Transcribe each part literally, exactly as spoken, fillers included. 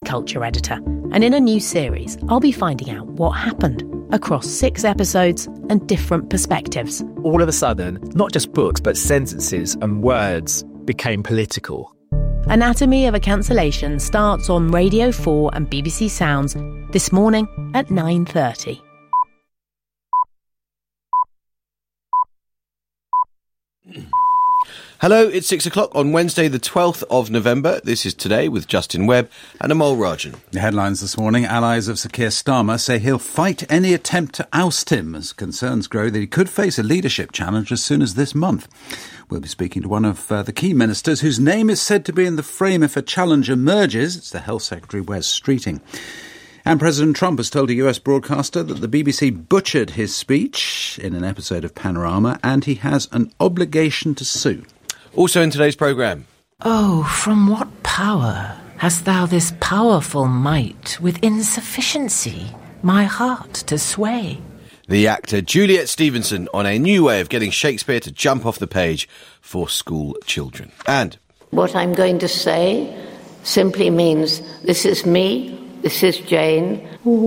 culture editor, and in a new series, I'll be finding out what happened across six episodes and different perspectives. All of a sudden, not just books, but sentences and words became political. Anatomy of a Cancellation starts on Radio four and B B C Sounds this morning at nine thirty. Hello, it's six o'clock on Wednesday the twelfth of November. This is Today with Justin Webb and Amol Rajan. The headlines this morning: allies of Sir Keir Starmer say he'll fight any attempt to oust him as concerns grow that he could face a leadership challenge as soon as this month. We'll be speaking to one of uh, the key ministers whose name is said to be in the frame if a challenge emerges. It's the Health Secretary, Wes Streeting. And President Trump has told a U S broadcaster that the B B C butchered his speech in an episode of Panorama, and he has an obligation to sue. Also in today's programme. Oh, from what power hast thou this powerful might with insufficiency my heart to sway? The actor Juliet Stevenson on a new way of getting Shakespeare to jump off the page for school children. And what I'm going to say simply means this is me, this is Jane.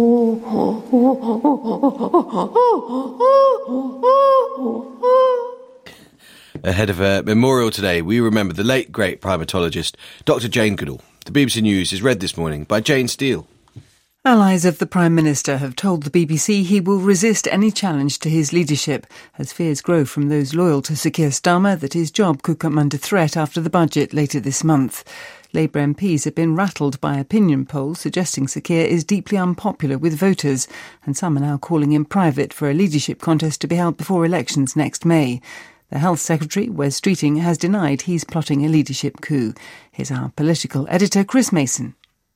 Ahead of a memorial today, we remember the late, great primatologist, Doctor Jane Goodall. The B B C News is read this morning by Jane Steele. Allies of the Prime Minister have told the B B C he will resist any challenge to his leadership as fears grow from those loyal to Sir Keir Starmer that his job could come under threat after the budget later this month. Labour M Ps have been rattled by opinion polls suggesting Sir Keir is deeply unpopular with voters, and some are now calling in private for a leadership contest to be held before elections next May. The Health Secretary, Wes Streeting, has denied he's plotting a leadership coup. Here's our political editor, Chris Mason.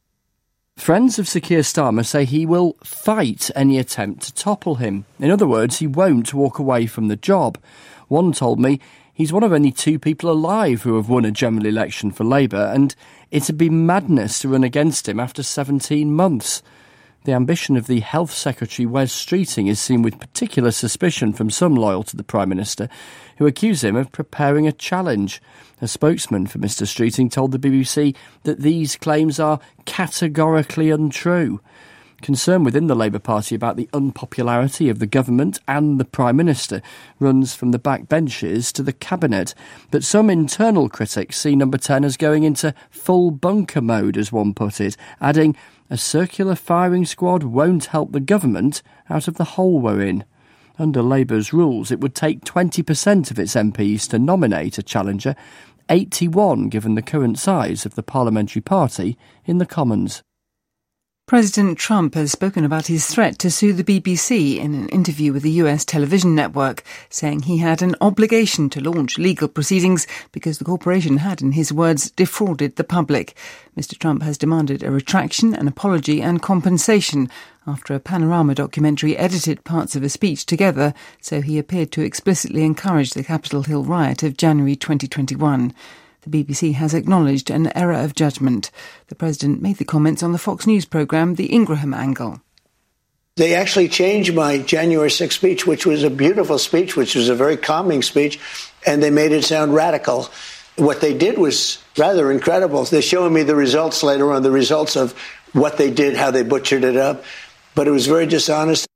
Friends of Sir Keir Starmer say he will fight any attempt to topple him. In other words, he won't walk away from the job. One told me he's one of only two people alive who have won a general election for Labour, and it'd be madness to run against him after seventeen months. The ambition of the Health Secretary, Wes Streeting, is seen with particular suspicion from some loyal to the Prime Minister, who accuse him of preparing a challenge. A spokesman for Mr Streeting told the B B C that these claims are categorically untrue. Concern within the Labour Party about the unpopularity of the government and the Prime Minister runs from the backbenches to the Cabinet. But some internal critics see Number ten as going into full bunker mode, as one put it, adding, a circular firing squad won't help the government out of the hole we're in. Under Labour's rules, it would take twenty percent of its M Ps to nominate a challenger, eighty-one given the current size of the parliamentary party in the Commons. President Trump has spoken about his threat to sue the B B C in an interview with the U S television network, saying he had an obligation to launch legal proceedings because the corporation had, in his words, defrauded the public. Mister Trump has demanded a retraction, an apology and compensation after a Panorama documentary edited parts of a speech together, so he appeared to explicitly encourage the Capitol Hill riot of January twenty twenty-one. The B B C has acknowledged an error of judgment. The President made the comments on the Fox News programme The Ingraham Angle. They actually changed my January sixth speech, which was a beautiful speech, which was a very calming speech, and they made it sound radical. What they did was rather incredible. They're showing me the results later on, the results of what they did, how they butchered it up, but it was very dishonest.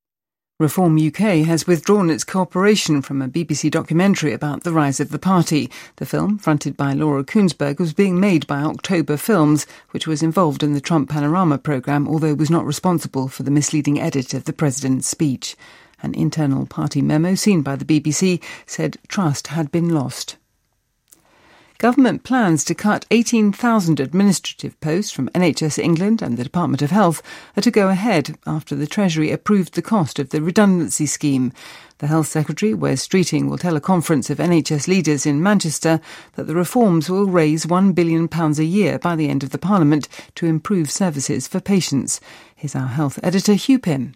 Reform U K has withdrawn its cooperation from a B B C documentary about the rise of the party. The film, fronted by Laura Kuenssberg, was being made by October Films, which was involved in the Trump Panorama programme, although was not responsible for the misleading edit of the president's speech. An internal party memo seen by the B B C said trust had been lost. Government plans to cut eighteen thousand administrative posts from N H S England and the Department of Health are to go ahead after the Treasury approved the cost of the redundancy scheme. The Health Secretary, Wes Streeting, will tell a conference of N H S leaders in Manchester that the reforms will raise one billion pounds a year by the end of the Parliament to improve services for patients. Here's our health editor, Hugh Pym.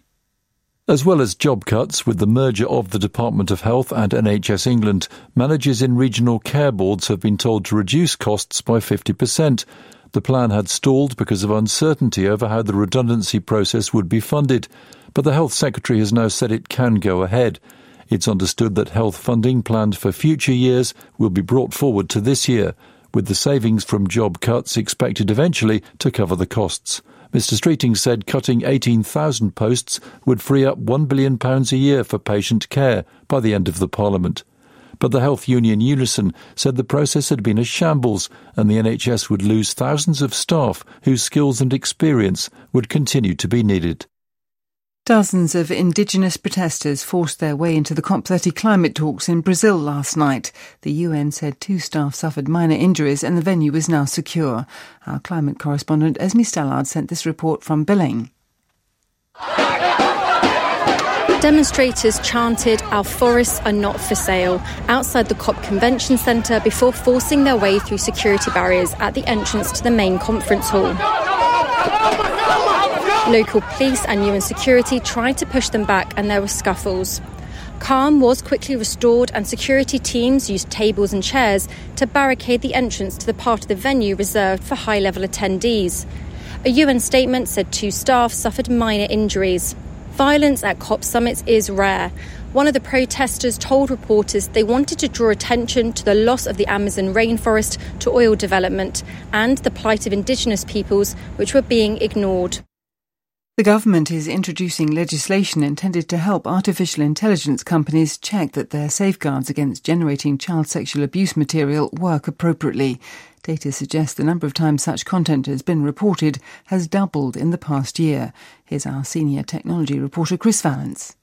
As well as job cuts, with the merger of the Department of Health and N H S England, managers in regional care boards have been told to reduce costs by fifty percent. The plan had stalled because of uncertainty over how the redundancy process would be funded, but the Health Secretary has now said it can go ahead. It's understood that health funding planned for future years will be brought forward to this year, with the savings from job cuts expected eventually to cover the costs. Mister Streeting said cutting eighteen thousand posts would free up one billion pounds a year for patient care by the end of the Parliament. But the health union Unison said the process had been a shambles and the N H S would lose thousands of staff whose skills and experience would continue to be needed. Dozens of indigenous protesters forced their way into the COP thirty climate talks in Brazil last night. The U N said two staff suffered minor injuries and the venue is now secure. Our climate correspondent Esme Stallard sent this report from Belém. Demonstrators chanted, "Our forests are not for sale," outside the COP Convention Centre before forcing their way through security barriers at the entrance to the main conference hall. Local police and U N security tried to push them back and there were scuffles. Calm was quickly restored and security teams used tables and chairs to barricade the entrance to the part of the venue reserved for high-level attendees. A U N statement said two staff suffered minor injuries. Violence at COP summits is rare. One of the protesters told reporters they wanted to draw attention to the loss of the Amazon rainforest to oil development and the plight of indigenous peoples, which were being ignored. The government is introducing legislation intended to help artificial intelligence companies check that their safeguards against generating child sexual abuse material work appropriately. Data suggests the number of times such content has been reported has doubled in the past year. Here's our senior technology reporter Chris Vallance.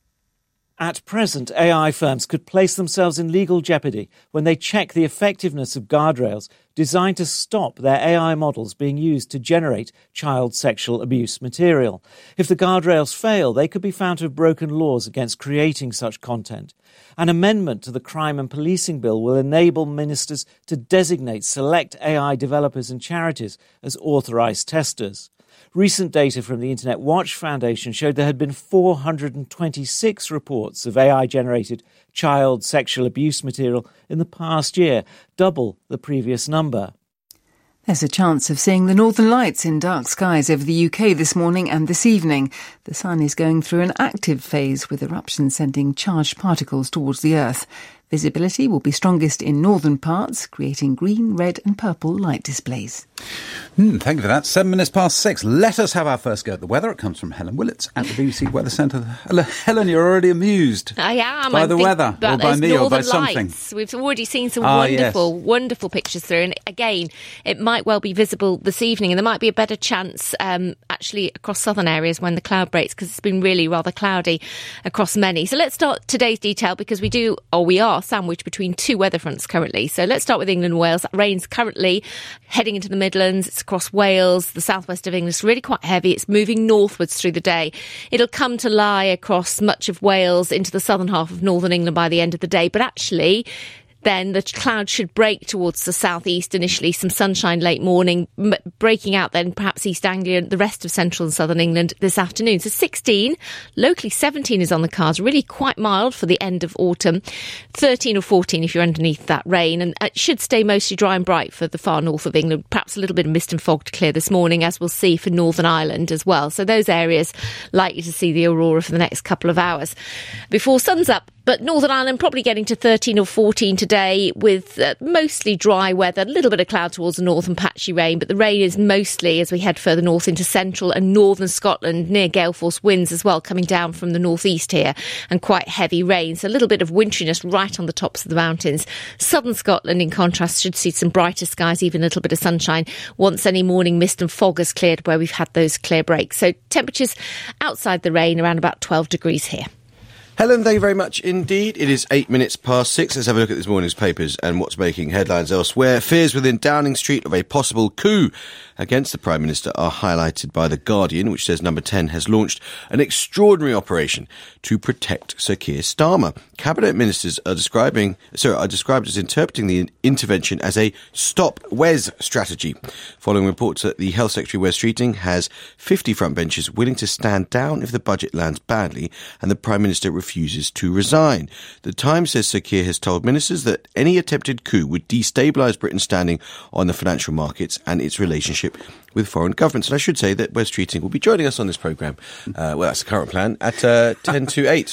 At present, A I firms could place themselves in legal jeopardy when they check the effectiveness of guardrails designed to stop their A I models being used to generate child sexual abuse material. If the guardrails fail, they could be found to have broken laws against creating such content. An amendment to the Crime and Policing Bill will enable ministers to designate select A I developers and charities as authorised testers. Recent data from the Internet Watch Foundation showed there had been four hundred twenty-six reports of A I-generated child sexual abuse material in the past year, double the previous number. There's a chance of seeing the Northern Lights in dark skies over the U K this morning and this evening. The sun is going through an active phase with eruptions sending charged particles towards the Earth. Visibility will be strongest in northern parts, creating green, red and purple light displays. Mm, thank you for that. Seven minutes past six. Let us have our first go at the weather. It comes from Helen Willits at the B B C Weather Centre. Hello, Helen, you're already amused. I am. By I'm the weather, or by me, or by something. Lights. We've already seen some ah, wonderful, yes. wonderful pictures through. And again, it might well be visible this evening. And there might be a better chance um, actually across southern areas when the cloud breaks, because it's been really rather cloudy across many. So let's start today's detail, because we do, or we are, sandwiched between two weather fronts currently. So let's start with England and Wales. That rain's currently heading into the Midlands. It's across Wales, the southwest of England. It's really quite heavy. It's moving northwards through the day. It'll come to lie across much of Wales into the southern half of northern England by the end of the day. But actually, then the cloud should break towards the southeast initially, some sunshine late morning, m- breaking out then perhaps East Anglia and the rest of central and southern England this afternoon. So sixteen, locally seventeen is on the cards, really quite mild for the end of autumn. thirteen or fourteen if you're underneath that rain, and it should stay mostly dry and bright for the far north of England. Perhaps a little bit of mist and fog to clear this morning, as we'll see for Northern Ireland as well. So those areas likely to see the aurora for the next couple of hours before sun's up. But Northern Ireland probably getting to thirteen or fourteen today, with uh, mostly dry weather, a little bit of cloud towards the north and patchy rain. But the rain is mostly as we head further north into central and northern Scotland, near gale force winds as well, coming down from the northeast here, and quite heavy rain. So a little bit of winteriness right on the tops of the mountains. Southern Scotland, in contrast, should see some brighter skies, even a little bit of sunshine once any morning mist and fog has cleared where we've had those clear breaks. So temperatures outside the rain around about twelve degrees here. Helen, thank you very much indeed. It is eight minutes past six. Let's have a look at this morning's papers and what's making headlines elsewhere. Fears within Downing Street of a possible coup against the Prime Minister are highlighted by The Guardian, which says Number ten has launched an extraordinary operation to protect Sir Keir Starmer. Cabinet ministers are describing, sorry, are described as interpreting the intervention as a stop Wes strategy, following reports that the Health Secretary Wes Streeting has fifty front benches willing to stand down if the budget lands badly and the Prime Minister refuses to resign. The Times says Sir Keir has told ministers that any attempted coup would destabilise Britain's standing on the financial markets and its relationship with foreign governments. And I should say that Wes Streeting will be joining us on this programme, uh, well, that's the current plan, at uh, ten to eight.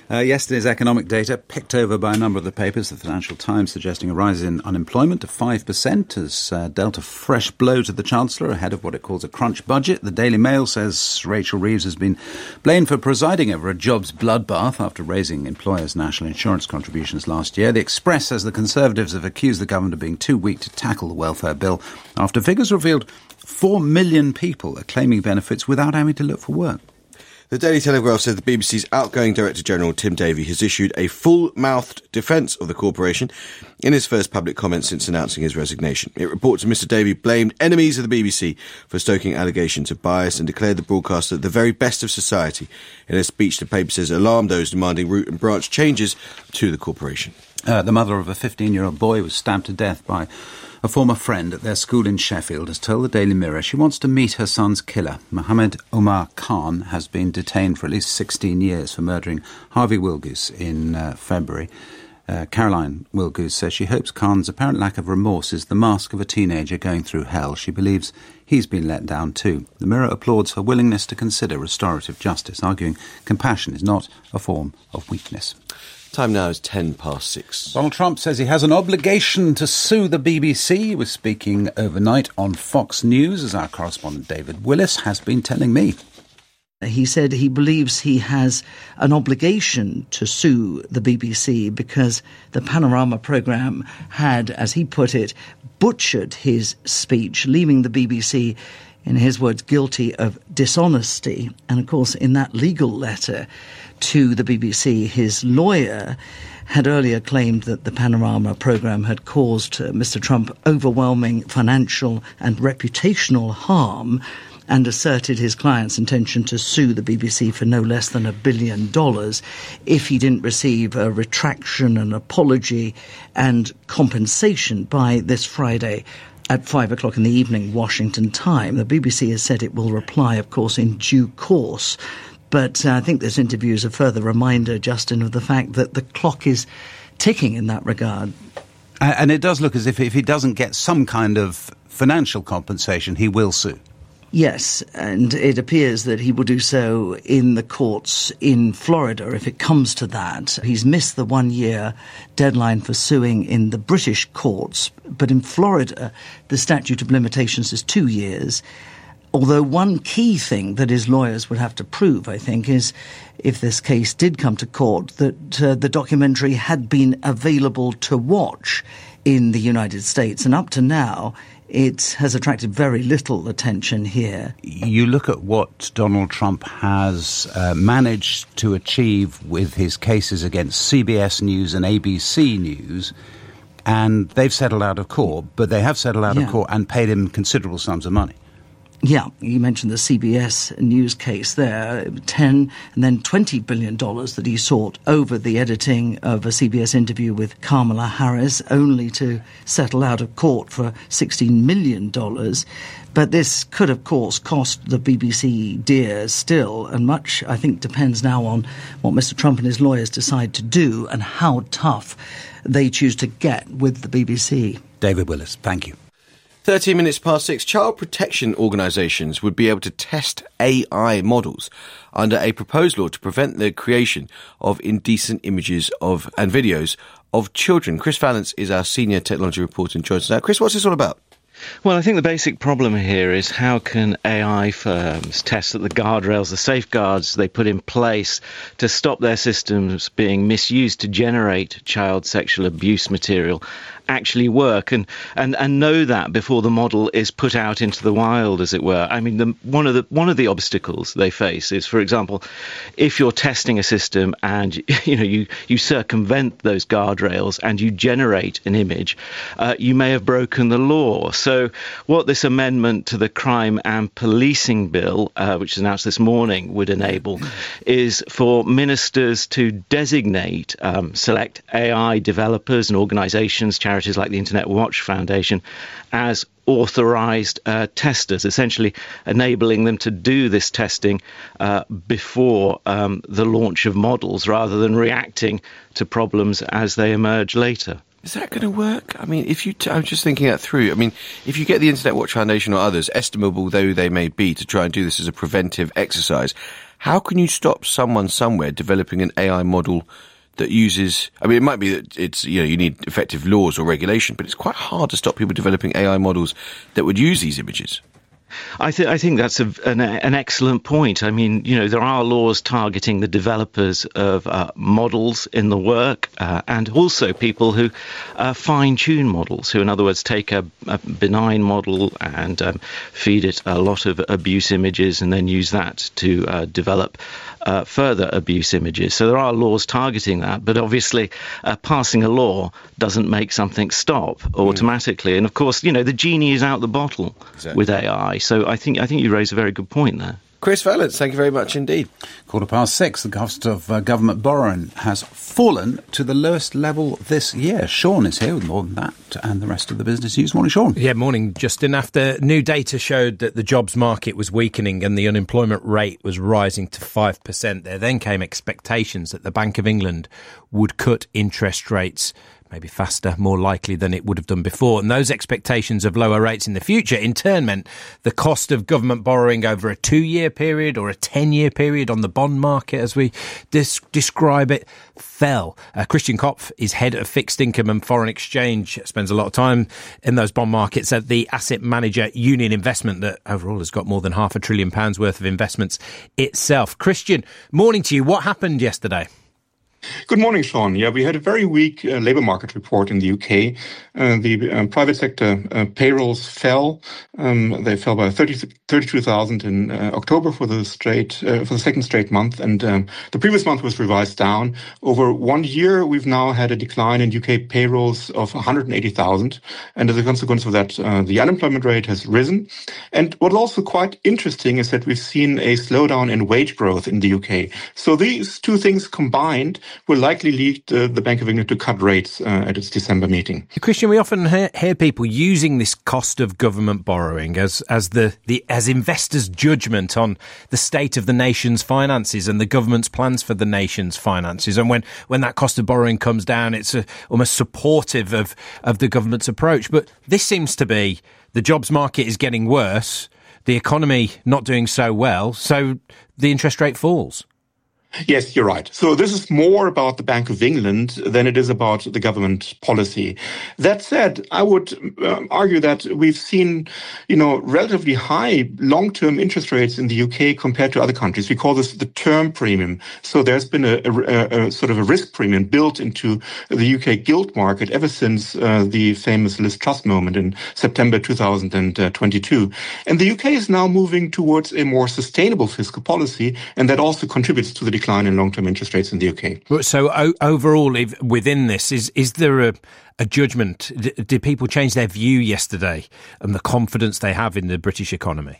Uh, yesterday's economic data picked over by a number of the papers. The Financial Times suggesting a rise in unemployment to five percent has uh, dealt a fresh blow to the Chancellor ahead of what it calls a crunch budget. The Daily Mail says Rachel Reeves has been blamed for presiding over a jobs bloodbath after raising employers' national insurance contributions last year. The Express says the Conservatives have accused the government of being too weak to tackle the welfare bill after figures revealed four million people are claiming benefits without having to look for work. The Daily Telegraph said the B B C's outgoing Director General, Tim Davie, has issued a full-mouthed defence of the corporation in his first public comment since announcing his resignation. It reports that Mr Davie blamed enemies of the B B C for stoking allegations of bias and declared the broadcaster the very best of society. In a speech, the paper says alarmed those demanding root and branch changes to the corporation. Uh, the mother of a fifteen-year-old boy was stabbed to death by a former friend at their school in Sheffield has told the Daily Mirror she wants to meet her son's killer. Mohammed Omar Khan has been detained for at least sixteen years for murdering Harvey Wilgoose in uh, February. Uh, Caroline Wilgoose says she hopes Khan's apparent lack of remorse is the mask of a teenager going through hell. She believes he's been let down too. The Mirror applauds her willingness to consider restorative justice, arguing compassion is not a form of weakness. Time now is ten past six. Donald Trump says he has an obligation to sue the B B C. He was speaking overnight on Fox News, as our correspondent David Willis has been telling me. He said he believes he has an obligation to sue the B B C because the Panorama programme had, as he put it, butchered his speech, leaving the B B C, in his words, guilty of dishonesty. And of course, in that legal letter to the B B C, his lawyer had earlier claimed that the Panorama programme had caused uh, Mister Trump overwhelming financial and reputational harm, and asserted his client's intention to sue the B B C for no less than a billion dollars if he didn't receive a retraction, an apology and compensation by this Friday at five o'clock in the evening, Washington time. The B B C has said it will reply, of course, in due course. But uh, I think this interview is a further reminder, Justin, of the fact that the clock is ticking in that regard. And it does look as if if he doesn't get some kind of financial compensation, he will sue. Yes, and it appears that he will do so in the courts in Florida if it comes to that. He's missed the one-year deadline for suing in the British courts, but in Florida, the statute of limitations is two years. Although one key thing that his lawyers would have to prove, I think, is if this case did come to court, that uh, the documentary had been available to watch in the United States. And up to now, it has attracted very little attention here. You look at what Donald Trump has uh, managed to achieve with his cases against C B S News and A B C News, and they've settled out of court, but they have settled out yeah. of court and paid him considerable sums of money. Yeah, you mentioned the C B S News case there, ten and then twenty billion dollars that he sought over the editing of a C B S interview with Kamala Harris, only to settle out of court for sixteen million dollars. But this could, of course, cost the B B C dear still, and much, I think, depends now on what Mister Trump and his lawyers decide to do and how tough they choose to get with the B B C. David Willis, thank you. thirteen minutes past six, child protection organisations would be able to test A I models under a proposed law to prevent the creation of indecent images of and videos of children. Chris Vallance is our senior technology reporter and joins us now. Chris, what's this all about? Well, I think the basic problem here is how can A I firms test that the guardrails, the safeguards they put in place to stop their systems being misused to generate child sexual abuse material actually work, and, and, and know that before the model is put out into the wild, as it were. I mean, the, one of the one of the obstacles they face is, for example, if you're testing a system and you know you, you circumvent those guardrails and you generate an image, uh, you may have broken the law. So what this amendment to the Crime and Policing Bill, uh, which was announced this morning, would enable is for ministers to designate um, select A I developers and organisations, charities like the Internet Watch Foundation, as authorised uh, testers, essentially enabling them to do this testing uh, before um, the launch of models rather than reacting to problems as they emerge later. Is that going to work? I mean, if you, t- I'm just thinking that through. I mean, if you get the Internet Watch Foundation or others, estimable though they may be, to try and do this as a preventive exercise, How can you stop someone somewhere developing an A I model that uses, I mean, it might be that it's, you know, you need effective laws or regulation, but it's quite hard to stop people developing A I models that would use these images. I, th- I think that's a, an, an excellent point. I mean, you know, there are laws targeting the developers of uh, models in the work uh, and also people who uh, fine-tune models, who, in other words, take a, a benign model and um, feed it a lot of abuse images and then use that to uh, develop uh, further abuse images. So there are laws targeting that, but obviously uh, passing a law doesn't make something stop automatically. Mm. And, of course, you know, the genie is out the bottle exactly. with A I. So I think I think you raise a very good point there. Chris Vallance, thank you very much indeed. Quarter past six, the cost of uh, government borrowing has fallen to the lowest level this year. Sean is here with more than that and the rest of the business news. Morning, Sean. Yeah, morning, Justin. After new data showed that the jobs market was weakening and the unemployment rate was rising to five percent, there then came expectations that the Bank of England would cut interest rates maybe faster, more likely than it would have done before. And those expectations of lower rates in the future in turn meant the cost of government borrowing over a two-year period or a ten-year period on the bond market, as we dis- describe it, fell. Uh, Christian Kopf is head of fixed income and foreign exchange, spends a lot of time in those bond markets at the asset manager Union Investment that overall has got more than half a trillion pounds worth of investments itself. Christian, morning to you. What happened yesterday? Good morning, Sean. Yeah, we had a very weak uh, labour market report in the U K. Uh, the uh, private sector uh, payrolls fell. Um, they fell by thirty, thirty-two thousand in uh, October for the straight uh, for the second straight month, and um, the previous month was revised down. Over one year, we've now had a decline in U K payrolls of one hundred eighty thousand, and as a consequence of that, uh, the unemployment rate has risen. And what's also quite interesting is that we've seen a slowdown in wage growth in the U K. So these two things combined will likely lead uh, the Bank of England to cut rates uh, at its December meeting. Christian, we often hear, hear people using this cost of government borrowing as as the, the as investors' judgment on the state of the nation's finances and the government's plans for the nation's finances. And when, when that cost of borrowing comes down, it's a, almost supportive of, of the government's approach. But this seems to be the jobs market is getting worse, the economy not doing so well, so the interest rate falls. Yes, you're right. So this is more about the Bank of England than it is about the government policy. That said, I would um, argue that we've seen, you know, relatively high long-term interest rates in the U K compared to other countries. We call this the term premium. So there's been a, a, a sort of a risk premium built into the U K gilt market ever since uh, the famous Liz Truss moment in September two thousand twenty-two. And the U K is now moving towards a more sustainable fiscal policy, and that also contributes to the decline in long-term interest rates in the U K. So o- overall, if, within this, is is there a, a judgment? D- did people change their view yesterday and the confidence they have in the British economy?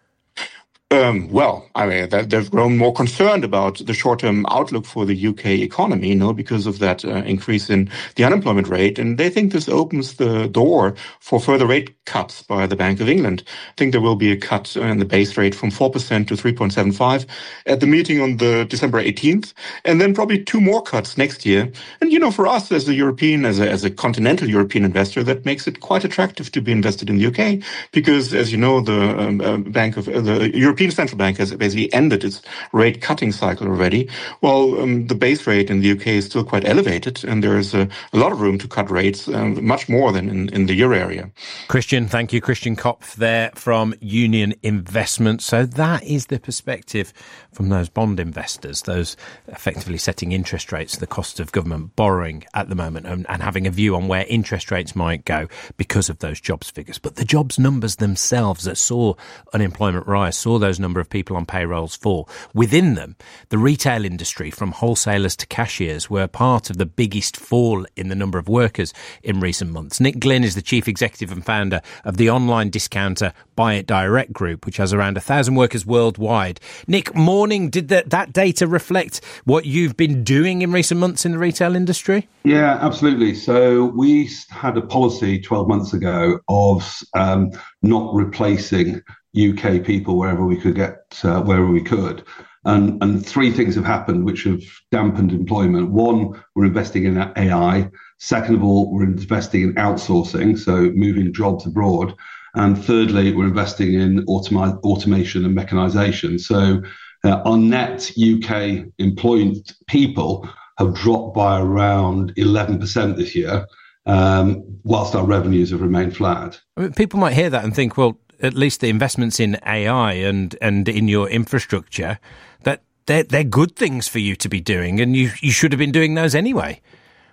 Um, well, I mean, they've grown more concerned about the short-term outlook for the U K economy, you know, because of that uh, increase in the unemployment rate. And they think this opens the door for further rate cuts by the Bank of England. I think there will be a cut in the base rate from four percent to three point seven five at the meeting on the December eighteenth, and then probably two more cuts next year. And, you know, for us as a European, as a, as a continental European investor, that makes it quite attractive to be invested in the U K because, as you know, the um, uh, Bank of uh, the European European Central Bank has basically ended its rate cutting cycle already. Well, um, the base rate in the U K is still quite elevated, and there is a, a lot of room to cut rates, um, much more than in, in the euro area. Christian, thank you. Christian Kopf there from Union Investment. So that is the perspective from those bond investors, those effectively setting interest rates, the cost of government borrowing at the moment, and, and having a view on where interest rates might go because of those jobs figures. But the jobs numbers themselves that saw unemployment rise, saw those number of people on payrolls fall. Within them, the retail industry, from wholesalers to cashiers, were part of the biggest fall in the number of workers in recent months. Nick Glynn is the chief executive and founder of the online discounter Buy It Direct Group, which has around a thousand workers worldwide. Nick, morning. Did that, that data reflect what you've been doing in recent months in the retail industry? Yeah, absolutely. So we had a policy twelve months ago of um, not replacing U K people wherever we could get, uh, wherever we could. And, and three things have happened which have dampened employment. One, we're investing in A I. Second of all, we're investing in outsourcing, so moving jobs abroad. And thirdly, we're investing in automi- automation and mechanization. So Uh, our net U K employed people have dropped by around eleven percent this year, um, whilst our revenues have remained flat. I mean, people might hear that and think, well, at least the investments in A I and, and in your infrastructure, that they're, they're good things for you to be doing, and you, you should have been doing those anyway.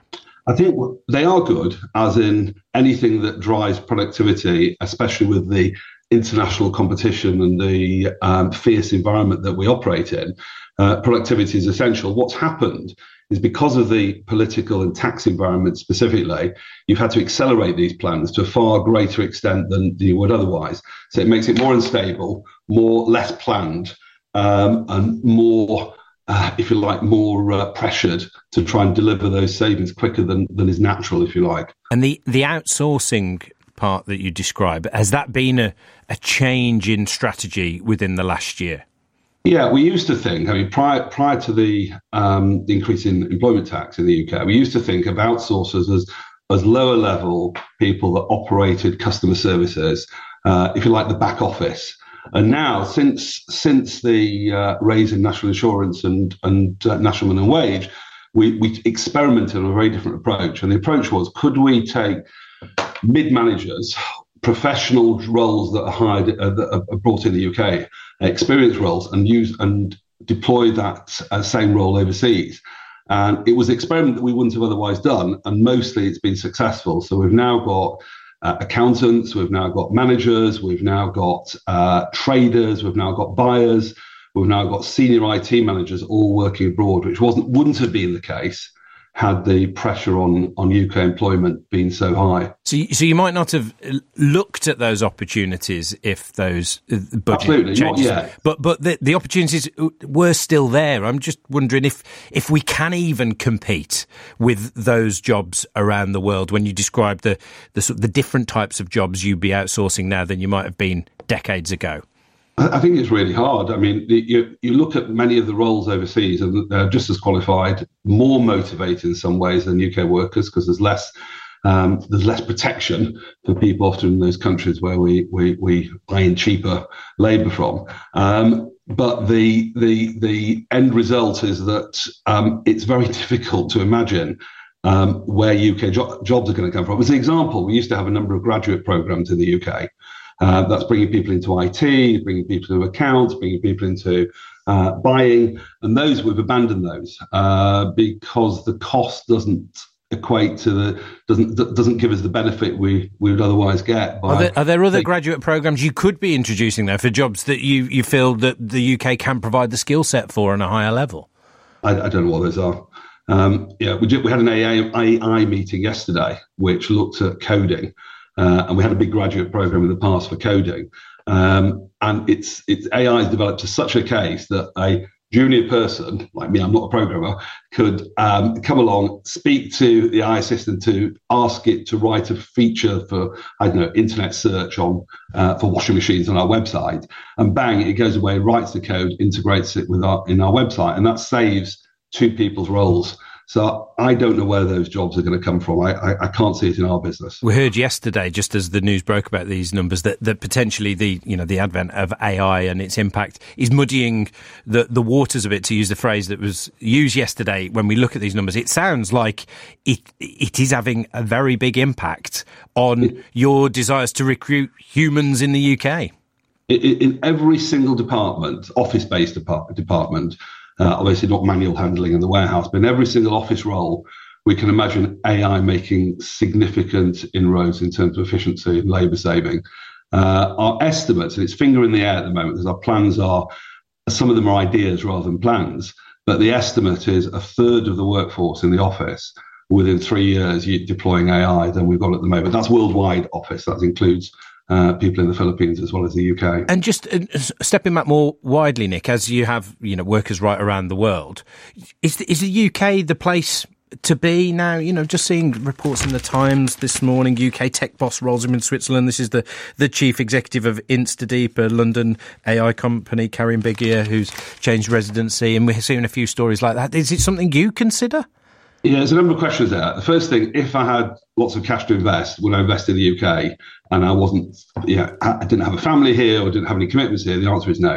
I think they are good, as in anything that drives productivity, especially with the international competition and the um, fierce environment that we operate in. Uh, productivity is essential. What's happened is because of the political and tax environment specifically, you've had to accelerate these plans to a far greater extent than you would otherwise. So it makes it more unstable, more less planned, um, and more, uh, if you like, more uh, pressured to try and deliver those savings quicker than, than is natural, if you like. And the, the outsourcing part that you describe, has that been a, a change in strategy within the last year? Yeah, we used to think, I mean, prior prior to the, um, the increase in employment tax in the U K, we used to think of outsourcers as, as lower level people that operated customer services, uh, if you like, the back office. And now, since since the uh, raise in national insurance and, and uh, national minimum wage, we, we experimented on a very different approach. And the approach was, could we take mid-managers, professional roles that are hired, uh, that are brought in the U K, experienced roles, and use and deploy that uh, same role overseas. And it was an experiment that we wouldn't have otherwise done, and mostly it's been successful. So we've now got uh, accountants, we've now got managers, we've now got uh, traders, we've now got buyers, we've now got senior I T managers all working abroad, which wasn't wouldn't have been the case had the pressure on, on U K employment been so high. So you, so you might not have looked at those opportunities if those uh, budget Absolutely, changes. not yet. But but the, the opportunities were still there. I'm just wondering if if we can even compete with those jobs around the world. When you describe the the, sort of the different types of jobs you'd be outsourcing now than you might have been decades ago. I think it's really hard. I mean, you, you look at many of the roles overseas and they're just as qualified, more motivated in some ways than U K workers, because there's less um, there's less protection for people often in those countries where we we, we buy in cheaper labour from. Um, but the the the end result is that um, it's very difficult to imagine um, where U K jo- jobs are going to come from. As an example, we used to have a number of graduate programmes in the U K. Uh, that's bringing people into I T, bringing people into accounts, bringing people into uh, buying, and those we've abandoned those uh, because the cost doesn't equate to the doesn't doesn't give us the benefit we, we would otherwise get. By are, there, are there other graduate programs you could be introducing there for jobs that you, you feel that the U K can provide the skill set for on a higher level? I, I don't know what those are. Um, yeah, we did, we had an A I meeting yesterday which looked at coding. Uh, and we had a big graduate program in the past for coding. Um, and it's, it's A I has developed to such a case that a junior person, like me, I'm not a programmer, could um, come along, speak to the A I assistant to ask it to write a feature for, I don't know, internet search on uh, for washing machines on our website. And bang, it goes away, writes the code, integrates it with our in our website. And that saves two people's roles. So I don't know where those jobs are going to come from. I, I, I can't see it in our business. We heard yesterday, just as the news broke about these numbers, that, that potentially the you know the advent of A I and its impact is muddying the, the waters a bit, to use the phrase that was used yesterday. When we look at these numbers, it sounds like it it is having a very big impact on it, your desires to recruit humans in the U K. In, in every single department, office-based depart, department, Uh, obviously not manual handling in the warehouse, but in every single office role, we can imagine A I making significant inroads in terms of efficiency and labour saving. Uh, our estimates, and it's finger in the air at the moment, because our plans are, some of them are ideas rather than plans, but the estimate is a third of the workforce in the office within three years deploying A I than we've got at the moment. That's worldwide office. That includes Uh, people in the Philippines as well as the U K. And just uh, stepping back more widely, Nick, as you have, you know, workers right around the world, is the, is the U K the place to be now? You know, just seeing reports in the Times this morning, U K tech boss rolls him in Switzerland. This is the, the chief executive of InstaDeep, a London A I company, Karim Beguir, who's changed residency, and we're seeing a few stories like that. Is it something you consider? Yeah, there's a number of questions there. The first thing, if I had lots of cash to invest, would I invest in the U K? And I wasn't, yeah, I didn't have a family here or didn't have any commitments here. The answer is no.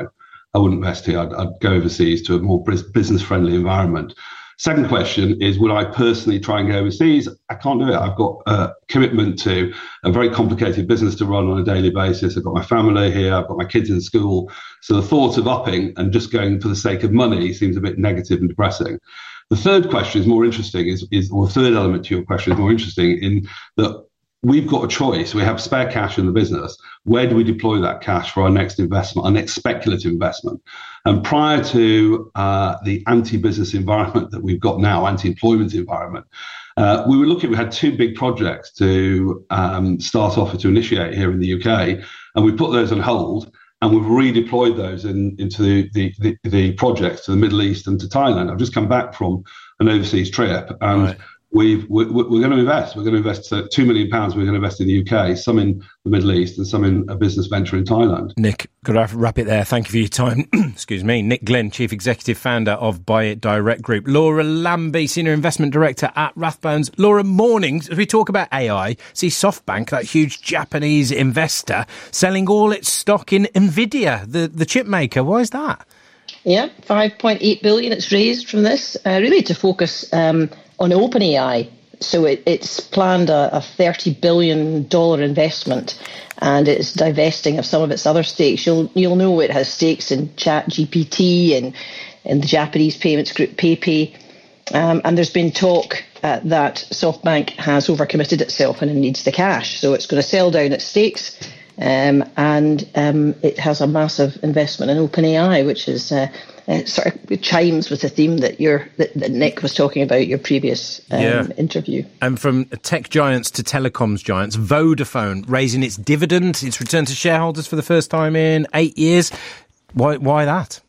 I wouldn't invest here. I'd, I'd go overseas to a more business-friendly environment. Second question is, would I personally try and go overseas? I can't do it. I've got a commitment to a very complicated business to run on a daily basis. I've got my family here. I've got my kids in school. So the thought of upping and just going for the sake of money seems a bit negative and depressing. The third question is more interesting, is, is or the third element to your question is more interesting in that we've got a choice. We have spare cash in the business. Where do we deploy that cash for our next investment, our next speculative investment? And prior to uh, the anti-business environment that we've got now, anti-employment environment, uh, we were looking, we had two big projects to um, start off to initiate here in the U K, and we put those on hold, and we've redeployed those in, into the, the, the, the projects to the Middle East and to Thailand. I've just come back from an overseas trip, and right. We've, we're, we're going to invest. We're going to invest uh, two million pounds. We're going to invest in the U K, some in the Middle East, and some in a business venture in Thailand. Nick, got to wrap it there. Thank you for your time. Excuse me. Nick Glenn, Chief Executive Founder of Buy It Direct Group. Laura Lambie, Senior Investment Director at Rathbones. Laura, morning. As we talk about A I, see SoftBank, that huge Japanese investor, selling all its stock in Nvidia, the, the chip maker. Why is that? Yeah, five point eight billion it's raised from this, uh, really to focus um, on OpenAI. So it, it's planned a, a thirty billion dollars investment, and it's divesting of some of its other stakes. You'll you'll know it has stakes in ChatGPT and in the Japanese payments group PayPay. Um, and there's been talk uh, that SoftBank has overcommitted itself and it needs the cash. So it's going to sell down its stakes. Um, and um, it has a massive investment in OpenAI, which is uh, uh, sort of chimes with the theme that you're that, that Nick was talking about your previous um, yeah. interview. And from tech giants to telecoms giants, Vodafone raising its dividend, its return to shareholders for the first time in eight years. Why? Why that?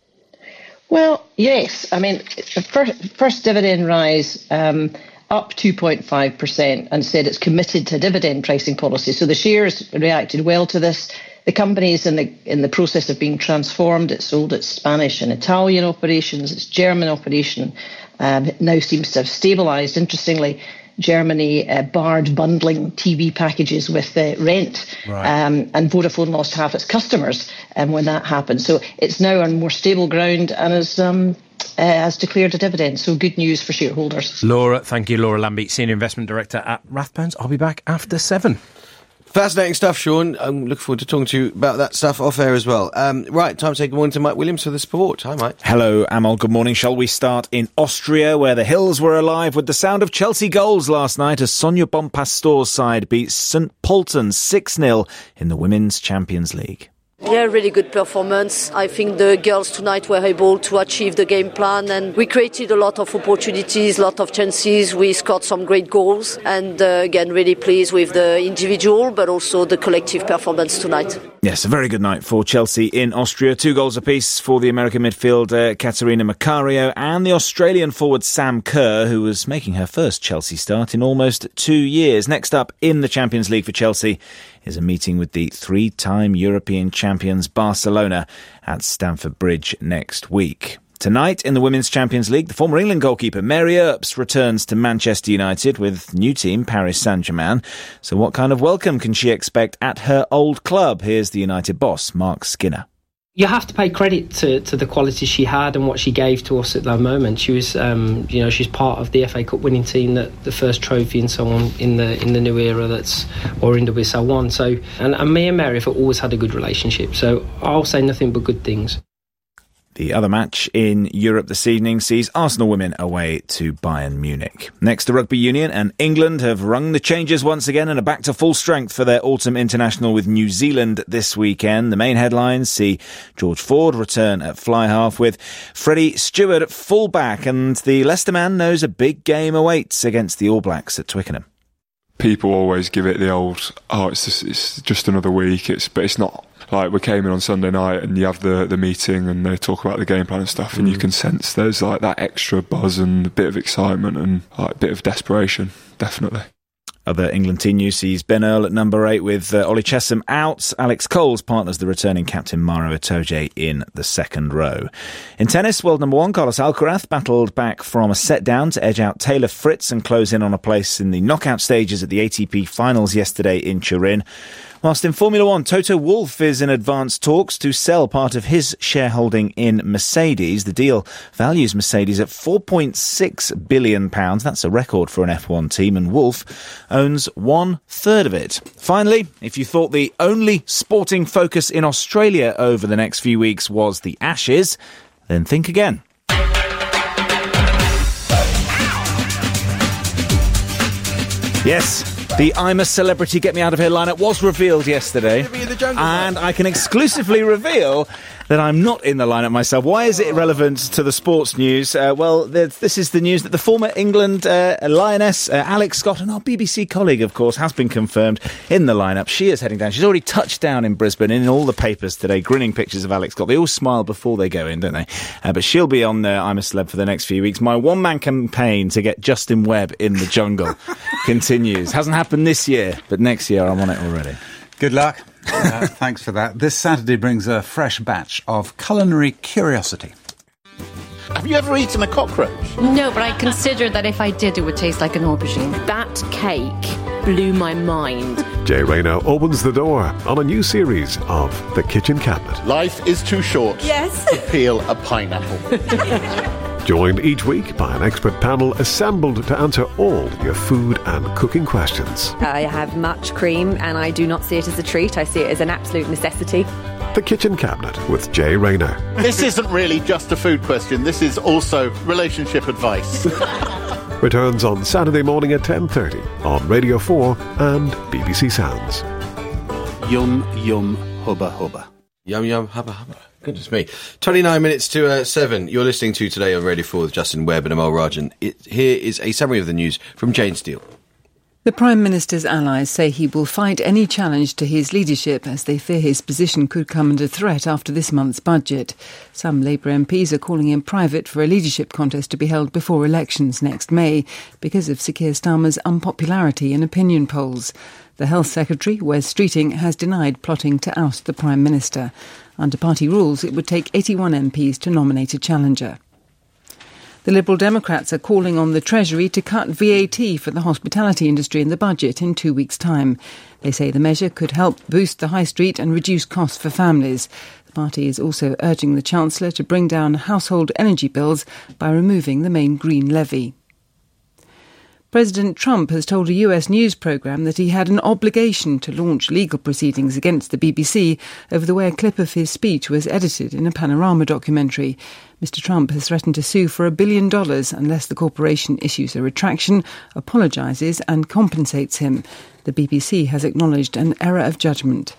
Well, yes. I mean, the first, first dividend rise. Um, up two point five percent, and said it's committed to dividend pricing policy. So the shares reacted well to this. The company is in the in the process of being transformed. It sold its Spanish and Italian operations. Its German operation um, it now seems to have stabilised. Interestingly, Germany uh, barred bundling T V packages with uh, rent, right. um, and Vodafone lost half its customers um, when that happened. So it's now on more stable ground and is um, uh, has declared a dividend. So good news for shareholders. Laura, thank you. Laura Lambie, Senior Investment Director at Rathbones. I'll be back after seven. Fascinating stuff, Sean. I'm looking forward to talking to you about that stuff off air as well. Um, right, time to say good morning to Mike Williams for the sport. Hi, Mike. Hello, Amal. Good morning. Shall we start in Austria, where the hills were alive with the sound of Chelsea goals last night as Sonia Bonpastor's side beat Saint Polten six nil in the Women's Champions League. Yeah, really good performance. I think the girls tonight were able to achieve the game plan, and we created a lot of opportunities, a lot of chances. We scored some great goals, and uh, again, really pleased with the individual but also the collective performance tonight. Yes, a very good night for Chelsea in Austria. Two goals apiece for the American midfielder Katerina Macario and the Australian forward Sam Kerr, who was making her first Chelsea start in almost two years. Next up in the Champions League for Chelsea is a meeting with the three-time European champions Barcelona at Stamford Bridge next week. Tonight in the Women's Champions League, the former England goalkeeper Mary Earps returns to Manchester United with new team Paris Saint-Germain. So what kind of welcome can she expect at her old club? Here's the United boss, Mark Skinner. You have to pay credit to, to the quality she had and what she gave to us at that moment. She was, um, you know, she's part of the F A Cup winning team, that the first trophy and so on in the in the new era that's or in the Wissel won. So, and, and me and Mary have always had a good relationship. So I'll say nothing but good things. The other match in Europe this evening sees Arsenal women away to Bayern Munich. Next, the Rugby Union and England have rung the changes once again and are back to full strength for their autumn international with New Zealand this weekend. The main headlines see George Ford return at fly half with Freddie Stewart at full back, and the Leicester man knows a big game awaits against the All Blacks at Twickenham. People always give it the old, oh, it's just, it's just another week, It's but it's not. Like, we came in on Sunday night and you have the, the meeting and they talk about the game plan and stuff, and mm. you can sense there's like that extra buzz and a bit of excitement and like a bit of desperation, definitely. Other England team news sees Ben Earl at number eight with uh, Ollie Chessum out. Alex Coles partners the returning captain Maro Itoje in the second row. In tennis, world number one Carlos Alcaraz battled back from a set down to edge out Taylor Fritz and close in on a place in the knockout stages at the A T P finals yesterday in Turin. Whilst in Formula One, Toto Wolff is in advanced talks to sell part of his shareholding in Mercedes. The deal values Mercedes at four point six billion pounds. That's a record for an F one team, and Wolff owns one third of it. Finally, if you thought the only sporting focus in Australia over the next few weeks was the Ashes, then think again. Yes, the I'm a Celebrity, Get Me Out of Here lineup was revealed yesterday, and I can exclusively reveal that I'm not in the lineup myself. Why is it relevant to the sports news? Uh, well, this is the news that the former England uh, Lioness, uh, Alex Scott, and our B B C colleague, of course, has been confirmed in the lineup. She is heading down. She's already touched down in Brisbane, in all the papers today, grinning pictures of Alex Scott. They all smile before they go in, don't they? Uh, but she'll be on uh, I'm a Celeb for the next few weeks. My one-man campaign to get Justin Webb in the jungle continues. Hasn't happened this year, but next year I'm on it already. Good luck. Uh, thanks for that. This Saturday brings a fresh batch of culinary curiosity. Have you ever eaten a cockroach? No, but I considered that if I did, it would taste like an aubergine. That cake blew my mind. Jay Rayner opens the door on a new series of The Kitchen Cabinet. Life is too short yes. to peel a pineapple. Joined each week by an expert panel assembled to answer all your food and cooking questions. I have much cream and I do not see it as a treat. I see it as an absolute necessity. The Kitchen Cabinet with Jay Rayner. This isn't really just a food question. This is also relationship advice. Returns on Saturday morning at ten thirty on Radio four and B B C Sounds. Yum, yum, hubba, hubba. Yum, yum, hubba, hubba. Goodness me. twenty-nine minutes to uh, seven. You're listening to Today on Radio four with Justin Webb and Amal Rajan. It, here is a summary of the news from Jane Steele. The Prime Minister's allies say he will fight any challenge to his leadership as they fear his position could come under threat after this month's budget. Some Labour M Ps are calling in private for a leadership contest to be held before elections next May because of Sir Keir Starmer's unpopularity in opinion polls. The Health Secretary, Wes Streeting, has denied plotting to oust the Prime Minister. Under party rules, it would take eighty-one M Ps to nominate a challenger. The Liberal Democrats are calling on the Treasury to cut V A T for the hospitality industry in the budget in two weeks' time. They say the measure could help boost the high street and reduce costs for families. The party is also urging the Chancellor to bring down household energy bills by removing the main green levy. President Trump has told a U S news programme that he had an obligation to launch legal proceedings against the B B C over the way a clip of his speech was edited in a Panorama documentary. Mister Trump has threatened to sue for a billion dollars unless the corporation issues a retraction, apologises and compensates him. The B B C has acknowledged an error of judgment.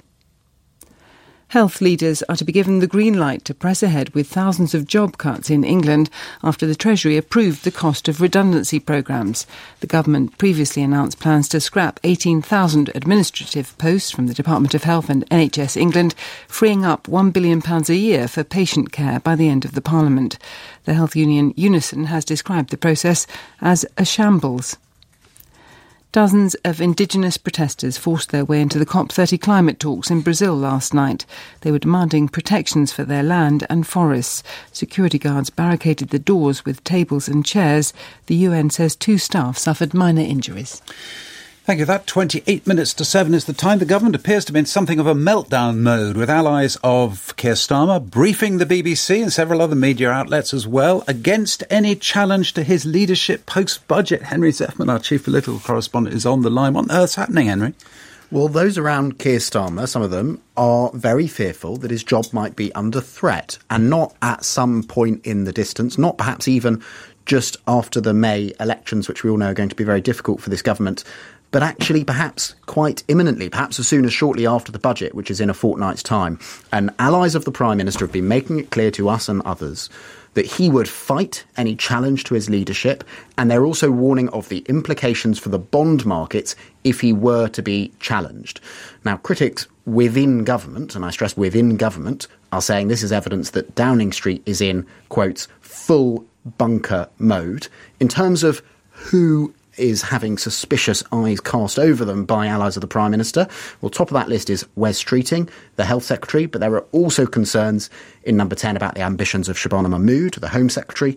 Health leaders are to be given the green light to press ahead with thousands of job cuts in England after the Treasury approved the cost of redundancy programmes. The government previously announced plans to scrap eighteen thousand administrative posts from the Department of Health and N H S England, freeing up one billion pounds a year for patient care by the end of the Parliament. The health union Unison has described the process as a shambles. Dozens of indigenous protesters forced their way into the COP thirty climate talks in Brazil last night. They were demanding protections for their land and forests. Security guards barricaded the doors with tables and chairs. The U N says two staff suffered minor injuries. Thank you. That twenty-eight minutes to seven is the time. The government appears to be in something of a meltdown mode, with allies of Keir Starmer briefing the B B C and several other media outlets as well against any challenge to his leadership post-budget. Henry Zeffman, our chief political correspondent, is on the line. What on earth's happening, Henry? Well, those around Keir Starmer, some of them, are very fearful that his job might be under threat, and not at some point in the distance, not perhaps even just after the May elections, which we all know are going to be very difficult for this government, but actually perhaps quite imminently, perhaps as soon as shortly after the budget, which is in a fortnight's time. And allies of the Prime Minister have been making it clear to us and others that he would fight any challenge to his leadership, and they're also warning of the implications for the bond markets if he were to be challenged. Now, critics within government, and I stress within government, are saying this is evidence that Downing Street is in, quotes, full bunker mode. In terms of who is having suspicious eyes cast over them by allies of the Prime Minister, well, top of that list is Wes Streeting, the Health Secretary, but there are also concerns in number ten about the ambitions of Shabana Mahmood, the Home Secretary,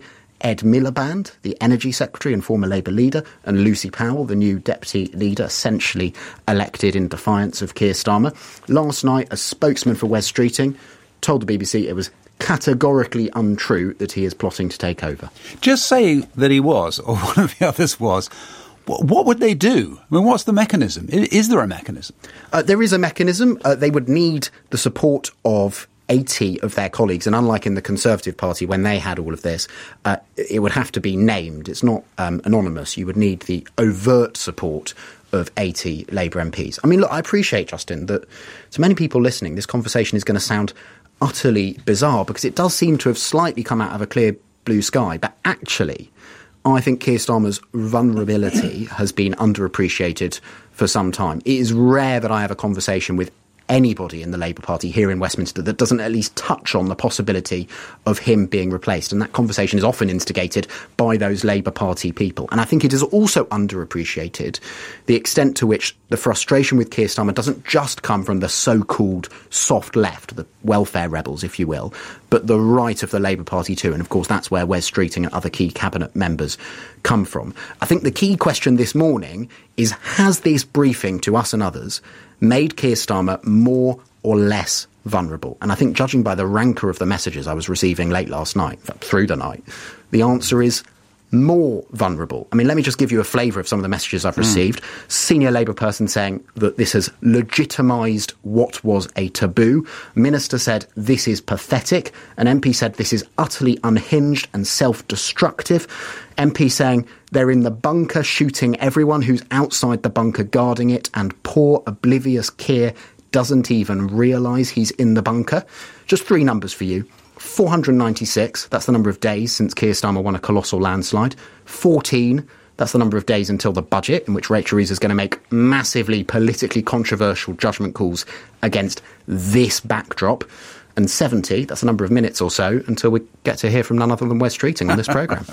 Ed Miliband, the Energy Secretary and former Labour leader, and Lucy Powell, the new Deputy Leader, essentially elected in defiance of Keir Starmer. Last night, a spokesman for Wes Streeting told the B B C it was categorically untrue that he is plotting to take over. Just say that he was, or one of the others was. What would they do? I mean, what's the mechanism? Is there a mechanism? Uh, there is a mechanism. Uh, they would need the support of eighty of their colleagues, and unlike in the Conservative Party when they had all of this, uh, it would have to be named. It's not um, anonymous. You would need the overt support of eighty Labour M Ps. I mean, look, I appreciate, Justin, that to many people listening, this conversation is going to sound utterly bizarre because it does seem to have slightly come out of a clear blue sky, but actually I think Keir Starmer's vulnerability has been underappreciated for some time. It is rare that I have a conversation with anybody in the Labour Party here in Westminster that doesn't at least touch on the possibility of him being replaced. And that conversation is often instigated by those Labour Party people. And I think it is also underappreciated the extent to which the frustration with Keir Starmer doesn't just come from the so-called soft left, the welfare rebels, if you will, but the right of the Labour Party too. And of course, that's where Wes Streeting and other key cabinet members come from. I think the key question this morning is, has this briefing to us and others made Keir Starmer more or less vulnerable? And I think, judging by the rancour of the messages I was receiving late last night, through the night, the answer is more vulnerable. I mean, let me just give you a flavour of some of the messages I've received. Mm. Senior Labour person saying that this has legitimised what was a taboo. Minister said this is pathetic. An M P said this is utterly unhinged and self-destructive. M P saying they're in the bunker shooting everyone who's outside the bunker guarding it, and poor oblivious Keir doesn't even realise he's in the bunker. Just three numbers for you. four hundred ninety-six, that's the number of days since Keir Starmer won a colossal landslide. fourteen, that's the number of days until the budget, in which Rachel Reeves is going to make massively politically controversial judgment calls against this backdrop. And seventy, that's a number of minutes or so until we get to hear from none other than Wes Streeting on this programme.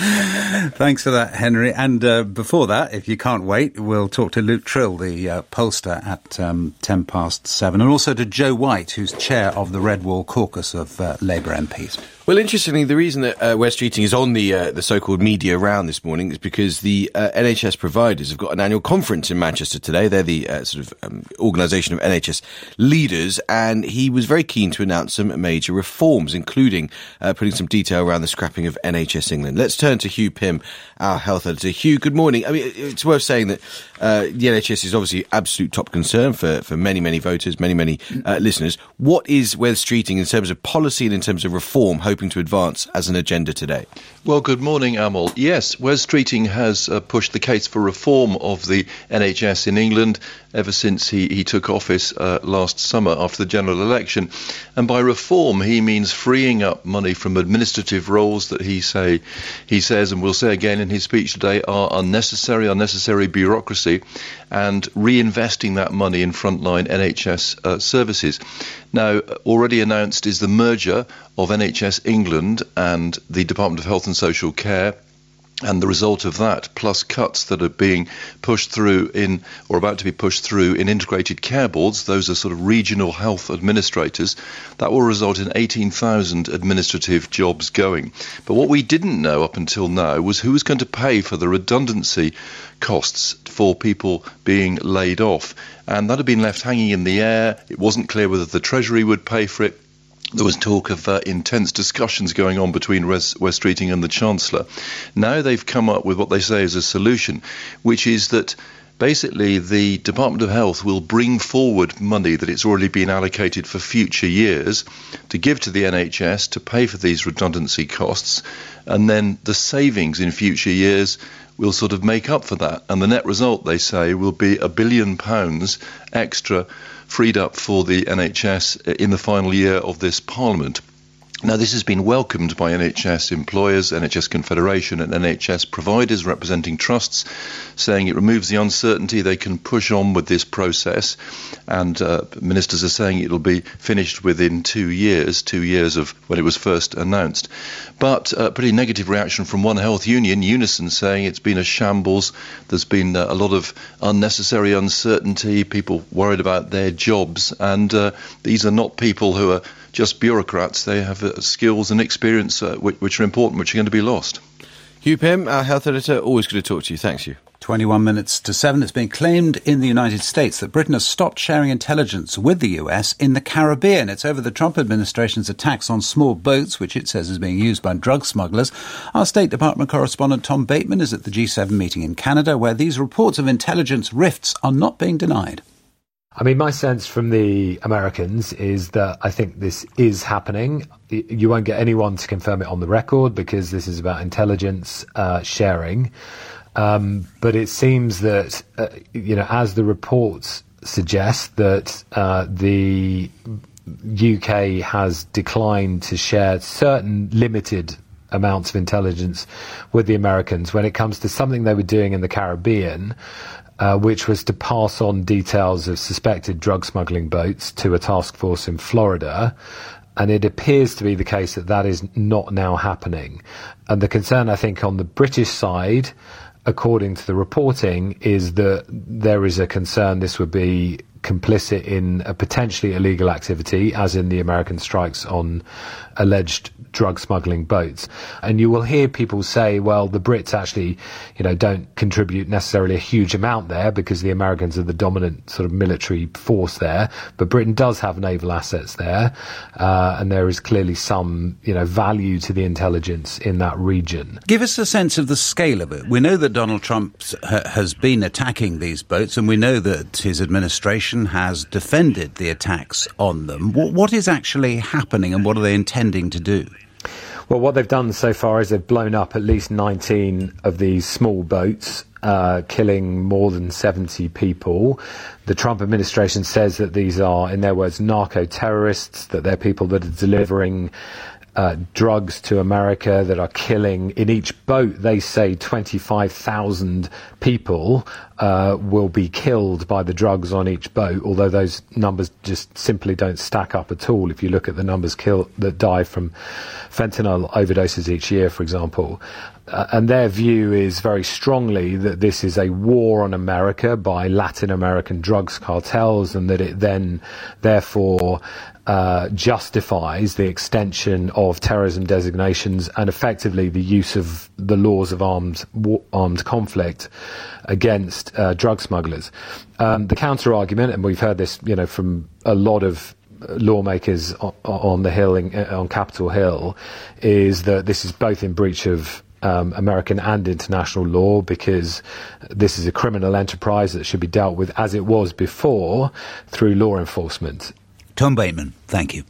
Thanks for that, Henry. And uh, before that, if you can't wait, we'll talk to Luke Trill, the uh, pollster, at um, ten past seven, and also to Joe White, who's chair of the Red Wall Caucus of uh, Labour M Ps. Well, interestingly, the reason that uh, Wes Streeting is on the uh, the so-called media round this morning is because the uh, N H S providers have got an annual conference in Manchester today. They're the uh, sort of um, organisation of N H S leaders, and he was very keen to announce some major reforms, including uh, putting some detail around the scrapping of N H S England. Let's turn to Hugh Pym, our health editor. Hugh, good morning. I mean, it's worth saying that uh, the N H S is obviously absolute top concern for, for many, many voters, many, many uh, listeners. What is Wes Streeting, in terms of policy and in terms of reform, hoping to advance as an agenda today? Well, good morning, Amal. Yes, Wes Streeting has uh, pushed the case for reform of the N H S in England ever since he, he took office uh, last summer after the general election. And by reform, he means freeing up money from administrative roles that he say he says, and will say again in his speech today, are unnecessary, unnecessary bureaucracy, and reinvesting that money in frontline N H S uh, services. Now, already announced is the merger of N H S England and the Department of Health and Social Care, and the result of that, plus cuts that are being pushed through in, or about to be pushed through in integrated care boards, those are sort of regional health administrators, that will result in eighteen thousand administrative jobs going. But what we didn't know up until now was who was going to pay for the redundancy costs for people being laid off. And that had been left hanging in the air. It wasn't clear whether the Treasury would pay for it. There was talk of uh, intense discussions going on between Wes, Wes Streeting and the Chancellor. Now they've come up with what they say is a solution, which is that basically the Department of Health will bring forward money that it's already been allocated for future years to give to the N H S to pay for these redundancy costs, and then the savings in future years will sort of make up for that. And the net result, they say, will be a billion pounds extra freed up for the N H S in the final year of this Parliament. Now, this has been welcomed by N H S employers, N H S Confederation and N H S providers representing trusts, saying it removes the uncertainty. They can push on with this process, and uh, ministers are saying it'll be finished within two years, two years of when it was first announced. But a uh, pretty negative reaction from one health union, Unison, saying it's been a shambles. There's been uh, a lot of unnecessary uncertainty, people worried about their jobs, and uh, these are not people who are just bureaucrats. They have uh, skills and experience uh, which, which are important, which are going to be lost. Hugh Pym, our health editor, always good to talk to you. Thanks, Hugh. twenty-one minutes to seven. It's been claimed in the United States that Britain has stopped sharing intelligence with the U S in the Caribbean. It's over the Trump administration's attacks on small boats, which it says is being used by drug smugglers. Our State Department correspondent Tom Bateman is at the G seven meeting in Canada, where these reports of intelligence rifts are not being denied. I mean, my sense from the Americans is that I think this is happening. You won't get anyone to confirm it on the record because this is about intelligence uh, sharing. Um, but it seems that, uh, you know, as the reports suggest, that uh, the U K has declined to share certain limited amounts of intelligence with the Americans when it comes to something they were doing in the Caribbean, uh, which was to pass on details of suspected drug smuggling boats to a task force in Florida. And it appears to be the case that that is not now happening. And the concern, I think, on the British side, according to the reporting, is that there is a concern this would be complicit in a potentially illegal activity, as in the American strikes on alleged drug smuggling boats. And you will hear people say, well, the Brits actually, you know, don't contribute necessarily a huge amount there because the Americans are the dominant sort of military force there. But Britain does have naval assets there, uh, and there is clearly some, you know, value to the intelligence in that region. Give us a sense of the scale of it. We know that Donald Trump ha- has been attacking these boats, and we know that his administration has defended the attacks on them. What, what is actually happening, and what are they intending to do? Well, what they've done so far is they've blown up at least nineteen of these small boats, uh, killing more than seventy people. The Trump administration says that these are, in their words, narco-terrorists, that they're people that are delivering uh, drugs to America, that are killing. In each boat, they say twenty-five thousand people uh, will be killed by the drugs on each boat, although those numbers just simply don't stack up at all if you look at the numbers killed that die from fentanyl overdoses each year, for example. Uh, and their view is very strongly that this is a war on America by Latin American drugs cartels, and that it then, therefore, uh, justifies the extension of terrorism designations and effectively the use of the laws of armed armed conflict against uh, drug smugglers. Um, the counter-argument, and we've heard this, you know, from a lot of lawmakers on, on the Hill, in, on Capitol Hill, is that this is both in breach of Um, American and international law, because this is a criminal enterprise that should be dealt with as it was before through law enforcement. Tom Bateman, thank you.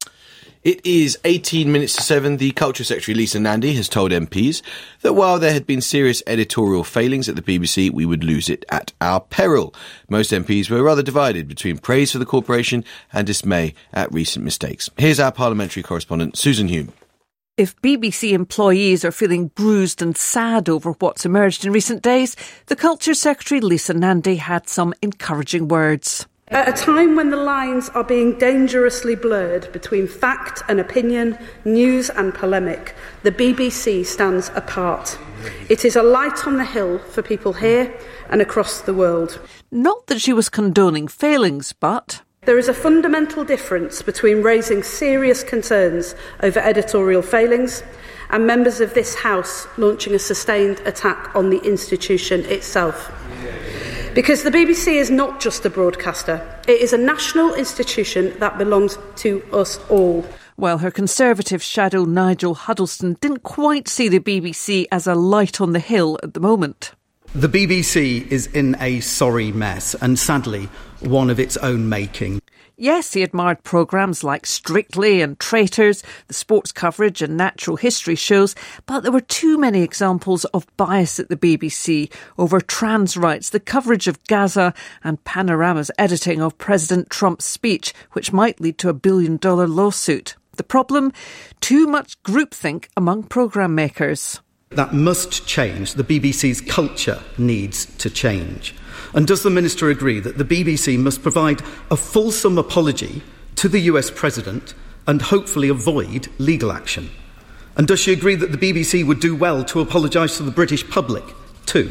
It is eighteen minutes to seven. The Culture Secretary Lisa Nandy has told M Ps that while there had been serious editorial failings at the B B C, we would lose it at our peril. Most M Ps were rather divided between praise for the corporation and dismay at recent mistakes. Here's our parliamentary correspondent, Susan Hume. If B B C employees are feeling bruised and sad over what's emerged in recent days, the Culture Secretary Lisa Nandy had some encouraging words. At a time when the lines are being dangerously blurred between fact and opinion, news and polemic, the B B C stands apart. It is a light on the hill for people here and across the world. Not that she was condoning failings, but there is a fundamental difference between raising serious concerns over editorial failings and members of this House launching a sustained attack on the institution itself. Because the B B C is not just a broadcaster, it is a national institution that belongs to us all. Well, her Conservative shadow Nigel Huddleston didn't quite see the B B C as a light on the hill at the moment. The B B C is in a sorry mess, and sadly, one of its own making. Yes, he admired programmes like Strictly and Traitors, the sports coverage and natural history shows, but there were too many examples of bias at the B B C over trans rights, the coverage of Gaza and Panorama's editing of President Trump's speech, which might lead to a billion-dollar lawsuit. The problem? Too much groupthink among programme makers. That must change. The B B C's culture needs to change. And does the Minister agree that the B B C must provide a fulsome apology to the U S President and hopefully avoid legal action? And does she agree that the B B C would do well to apologise to the British public too?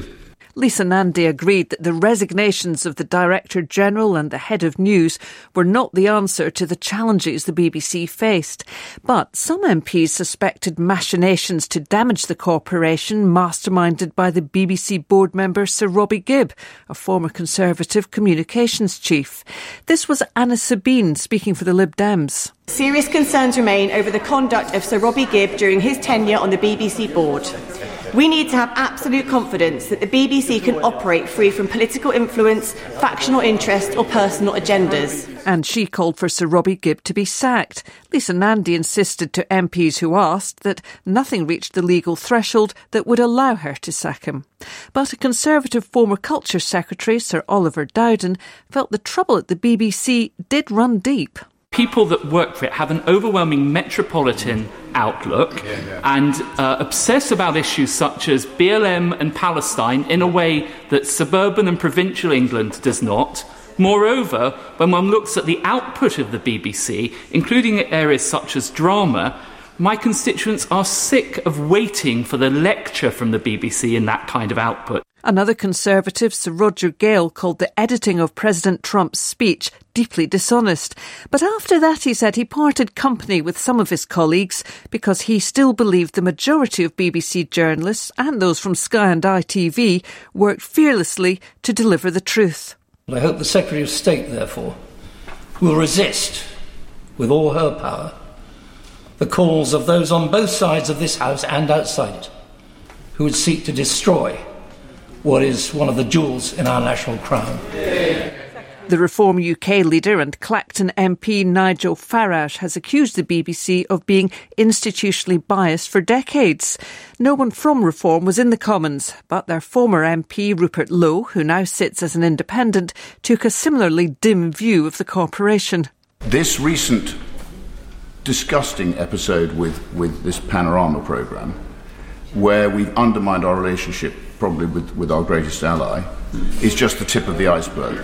Lisa Nandy agreed that the resignations of the Director General and the Head of News were not the answer to the challenges the B B C faced. But some M Ps suspected machinations to damage the corporation masterminded by the B B C board member Sir Robbie Gibb, a former Conservative communications chief. This was Anna Sabine speaking for the Lib Dems. Serious concerns remain over the conduct of Sir Robbie Gibb during his tenure on the B B C board. We need to have absolute confidence that the B B C can operate free from political influence, factional interest or personal agendas. And she called for Sir Robbie Gibb to be sacked. Lisa Nandy insisted to M Ps who asked that nothing reached the legal threshold that would allow her to sack him. But a Conservative former Culture Secretary, Sir Oliver Dowden, felt the trouble at the B B C did run deep. People that work for it have an overwhelming metropolitan outlook and uh, obsess about issues such as B L M and Palestine in a way that suburban and provincial England does not. Moreover, when one looks at the output of the B B C, including areas such as drama, my constituents are sick of waiting for the lecture from the B B C in that kind of output. Another Conservative, Sir Roger Gale, called the editing of President Trump's speech deeply dishonest. But after that, he said he parted company with some of his colleagues because he still believed the majority of B B C journalists and those from Sky and I T V worked fearlessly to deliver the truth. I hope the Secretary of State, therefore, will resist, with all her power, the calls of those on both sides of this House and outside it who would seek to destroy what is one of the jewels in our national crown. The Reform U K leader and Clacton M P Nigel Farage has accused the B B C of being institutionally biased for decades. No one from Reform was in the Commons, but their former M P Rupert Lowe, who now sits as an independent, took a similarly dim view of the corporation. This recent disgusting episode with, with this Panorama programme, where we've undermined our relationship probably with, with our greatest ally, is just the tip of the iceberg.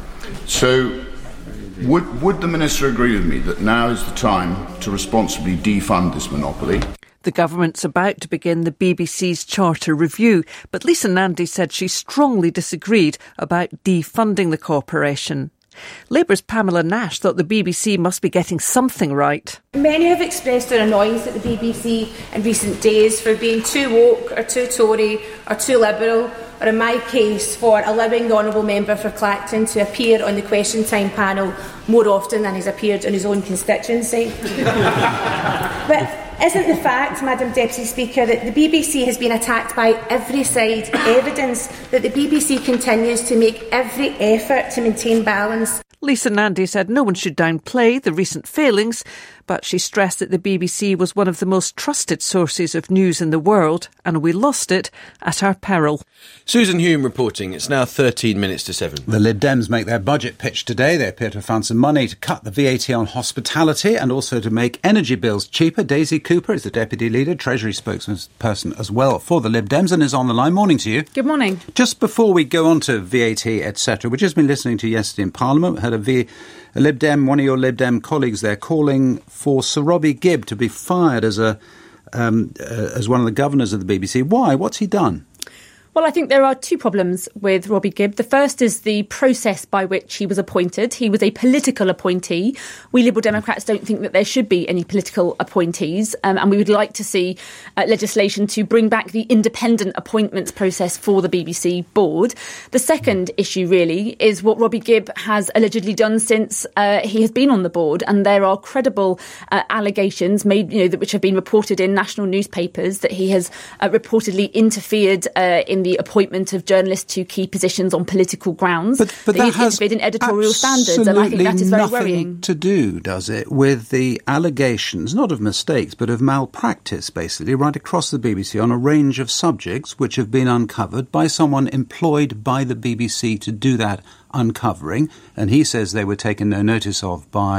So would, would the Minister agree with me that now is the time to responsibly defund this monopoly? The government's about to begin the B B C's charter review, but Lisa Nandy said she strongly disagreed about defunding the corporation. Labour's Pamela Nash thought the B B C must be getting something right. Many have expressed their annoyance at the B B C in recent days for being too woke or too Tory or too liberal, or in my case for allowing the Honourable Member for Clacton to appear on the Question Time panel more often than he's appeared in his own constituency. But isn't the fact, Madam Deputy Speaker, that the B B C has been attacked by every side evidence that the B B C continues to make every effort to maintain balance? Lisa Nandy said no one should downplay the recent failings, but she stressed that the B B C was one of the most trusted sources of news in the world, and we lost it at our peril. Susan Hume reporting. It's now thirteen minutes to seven. The Lib Dems make their budget pitch today. They appear to have found some money to cut the V A T on hospitality and also to make energy bills cheaper. Daisy Cooper is the Deputy Leader, Treasury spokesperson as well for the Lib Dems, and is on the line. Morning to you. Good morning. Just before we go on to V A T, et cetera, we've just been listening to yesterday in Parliament. We had a, v, a Lib Dem, one of your Lib Dem colleagues there, calling for Sir Robbie Gibb to be fired as a um, uh, as one of the governors of the B B C. Why? What's he done? Well, I think there are two problems with Robbie Gibb. The first is the process by which he was appointed. He was a political appointee. We Liberal Democrats don't think that there should be any political appointees, um, and we would like to see uh, legislation to bring back the independent appointments process for the B B C board. The second issue, really, is what Robbie Gibb has allegedly done since uh, he has been on the board, and there are credible uh, allegations made, you know, that which have been reported in national newspapers that he has uh, reportedly interfered uh, in the appointment of journalists to key positions on political grounds. But, but that that has interfered in editorial standards, and I think that is very worrying. To do, does it, with the allegations, not of mistakes, but of malpractice, basically, right across the B B C on a range of subjects which have been uncovered by someone employed by the B B C to do that uncovering, and he says they were taken no notice of by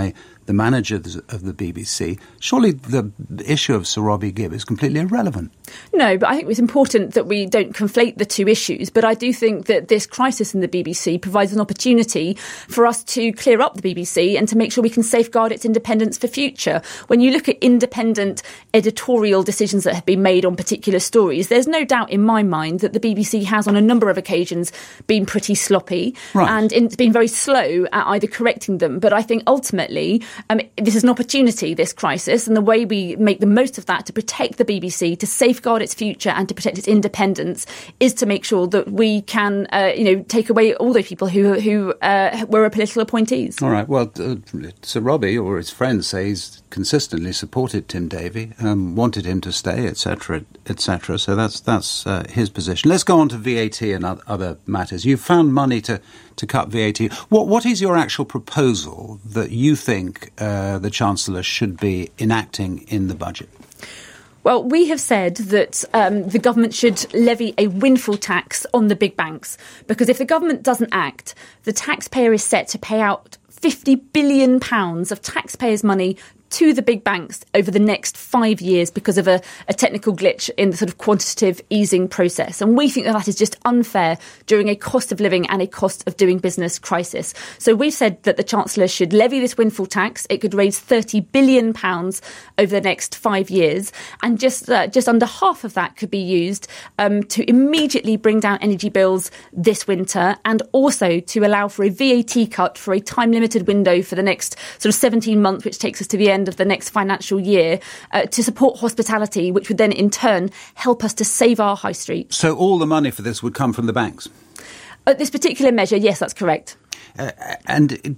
the manager of the B B C, surely the issue of Sir Robbie Gibb is completely irrelevant. No, but I think it's important that we don't conflate the two issues. But I do think that this crisis in the B B C provides an opportunity for us to clear up the B B C and to make sure we can safeguard its independence for future. When you look at independent editorial decisions that have been made on particular stories, there's no doubt in my mind that the B B C has on a number of occasions been pretty sloppy right. and it's been very slow at either correcting them. But I think ultimately um, this is an opportunity, this crisis, and the way we make the most of that to protect the B B C, to safeguard its future and to protect its independence is to make sure that we can, uh, you know, take away all those people who who uh, were political appointees. All right. Well, uh, Sir Robbie or his friends say he's consistently supported Tim Davie, um, wanted him to stay, et cetera, et cetera. So that's that's uh, his position. Let's go on to V A T and other matters. You've found money to, to cut V A T. What what is your actual proposal that you think uh, the Chancellor should be enacting in the budget? Well, we have said that um, the government should levy a windfall tax on the big banks, because if the government doesn't act, the taxpayer is set to pay out fifty billion pounds of taxpayers' money to the big banks over the next five years because of a, a technical glitch in the sort of quantitative easing process. And we think that that is just unfair during a cost of living and a cost of doing business crisis. So we've said that the Chancellor should levy this windfall tax. It could raise thirty billion pounds over the next five years. And just uh, just under half of that could be used um, to immediately bring down energy bills this winter, and also to allow for a V A T cut for a time-limited window for the next sort of seventeen months, which takes us to the end of the next financial year, uh, to support hospitality, which would then in turn help us to save our high street. So all the money for this would come from the banks? At this particular measure, yes, that's correct. Uh, and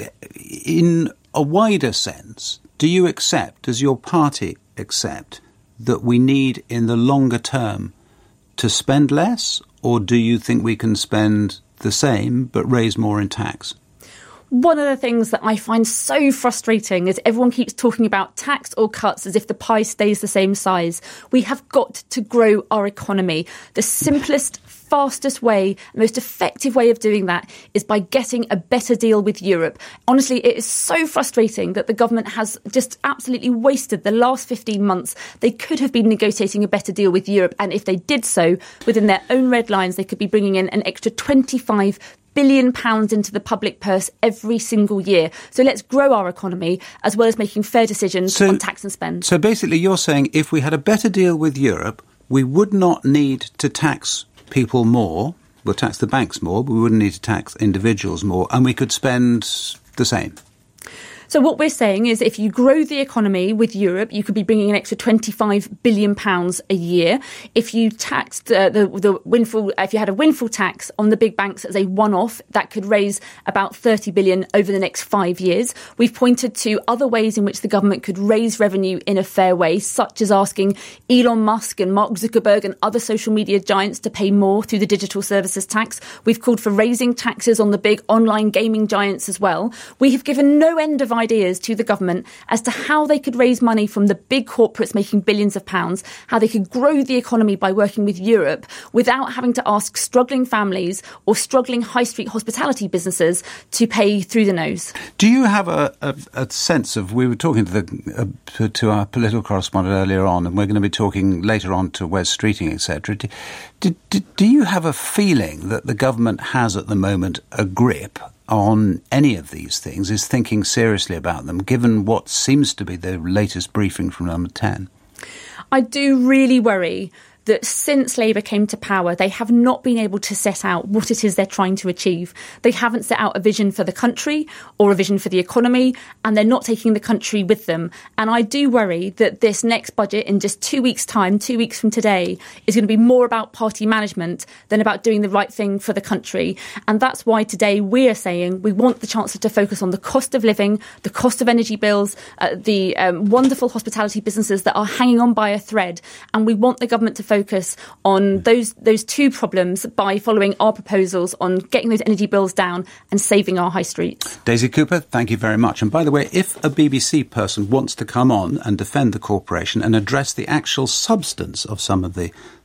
in a wider sense, do you accept, does your party accept, that we need in the longer term to spend less, or do you think we can spend the same but raise more in tax? One of the things that I find so frustrating is everyone keeps talking about tax or cuts as if the pie stays the same size. We have got to grow our economy. The simplest, fastest way, most effective way of doing that is by getting a better deal with Europe. Honestly, it is so frustrating that the government has just absolutely wasted the last fifteen months. They could have been negotiating a better deal with Europe, and if they did so within their own red lines, they could be bringing in an extra twenty-five billion pounds into the public purse every single year. So let's grow our economy as well as making fair decisions so, on tax and spend. So basically you're saying if we had a better deal with Europe, we would not need to tax people more, we'll tax the banks more, but we wouldn't need to tax individuals more, and we could spend the same. So what we're saying is if you grow the economy with Europe, you could be bringing an extra twenty-five billion pounds a year. If you taxed uh, the, the windfall, if you had a windfall tax on the big banks as a one-off, that could raise about thirty billion pounds over the next five years. We've pointed to other ways in which the government could raise revenue in a fair way, such as asking Elon Musk and Mark Zuckerberg and other social media giants to pay more through the digital services tax. We've called for raising taxes on the big online gaming giants as well. We have given no end of ideas to the government as to how they could raise money from the big corporates making billions of pounds, how they could grow the economy by working with Europe without having to ask struggling families or struggling high street hospitality businesses to pay through the nose. Do you have a, a, a sense of, we were talking to the uh, to our political correspondent earlier on, and we're going to be talking later on to Wes Streeting, et cetera. Do, do, do you have a feeling that the government has at the moment a grip on any of these things, is thinking seriously about them, given what seems to be the latest briefing from Number ten? I do really worry that since Labour came to power, they have not been able to set out what it is they're trying to achieve. They haven't set out a vision for the country or a vision for the economy, and they're not taking the country with them. And I do worry that this next budget in just two weeks' time, two weeks from today, is going to be more about party management than about doing the right thing for the country. And that's why today we are saying we want the Chancellor to focus on the cost of living, the cost of energy bills, uh, the um, wonderful hospitality businesses that are hanging on by a thread. And we want the government to focus on those those two problems by following our proposals on getting those energy bills down and saving our high streets. Daisy Cooper, thank you very much. And by the way, if a B B C person wants to come on and defend the corporation and address the actual substance of some of the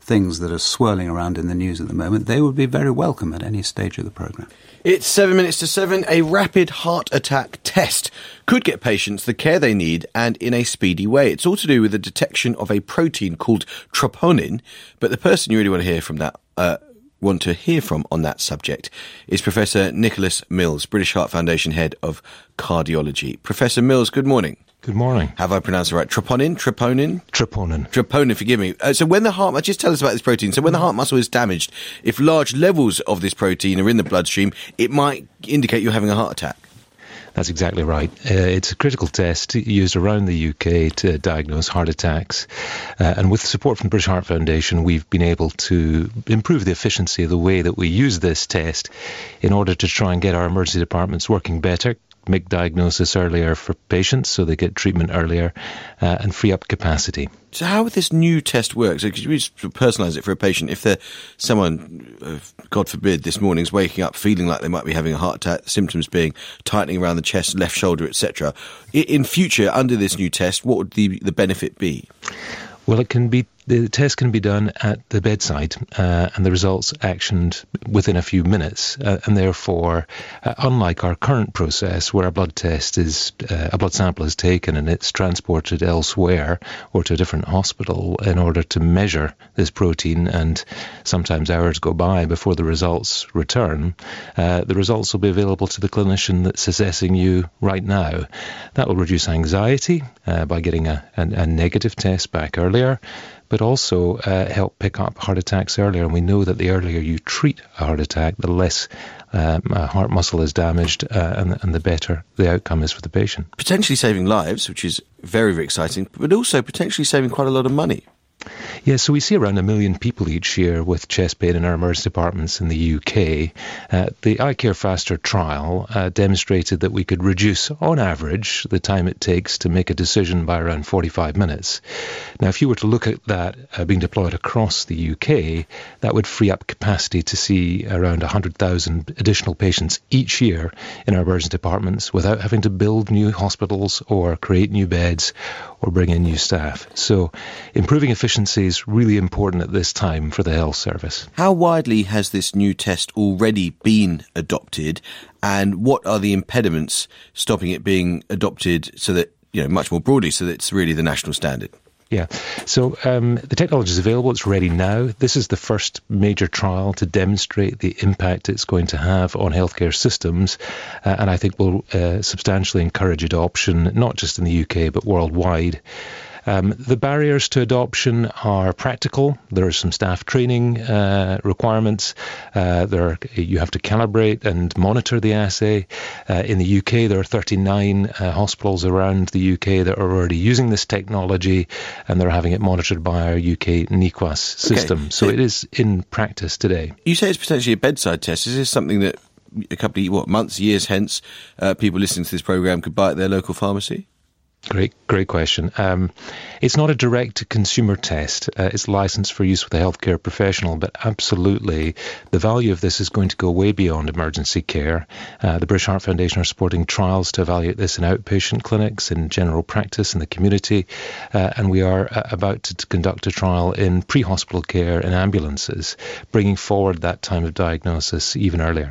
things that are swirling around in the news at the moment, they would be very welcome at any stage of the programme. It's seven minutes to seven. A rapid heart attack test could get patients the care they need and in a speedy way. It's all to do with the detection of a protein called troponin. But the person you really want to hear from that, uh, want to hear from on that subject is Professor Nicholas Mills, British Heart Foundation Head of Cardiology. Professor Mills, good morning. Good morning. Have I pronounced it right? Troponin? Troponin? Troponin. Troponin, forgive me. Uh, so when the heart, just tell us about this protein. So when the heart muscle is damaged, if large levels of this protein are in the bloodstream, it might indicate you're having a heart attack. That's exactly right. Uh, it's a critical test used around the U K to diagnose heart attacks. Uh, and with support from the British Heart Foundation, we've been able to improve the efficiency of the way that we use this test in order to try and get our emergency departments working better, make diagnosis earlier for patients so they get treatment earlier, uh, and free up capacity. So how would this new test work? So could you just personalise it for a patient? If they're someone, uh, God forbid, this morning's waking up feeling like they might be having a heart attack, the symptoms being tightening around the chest, left shoulder, et cetera. In future, under this new test, what would the, the benefit be? Well, it can be the test can be done at the bedside, uh, and the results actioned within a few minutes. Uh, and therefore, uh, unlike our current process, where a blood test is uh, a blood sample is taken and it's transported elsewhere or to a different hospital in order to measure this protein, and sometimes hours go by before the results return, uh, the results will be available to the clinician that's assessing you right now. That will reduce anxiety uh, by getting a, a, a negative test back earlier, but also uh, help pick up heart attacks earlier. And we know that the earlier you treat a heart attack, the less um, a heart muscle is damaged, uh, and, and the better the outcome is for the patient. Potentially saving lives, which is very, very exciting, but also potentially saving quite a lot of money. Yeah, so we see around a million people each year with chest pain in our emergency departments in the U K. Uh, the iCare Faster trial uh, demonstrated that we could reduce, on average, the time it takes to make a decision by around forty-five minutes. Now, if you were to look at that uh, being deployed across the U K, that would free up capacity to see around one hundred thousand additional patients each year in our emergency departments without having to build new hospitals or create new beds or bring in new staff. So improving efficiency is really important at this time for the health service. How widely has this new test already been adopted, and what are the impediments stopping it being adopted so that, you know, much more broadly, so that it's really the national standard? Yeah, so um, the technology is available, it's ready now. This is the first major trial to demonstrate the impact it's going to have on healthcare systems, uh, and I think will uh, substantially encourage adoption, not just in the U K, but worldwide. Um, the barriers to adoption are practical. There are some staff training uh, requirements. Uh, there are, you have to calibrate and monitor the assay. Uh, in the U K, there are thirty-nine uh, hospitals around the U K that are already using this technology, and they're having it monitored by our U K N E Q A S system. Okay. So it is in practice today. You say it's potentially a bedside test. Is this something that a couple of what months, years hence, uh, people listening to this programme could buy at their local pharmacy? Great, great question. Um, it's not a direct-to-consumer test. Uh, it's licensed for use with a healthcare professional, but absolutely the value of this is going to go way beyond emergency care. Uh, the British Heart Foundation are supporting trials to evaluate this in outpatient clinics, in general practice, in the community, uh, and we are uh, about to, to conduct a trial in pre-hospital care in ambulances, bringing forward that time of diagnosis even earlier.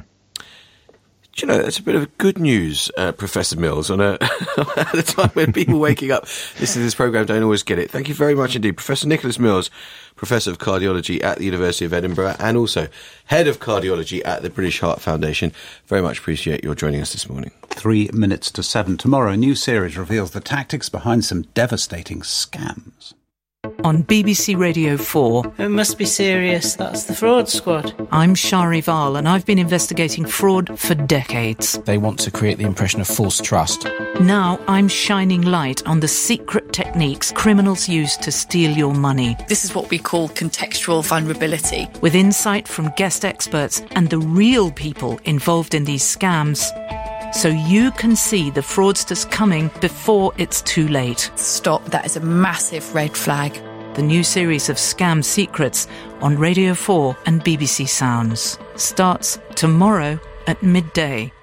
Do you know, that's a bit of good news, uh, Professor Mills, on a, at a time when people waking up listening to this programme don't always get it. Thank you very much indeed. Professor Nicholas Mills, Professor of Cardiology at the University of Edinburgh and also Head of Cardiology at the British Heart Foundation. Very much appreciate your joining us this morning. Three minutes to seven. Tomorrow, a new series reveals the tactics behind some devastating scams. On B B C Radio four. It must be serious. That's the Fraud Squad. I'm Shari Val, and I've been investigating fraud for decades. They want to create the impression of false trust. Now I'm shining light on the secret techniques criminals use to steal your money. This is what we call contextual vulnerability. With insight from guest experts and the real people involved in these scams, so you can see the fraudsters coming before it's too late. Stop. That is a massive red flag. The new series of Scam Secrets on Radio four and B B C Sounds starts tomorrow at midday.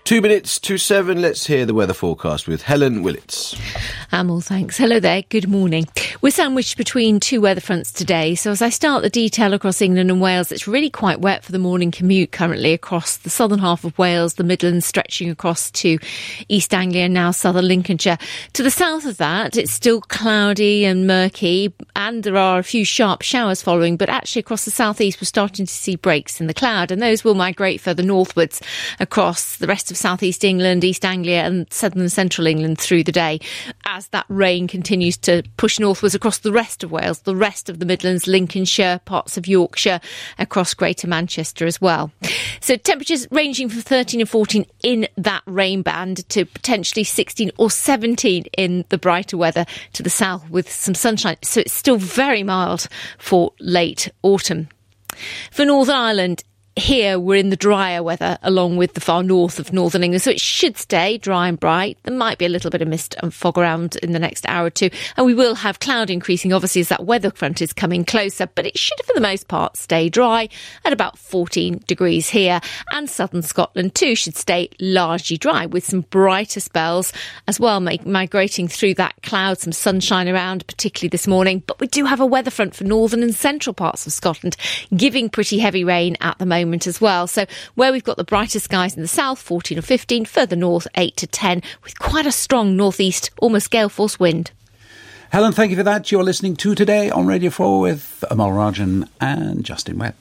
Two minutes to seven. Let's hear the weather forecast with Helen Willits. Amol, thanks. Hello there. Good morning. We're sandwiched between two weather fronts today. So as I start the detail across England and Wales, it's really quite wet for the morning commute currently across the southern half of Wales, the Midlands, stretching across to East Anglia and now southern Lincolnshire. To the south of that, it's still cloudy and murky, and there are a few sharp showers following, but actually across the southeast, we're starting to see breaks in the cloud, and those will migrate further northwards across the rest of southeast England, East Anglia and southern and central England through the day, as that rain continues to push northwards across the rest of Wales, the rest of the Midlands, Lincolnshire, parts of Yorkshire, across Greater Manchester as well. So temperatures ranging from thirteen and fourteen in that rain band to potentially sixteen or seventeen in the brighter weather to the south with some sunshine. So it's still very mild for late autumn. For Northern Ireland, here we're in the drier weather along with the far north of northern England, so it should stay dry and bright. There might be a little bit of mist and fog around in the next hour or two, and we will have cloud increasing obviously as that weather front is coming closer, but it should for the most part stay dry at about fourteen degrees here, and southern Scotland too should stay largely dry with some brighter spells as well make, migrating through that cloud, some sunshine around particularly this morning, but we do have a weather front for northern and central parts of Scotland giving pretty heavy rain at the moment as well. So where we've got the brighter skies in the south, fourteen or fifteen, further north, eight to ten, with quite a strong northeast, almost gale force wind. Helen, thank you for that. You're listening to Today on Radio four with Amal Rajan and Justin Webb.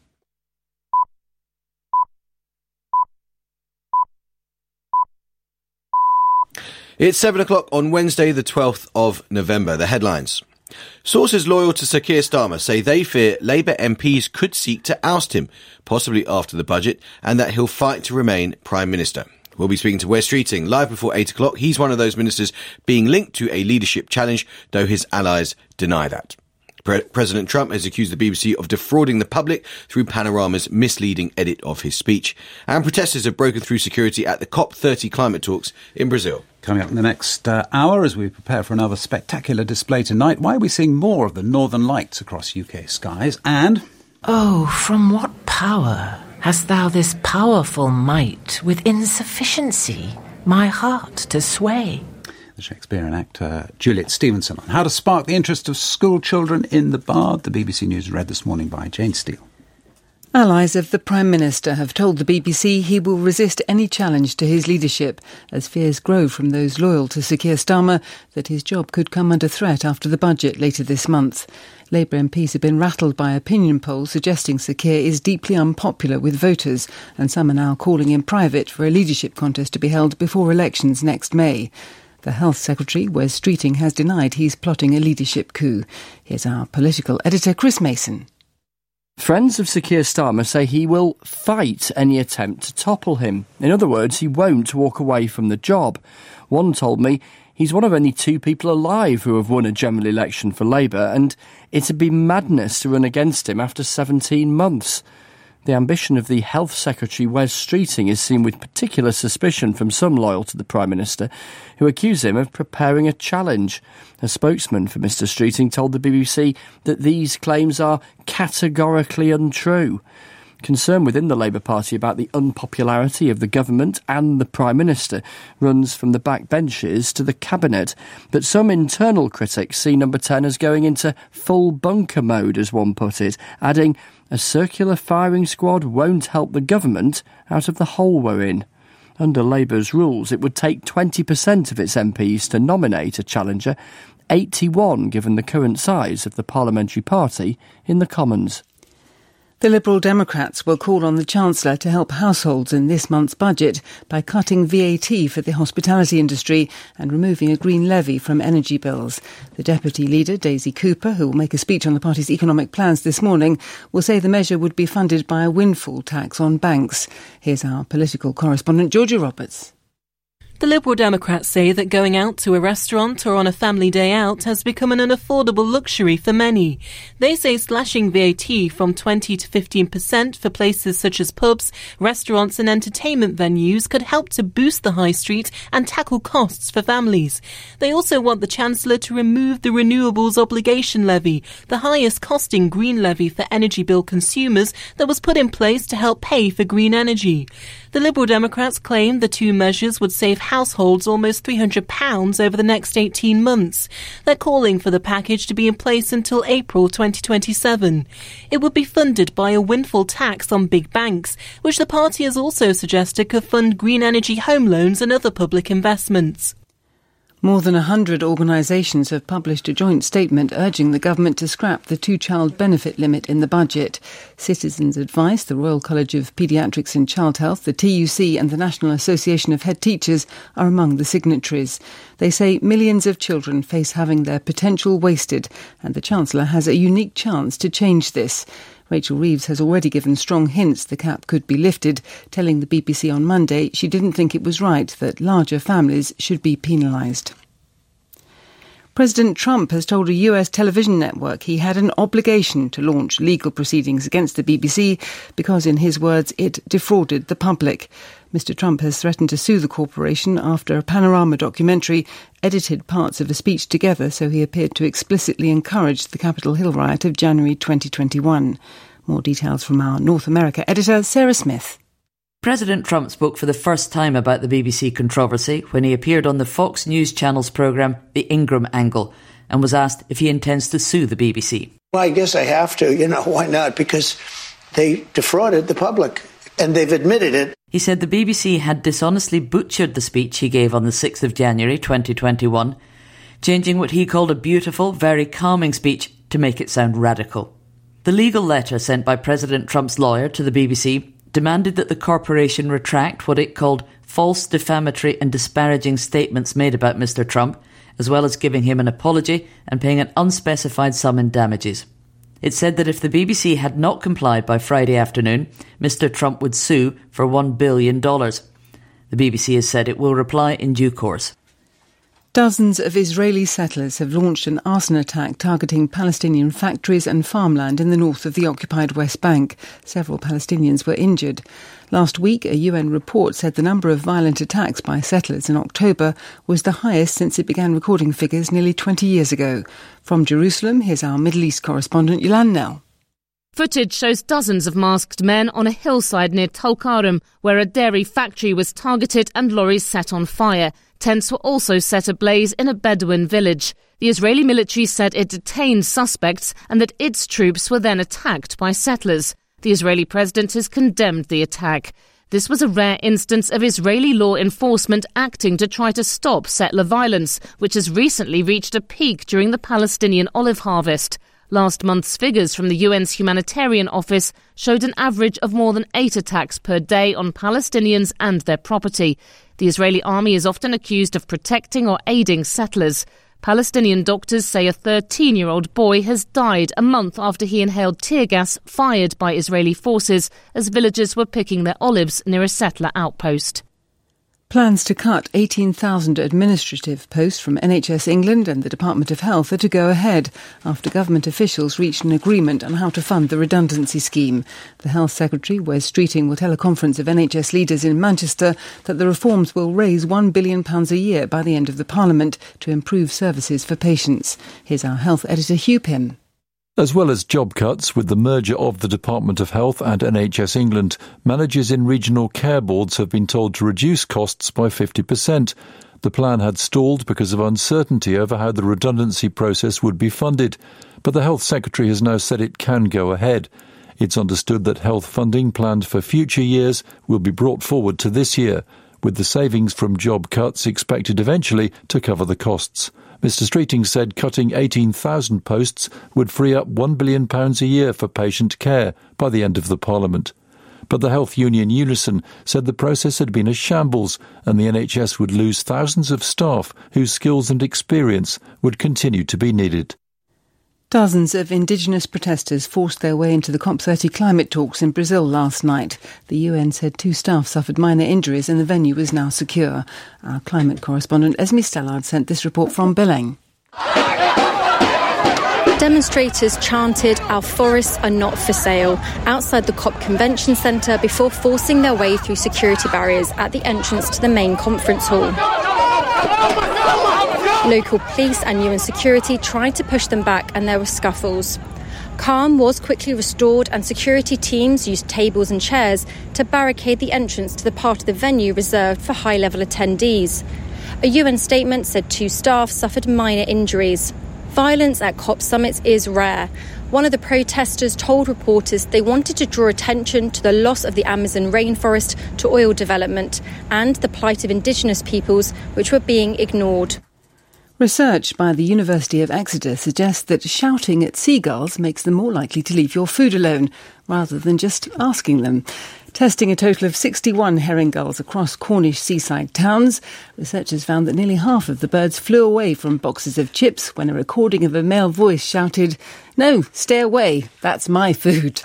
It's seven o'clock on Wednesday, the twelfth of November. The headlines. Sources loyal to Sir Keir Starmer say they fear Labour M Ps could seek to oust him, possibly after the budget, and that he'll fight to remain Prime Minister. We'll be speaking to Wes Streeting live before eight o'clock. He's one of those ministers being linked to a leadership challenge, though his allies deny that. Pre- President Trump has accused the B B C of defrauding the public through Panorama's misleading edit of his speech. And protesters have broken through security at the COP thirty climate talks in Brazil. Coming up in the next uh, hour as we prepare for another spectacular display tonight, why are we seeing more of the Northern Lights across U K skies? And... Oh, from what power hast thou this powerful might with insufficiency my heart to sway? The Shakespearean actor Juliet Stevenson on how to spark the interest of school children in the Bard. The B B C News read this morning by Jane Steele. Allies of the Prime Minister have told the B B C he will resist any challenge to his leadership as fears grow from those loyal to Sir Keir Starmer that his job could come under threat after the budget later this month. Labour M Ps have been rattled by opinion polls suggesting Sir Keir is deeply unpopular with voters, and some are now calling in private for a leadership contest to be held before elections next May. The Health Secretary, Wes Streeting, has denied he's plotting a leadership coup. Here's our political editor, Chris Mason. Friends of Sir Keir Starmer say he will fight any attempt to topple him. In other words, he won't walk away from the job. One told me he's one of only two people alive who have won a general election for Labour, and it'd be madness to run against him after seventeen months. The ambition of the Health Secretary, Wes Streeting, is seen with particular suspicion from some loyal to the Prime Minister, who accuse him of preparing a challenge. A spokesman for Mr Streeting told the B B C that these claims are categorically untrue. Concern within the Labour Party about the unpopularity of the government and the Prime Minister runs from the backbenches to the Cabinet, but some internal critics see Number ten as going into full bunker mode, as one put it, adding, "A circular firing squad won't help the government out of the hole we're in." Under Labour's rules, it would take twenty percent of its M Ps to nominate a challenger, eighty-one given the current size of the parliamentary party in the Commons. The Liberal Democrats will call on the Chancellor to help households in this month's budget by cutting V A T for the hospitality industry and removing a green levy from energy bills. The Deputy Leader, Daisy Cooper, who will make a speech on the party's economic plans this morning, will say the measure would be funded by a windfall tax on banks. Here's our political correspondent, Georgia Roberts. The Liberal Democrats say that going out to a restaurant or on a family day out has become an unaffordable luxury for many. They say slashing V A T from twenty to fifteen percent for places such as pubs, restaurants and entertainment venues could help to boost the high street and tackle costs for families. They also want the Chancellor to remove the Renewables Obligation Levy, the highest costing green levy for energy bill consumers that was put in place to help pay for green energy. The Liberal Democrats claim the two measures would save households almost three hundred pounds over the next eighteen months. They're calling for the package to be in place until April twenty twenty-seven. It would be funded by a windfall tax on big banks, which the party has also suggested could fund green energy home loans and other public investments. More than a hundred organisations have published a joint statement urging the government to scrap the two-child benefit limit in the budget. Citizens Advice, the Royal College of Paediatrics and Child Health, the T U C and the National Association of Head Teachers are among the signatories. They say millions of children face having their potential wasted, and the Chancellor has a unique chance to change this. Rachel Reeves has already given strong hints the cap could be lifted, telling the B B C on Monday she didn't think it was right that larger families should be penalised. President Trump has told a U S television network he had an obligation to launch legal proceedings against the B B C because, in his words, it defrauded the public. Mister Trump has threatened to sue the corporation after a Panorama documentary edited parts of a speech together so he appeared to explicitly encourage the Capitol Hill riot of January twenty twenty-one. More details from our North America editor, Sarah Smith. President Trump spoke for the first time about the B B C controversy when he appeared on the Fox News Channel's programme The Ingram Angle and was asked if he intends to sue the B B C. Well, I guess I have to. You know, why not? Because they defrauded the public and they've admitted it. He said the B B C had dishonestly butchered the speech he gave on the sixth of January twenty twenty-one, changing what he called a beautiful, very calming speech to make it sound radical. The legal letter sent by President Trump's lawyer to the B B C demanded that the corporation retract what it called false, defamatory and disparaging statements made about Mister Trump, as well as giving him an apology and paying an unspecified sum in damages. It said that if the B B C had not complied by Friday afternoon, Mister Trump would sue for one billion dollars. The B B C has said it will reply in due course. Dozens of Israeli settlers have launched an arson attack targeting Palestinian factories and farmland in the north of the occupied West Bank. Several Palestinians were injured. Last week, a U N report said the number of violent attacks by settlers in October was the highest since it began recording figures nearly twenty years ago. From Jerusalem, here's our Middle East correspondent, Yulan Nell. Footage shows dozens of masked men on a hillside near Tulkarm, where a dairy factory was targeted and lorries set on fire. Tents were also set ablaze in a Bedouin village. The Israeli military said it detained suspects and that its troops were then attacked by settlers. The Israeli president has condemned the attack. This was a rare instance of Israeli law enforcement acting to try to stop settler violence, which has recently reached a peak during the Palestinian olive harvest. Last month's figures from the U N's humanitarian office showed an average of more than eight attacks per day on Palestinians and their property. The Israeli army is often accused of protecting or aiding settlers. Palestinian doctors say a thirteen-year-old boy has died a month after he inhaled tear gas fired by Israeli forces as villagers were picking their olives near a settler outpost. Plans to cut eighteen thousand administrative posts from N H S England and the Department of Health are to go ahead after government officials reached an agreement on how to fund the redundancy scheme. The Health Secretary, Wes Streeting, will tell a conference of N H S leaders in Manchester that the reforms will raise one billion pounds a year by the end of the Parliament to improve services for patients. Here's our health editor, Hugh Pym. As well as job cuts, with the merger of the Department of Health and N H S England, managers in regional care boards have been told to reduce costs by fifty percent. The plan had stalled because of uncertainty over how the redundancy process would be funded, but the Health Secretary has now said it can go ahead. It's understood that health funding planned for future years will be brought forward to this year, with the savings from job cuts expected eventually to cover the costs. Mr Streeting said cutting eighteen thousand posts would free up one billion pounds a year for patient care by the end of the Parliament. But the health union Unison said the process had been a shambles and the N H S would lose thousands of staff whose skills and experience would continue to be needed. Dozens of indigenous protesters forced their way into the COP thirty climate talks in Brazil last night. The U N said two staff suffered minor injuries and the venue is now secure. Our climate correspondent Esme Stellard sent this report from Belém. Demonstrators chanted, "Our forests are not for sale," outside the COP Convention Centre before forcing their way through security barriers at the entrance to the main conference hall. Local police and U N security tried to push them back and there were scuffles. Calm was quickly restored and security teams used tables and chairs to barricade the entrance to the part of the venue reserved for high-level attendees. A U N statement said two staff suffered minor injuries. Violence at COP summits is rare. One of the protesters told reporters they wanted to draw attention to the loss of the Amazon rainforest to oil development and the plight of indigenous peoples, which were being ignored. Research by the University of Exeter suggests that shouting at seagulls makes them more likely to leave your food alone, rather than just asking them. Testing a total of sixty-one herring gulls across Cornish seaside towns, researchers found that nearly half of the birds flew away from boxes of chips when a recording of a male voice shouted, "No, stay away, that's my food."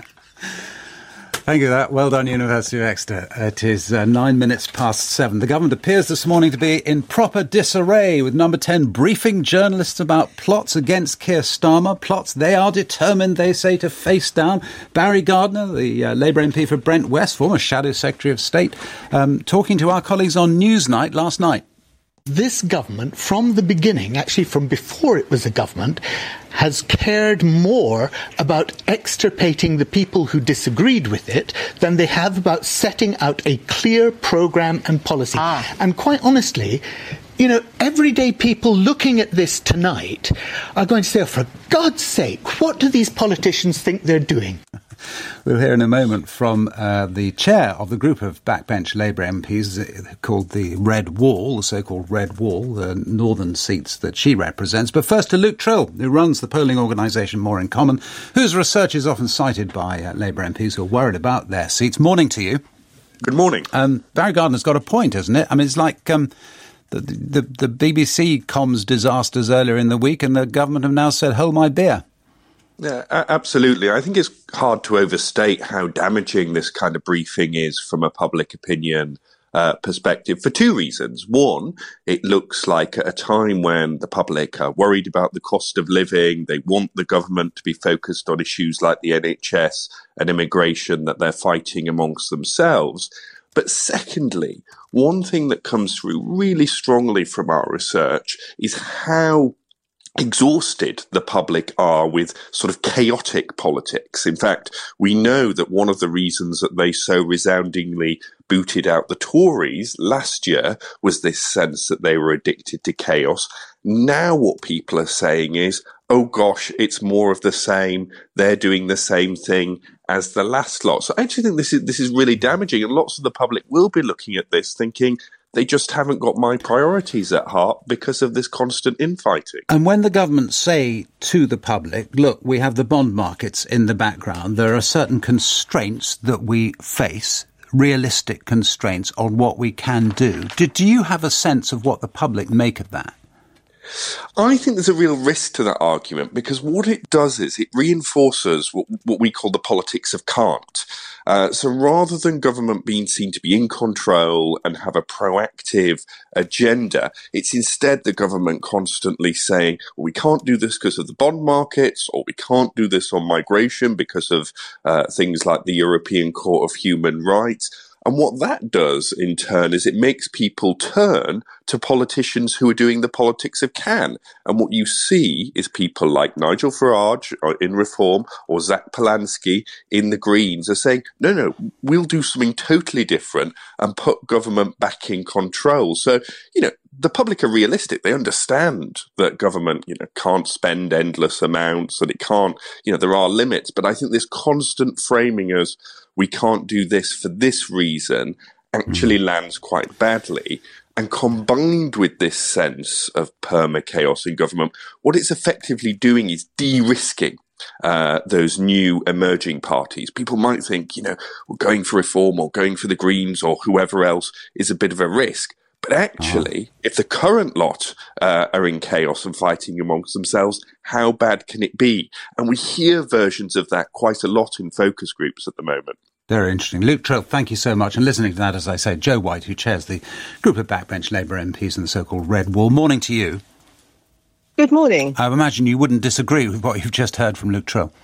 Thank you for that. Well done, University of Exeter. It is uh, nine minutes past seven. The government appears this morning to be in proper disarray, with Number ten briefing journalists about plots against Keir Starmer. Plots they are determined, they say, to face down. Barry Gardiner, the uh, Labour M P for Brent West, former Shadow Secretary of State, um, talking to our colleagues on Newsnight last night. This government, from the beginning, actually from before it was a government, has cared more about extirpating the people who disagreed with it than they have about setting out a clear programme and policy. Ah. And quite honestly, you know, everyday people looking at this tonight are going to say, oh, for God's sake, what do these politicians think they're doing? We'll hear in a moment from uh, the chair of the group of backbench Labour M Ps called the Red Wall, the so-called Red Wall, the northern seats that she represents. But first to Luke Trill, who runs the polling organisation More in Common, whose research is often cited by uh, Labour M Ps who are worried about their seats. Morning to you. Good morning. Um, Barry Gardiner's got a point, hasn't it? I mean, it's like um, the, the, the B B C comms disasters earlier in the week, and the government have now said, hold my beer. Yeah, absolutely. I think it's hard to overstate how damaging this kind of briefing is from a public opinion uh, perspective for two reasons. One, it looks like at a time when the public are worried about the cost of living, they want the government to be focused on issues like the N H S and immigration that they're fighting amongst themselves. But secondly, one thing that comes through really strongly from our research is how exhausted the public are with sort of chaotic politics. In fact, we know that one of the reasons that they so resoundingly booted out the Tories last year was this sense that they were addicted to chaos. Now what people are saying is, oh gosh, it's more of the same. They're doing the same thing as the last lot. So I actually think this is this is really damaging, and lots of the public will be looking at this thinking, they just haven't got my priorities at heart because of this constant infighting. And when the government say to the public, look, we have the bond markets in the background, there are certain constraints that we face, realistic constraints on what we can do. Do, do you have a sense of what the public make of that? I think there's a real risk to that argument, because what it does is it reinforces what, what we call the politics of can't. Uh, so rather than government being seen to be in control and have a proactive agenda, it's instead the government constantly saying, well, we can't do this because of the bond markets, or we can't do this on migration because of uh, things like the European Court of Human Rights. And what that does, in turn, is it makes people turn to politicians who are doing the politics of can. And what you see is people like Nigel Farage in Reform or Zach Polanski in the Greens are saying, no, no, we'll do something totally different and put government back in control. So, you know, the public are realistic. They understand that government, you know, can't spend endless amounts and it can't, you know, there are limits. But I think this constant framing as we can't do this for this reason actually mm. lands quite badly. And combined with this sense of perma-chaos in government, what it's effectively doing is de-risking uh, those new emerging parties. People might think, you know, well, going for Reform or going for the Greens or whoever else is a bit of a risk. But actually, oh. if the current lot uh, are in chaos and fighting amongst themselves, how bad can it be? And we hear versions of that quite a lot in focus groups at the moment. Very interesting. Luke Trill, thank you so much. And listening to that, as I say, Joe White, who chairs the group of backbench Labour M Ps in the so-called Red Wall. Morning to you. Good morning. I imagine you wouldn't disagree with what you've just heard from Luke Trill.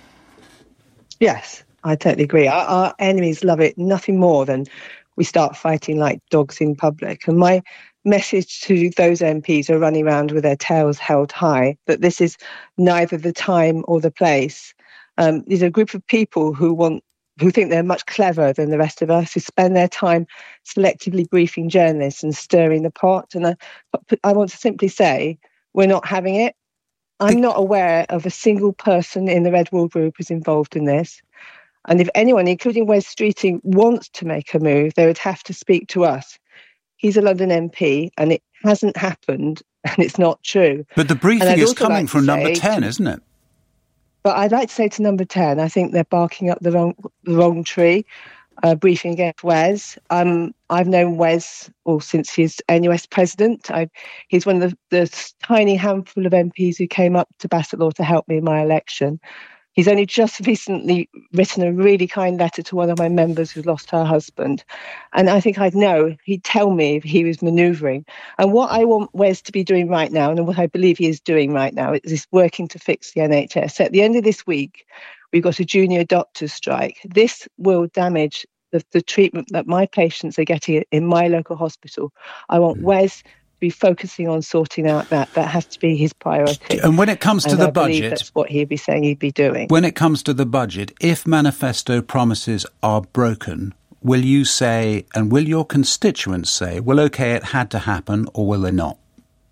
Yes, I totally agree. Our, our enemies love it nothing more than we start fighting like dogs in public. And my message to those M Ps who are running around with their tails held high, that this is neither the time or the place. Um, these are a group of people who want, who think they're much cleverer than the rest of us, who spend their time selectively briefing journalists and stirring the pot. And I, I want to simply say, we're not having it. I'm not aware of a single person in the Red Wall Group who's involved in this. And if anyone, including Wes Streeting, wants to make a move, they would have to speak to us. He's a London M P, and it hasn't happened, and it's not true. But the briefing is coming like from number ten, isn't it? But I'd like to say to number ten, I think they're barking up the wrong the wrong tree, uh, briefing against Wes. Um, I've known Wes well, since he's N U S president. I've, he's one of the, the tiny handful of M Ps who came up to Bassetlaw to help me in my election. He's only just recently written a really kind letter to one of my members who's lost her husband. And I think I'd know, he'd tell me if he was manoeuvring. And what I want Wes to be doing right now, and what I believe he is doing right now, is working to fix the N H S. At the end of this week, we've got a junior doctor's strike. This will damage the, the treatment that my patients are getting in my local hospital. I want mm. Wes be focusing on sorting out that. That has to be his priority. And when it comes to and the I budget, that's what he'd be saying he'd be doing. When it comes to the budget, if manifesto promises are broken, will you say, and will your constituents say, well, OK, it had to happen, or will they not?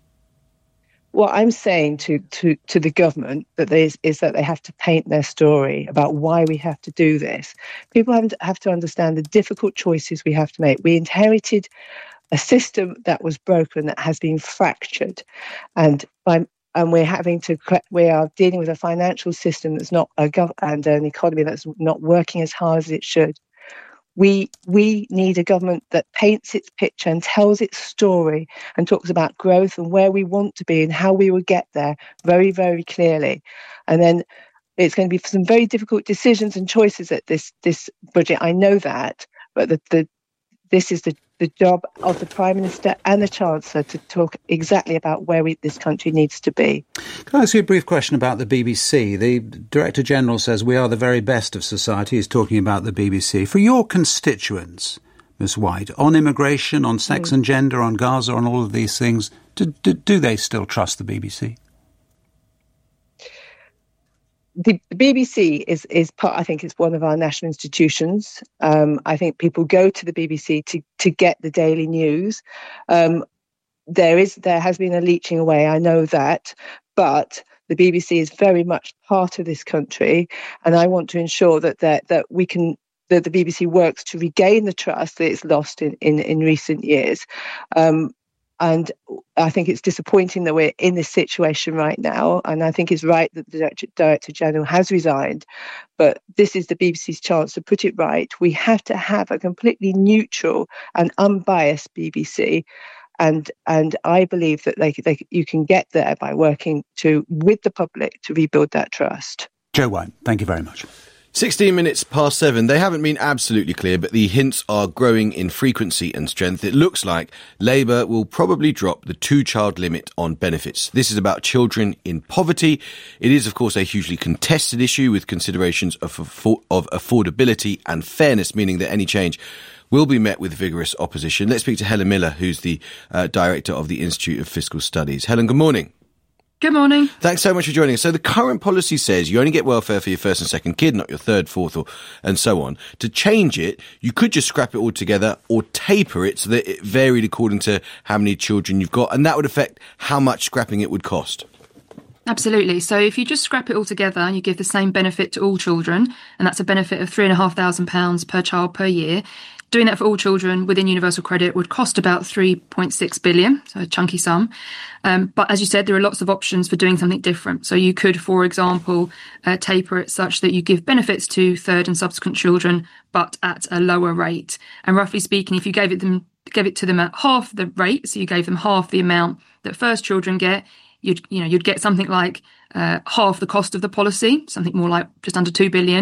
What I'm saying to, to, to the government that is, is that they have to paint their story about why we have to do this. People have to, have to understand the difficult choices we have to make. We inherited a system that was broken, that has been fractured, and by, and we're having to we are dealing with a financial system that's not a gov- and an economy that's not working as hard as it should. We we need a government that paints its picture and tells its story and talks about growth and where we want to be and how we will get there very, very clearly. And then it's going to be some very difficult decisions and choices at this this budget. I know that, but the, the this is the the job of the Prime Minister and the Chancellor to talk exactly about where we, this country needs to be. Can I ask you a brief question about the B B C? The Director General says we are the very best of society. He's talking about the B B C. For your constituents, Miz White, on immigration, on sex mm. and gender, on Gaza, on all of these things, do, do, do they still trust the B B C? The, the B B C is is part. I think it's one of our national institutions. Um, I think people go to the B B C to to get the daily news. Um, there is there has been a leeching away. I know that, but the B B C is very much part of this country, and I want to ensure that that that we can. That the B B C works to regain the trust that it's lost in in, in recent years. Um, And I think it's disappointing that we're in this situation right now. And I think it's right that the Director, Director General has resigned. But this is the B B C's chance to put it right. We have to have a completely neutral and unbiased B B C. And and I believe that they, they, you can get there by working to with the public to rebuild that trust. Jo White, thank you very much. sixteen minutes past seven. They haven't been absolutely clear, but the hints are growing in frequency and strength. It looks like Labour will probably drop the two-child limit on benefits. This is about children in poverty. It is, of course, a hugely contested issue with considerations of, of affordability and fairness, meaning that any change will be met with vigorous opposition. Let's speak to Helen Miller, who's the uh, director of the Institute of Fiscal Studies. Helen, good morning. Good morning. Thanks so much for joining us. So the current policy says you only get welfare for your first and second kid, not your third, fourth, or and so on. To change it, you could just scrap it all together or taper it so that it varied according to how many children you've got, and that would affect how much scrapping it would cost. Absolutely. So if you just scrap it all together and you give the same benefit to all children, and that's a benefit of three and a half thousand pounds per child per year, doing that for all children within universal credit would cost about three point six billion, so a chunky sum. Um, but as you said, there are lots of options for doing something different. So you could, for example, uh, taper it such that you give benefits to third and subsequent children, but at a lower rate. And roughly speaking, if you gave it them gave it to them at half the rate, so you gave them half the amount that first children get, you'd you know you'd get something like uh, half the cost of the policy, something more like just under two billion.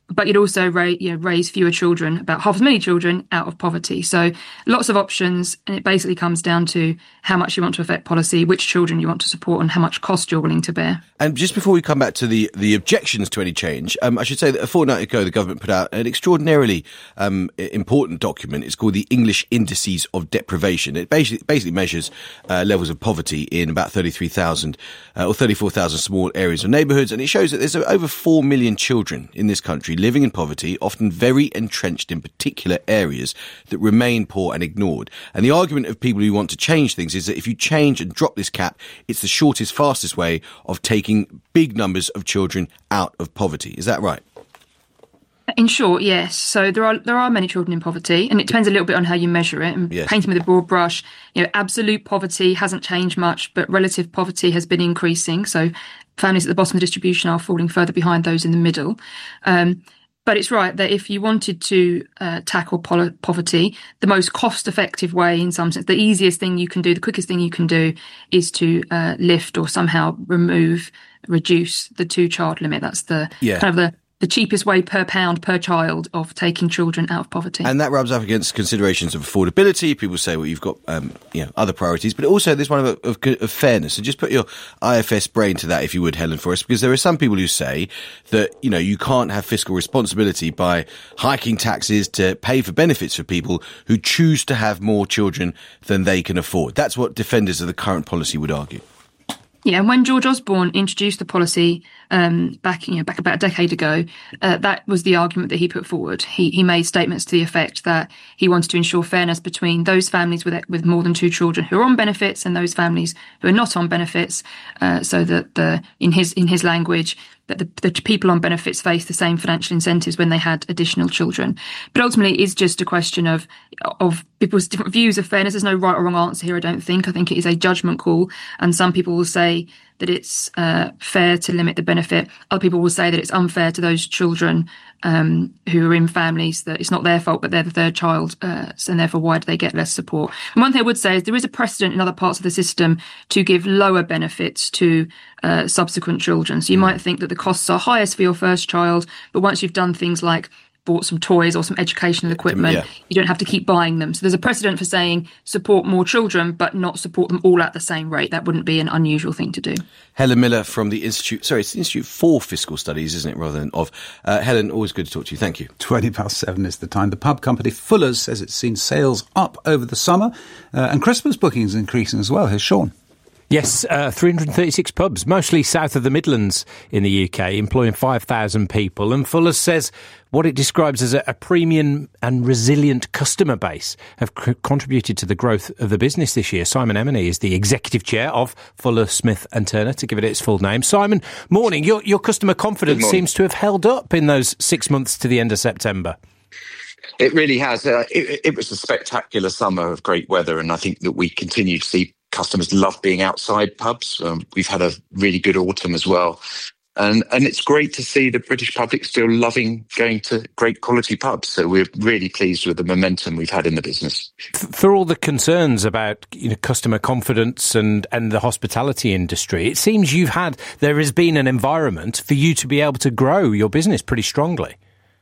but you'd also raise, you know, raise fewer children, about half as many children, out of poverty. So lots of options, and it basically comes down to how much you want to affect policy, which children you want to support, and how much cost you're willing to bear. And just before we come back to the, the objections to any change, um, I should say that a fortnight ago the government put out an extraordinarily um, important document. It's called the English Indices of Deprivation. It basically, basically measures uh, levels of poverty in about thirty-three thousand uh, or thirty-four thousand small areas or neighbourhoods, and it shows that there's over four million children in this country living in poverty, often very entrenched in particular areas that remain poor and ignored. And the argument of people who want to change things is that if you change and drop this cap, it's the shortest, fastest way of taking big numbers of children out of poverty. Is that right? In short, yes. So there are there are many children in poverty, and it depends a little bit on how you measure it. And yes. Painting with a broad brush, you know, absolute poverty hasn't changed much, but relative poverty has been increasing. So families at the bottom of the distribution are falling further behind those in the middle. Um, but it's right that if you wanted to uh, tackle pol- poverty, the most cost-effective way, in some sense, the easiest thing you can do, the quickest thing you can do, is to uh, lift or somehow remove, reduce the two-child limit. That's the yeah. kind of the the cheapest way per pound per child of taking children out of poverty. And that rubs up against considerations of affordability. People say, well, you've got um, you know, other priorities, but also there's one of, of, of fairness. So just put your I F S brain to that, if you would, Helen, for us, because there are some people who say that, you know, you can't have fiscal responsibility by hiking taxes to pay for benefits for people who choose to have more children than they can afford. That's what defenders of the current policy would argue. Yeah, and when George Osborne introduced the policy um, back, you know, back about a decade ago, uh, that was the argument that he put forward. He he made statements to the effect that he wanted to ensure fairness between those families with with more than two children who are on benefits and those families who are not on benefits, uh, so that the in his in his language, that the, the people on benefits face the same financial incentives when they had additional children. But ultimately, it is just a question of of people's different views of fairness. There's no right or wrong answer here, I don't think. I think it is a judgment call, and some people will say that it's uh, fair to limit the benefit. Other people will say that it's unfair to those children um, who are in families that it's not their fault, but they're the third child, uh, and therefore why do they get less support? And one thing I would say is there is a precedent in other parts of the system to give lower benefits to uh, subsequent children. So you might think that the costs are highest for your first child, but once you've done things like bought some toys or some educational equipment, yeah. you don't have to keep buying them. So there's a precedent for saying support more children, but not support them all at the same rate. That wouldn't be an unusual thing to do. Helen Miller from the Institute, sorry, it's the Institute for Fiscal Studies, isn't it, rather than of. Uh, Helen, always good to talk to you. Thank you. twenty past seven is the time. The pub company Fuller's says it's seen sales up over the summer, uh, and Christmas bookings increasing as well. Here's Sean. Yes, uh, three hundred thirty-six pubs, mostly south of the Midlands in the U K, employing five thousand people. And Fuller's says what it describes as a, a premium and resilient customer base have c- contributed to the growth of the business this year. Simon Emmoney is the executive chair of Fuller, Smith and Turner, to give it its full name. Simon, morning. Your, your customer confidence seems to have held up in those six months to the end of September. It really has. Uh, it, it was a spectacular summer of great weather, and I think that we continue to see customers love being outside pubs. Um, we've had a really good autumn as well. And and it's great to see the British public still loving going to great quality pubs. So we're really pleased with the momentum we've had in the business. For all the concerns about, you know, customer confidence and, and the hospitality industry, it seems you've had, there has been an environment for you to be able to grow your business pretty strongly.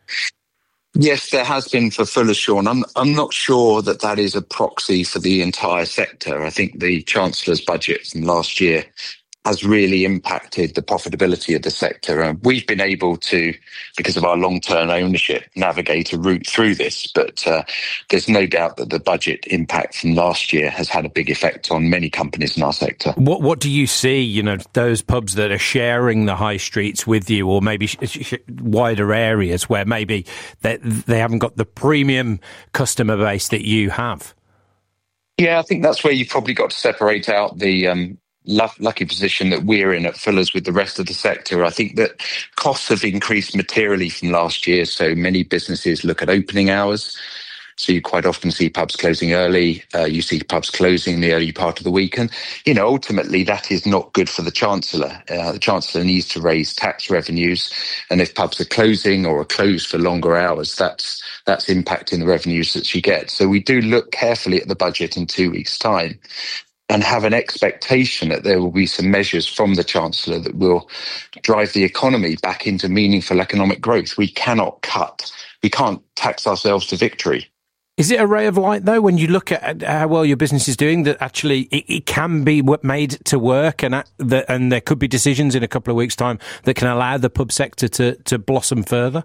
Yes, there has been for Fuller's, Sean. I'm, I'm not sure that that is a proxy for the entire sector. I think the Chancellor's budget from last year has really impacted the profitability of the sector. And we've been able to, because of our long-term ownership, navigate a route through this. But uh, there's no doubt that the budget impact from last year has had a big effect on many companies in our sector. What what do you see, you know, those pubs that are sharing the high streets with you, or maybe sh- sh- wider areas where maybe they, they haven't got the premium customer base that you have? Yeah, I think that's where you've probably got to separate out the um, lucky position that we're in at Fuller's with the rest of the sector. I think that costs have increased materially from last year, so many businesses look at opening hours. So you quite often see pubs closing early, uh, you see pubs closing the early part of the week. And, you know, ultimately that is not good for the Chancellor. Uh, the Chancellor needs to raise tax revenues. And if pubs are closing or are closed for longer hours, that's that's impacting the revenues that she gets. So we do look carefully at the budget in two weeks' time. and have an expectation that there will be some measures from the Chancellor that will drive the economy back into meaningful economic growth. We cannot cut. We can't tax ourselves to victory. Is it a ray of light, though, when you look at how well your business is doing, that actually it, it can be made to work, and that, and there could be decisions in a couple of weeks' time that can allow the pub sector to, to blossom further?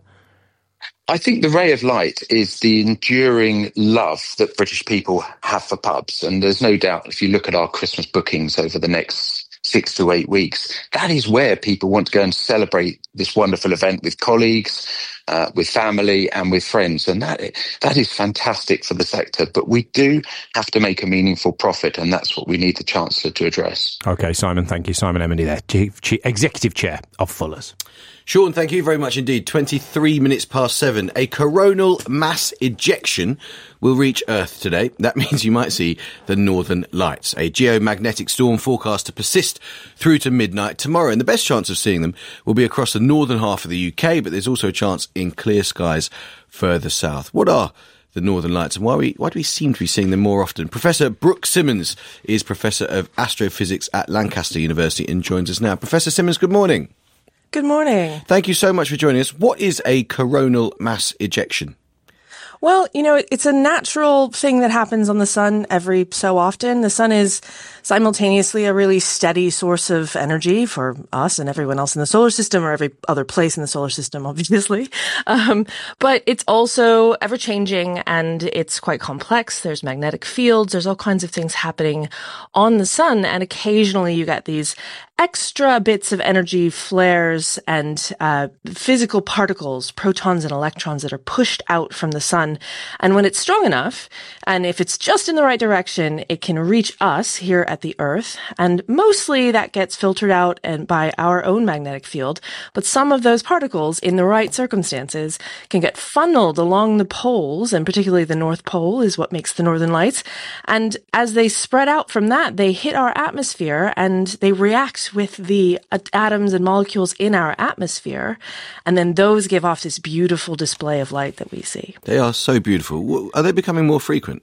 I think the ray of light is the enduring love that British people have for pubs. And there's no doubt, if you look at our Christmas bookings over the next six to eight weeks, that is where people want to go and celebrate this wonderful event with colleagues, uh, with family and with friends. And that that is fantastic for the sector. But we do have to make a meaningful profit, and that's what we need the Chancellor to address. OK, Simon, thank you. Simon Emmoney there, Chief, Chief, Executive Chair of Fuller's. Sean, thank you very much indeed. twenty-three minutes past seven. A coronal mass ejection will reach Earth today. That means you might see the Northern Lights, a geomagnetic storm forecast to persist through to midnight tomorrow. And the best chance of seeing them will be across the northern half of the U K, but there's also a chance in clear skies further south. What are the Northern Lights, and why, we, why do we seem to be seeing them more often? Professor Brooke Simmons is Professor of Astrophysics at Lancaster University and joins us now. Professor Simmons, good morning. Good morning. Thank you so much for joining us. What is a coronal mass ejection? Well, you know, it's a natural thing that happens on the sun every so often. The sun is simultaneously a really steady source of energy for us and everyone else in the solar system, or every other place in the solar system, obviously. Um, but it's also ever changing, and it's quite complex. There's magnetic fields. There's all kinds of things happening on the sun. And occasionally you get these extra bits of energy flares and uh, physical particles, protons and electrons, that are pushed out from the sun. And when it's strong enough, and if it's just in the right direction, it can reach us here at the Earth. And mostly that gets filtered out and by our own magnetic field. But some of those particles, in the right circumstances, can get funneled along the poles, and particularly the North Pole is what makes the Northern Lights. And as they spread out from that, they hit our atmosphere and they react with the atoms and molecules in our atmosphere, and then those give off this beautiful display of light that we see. They are so beautiful. Are they becoming more frequent?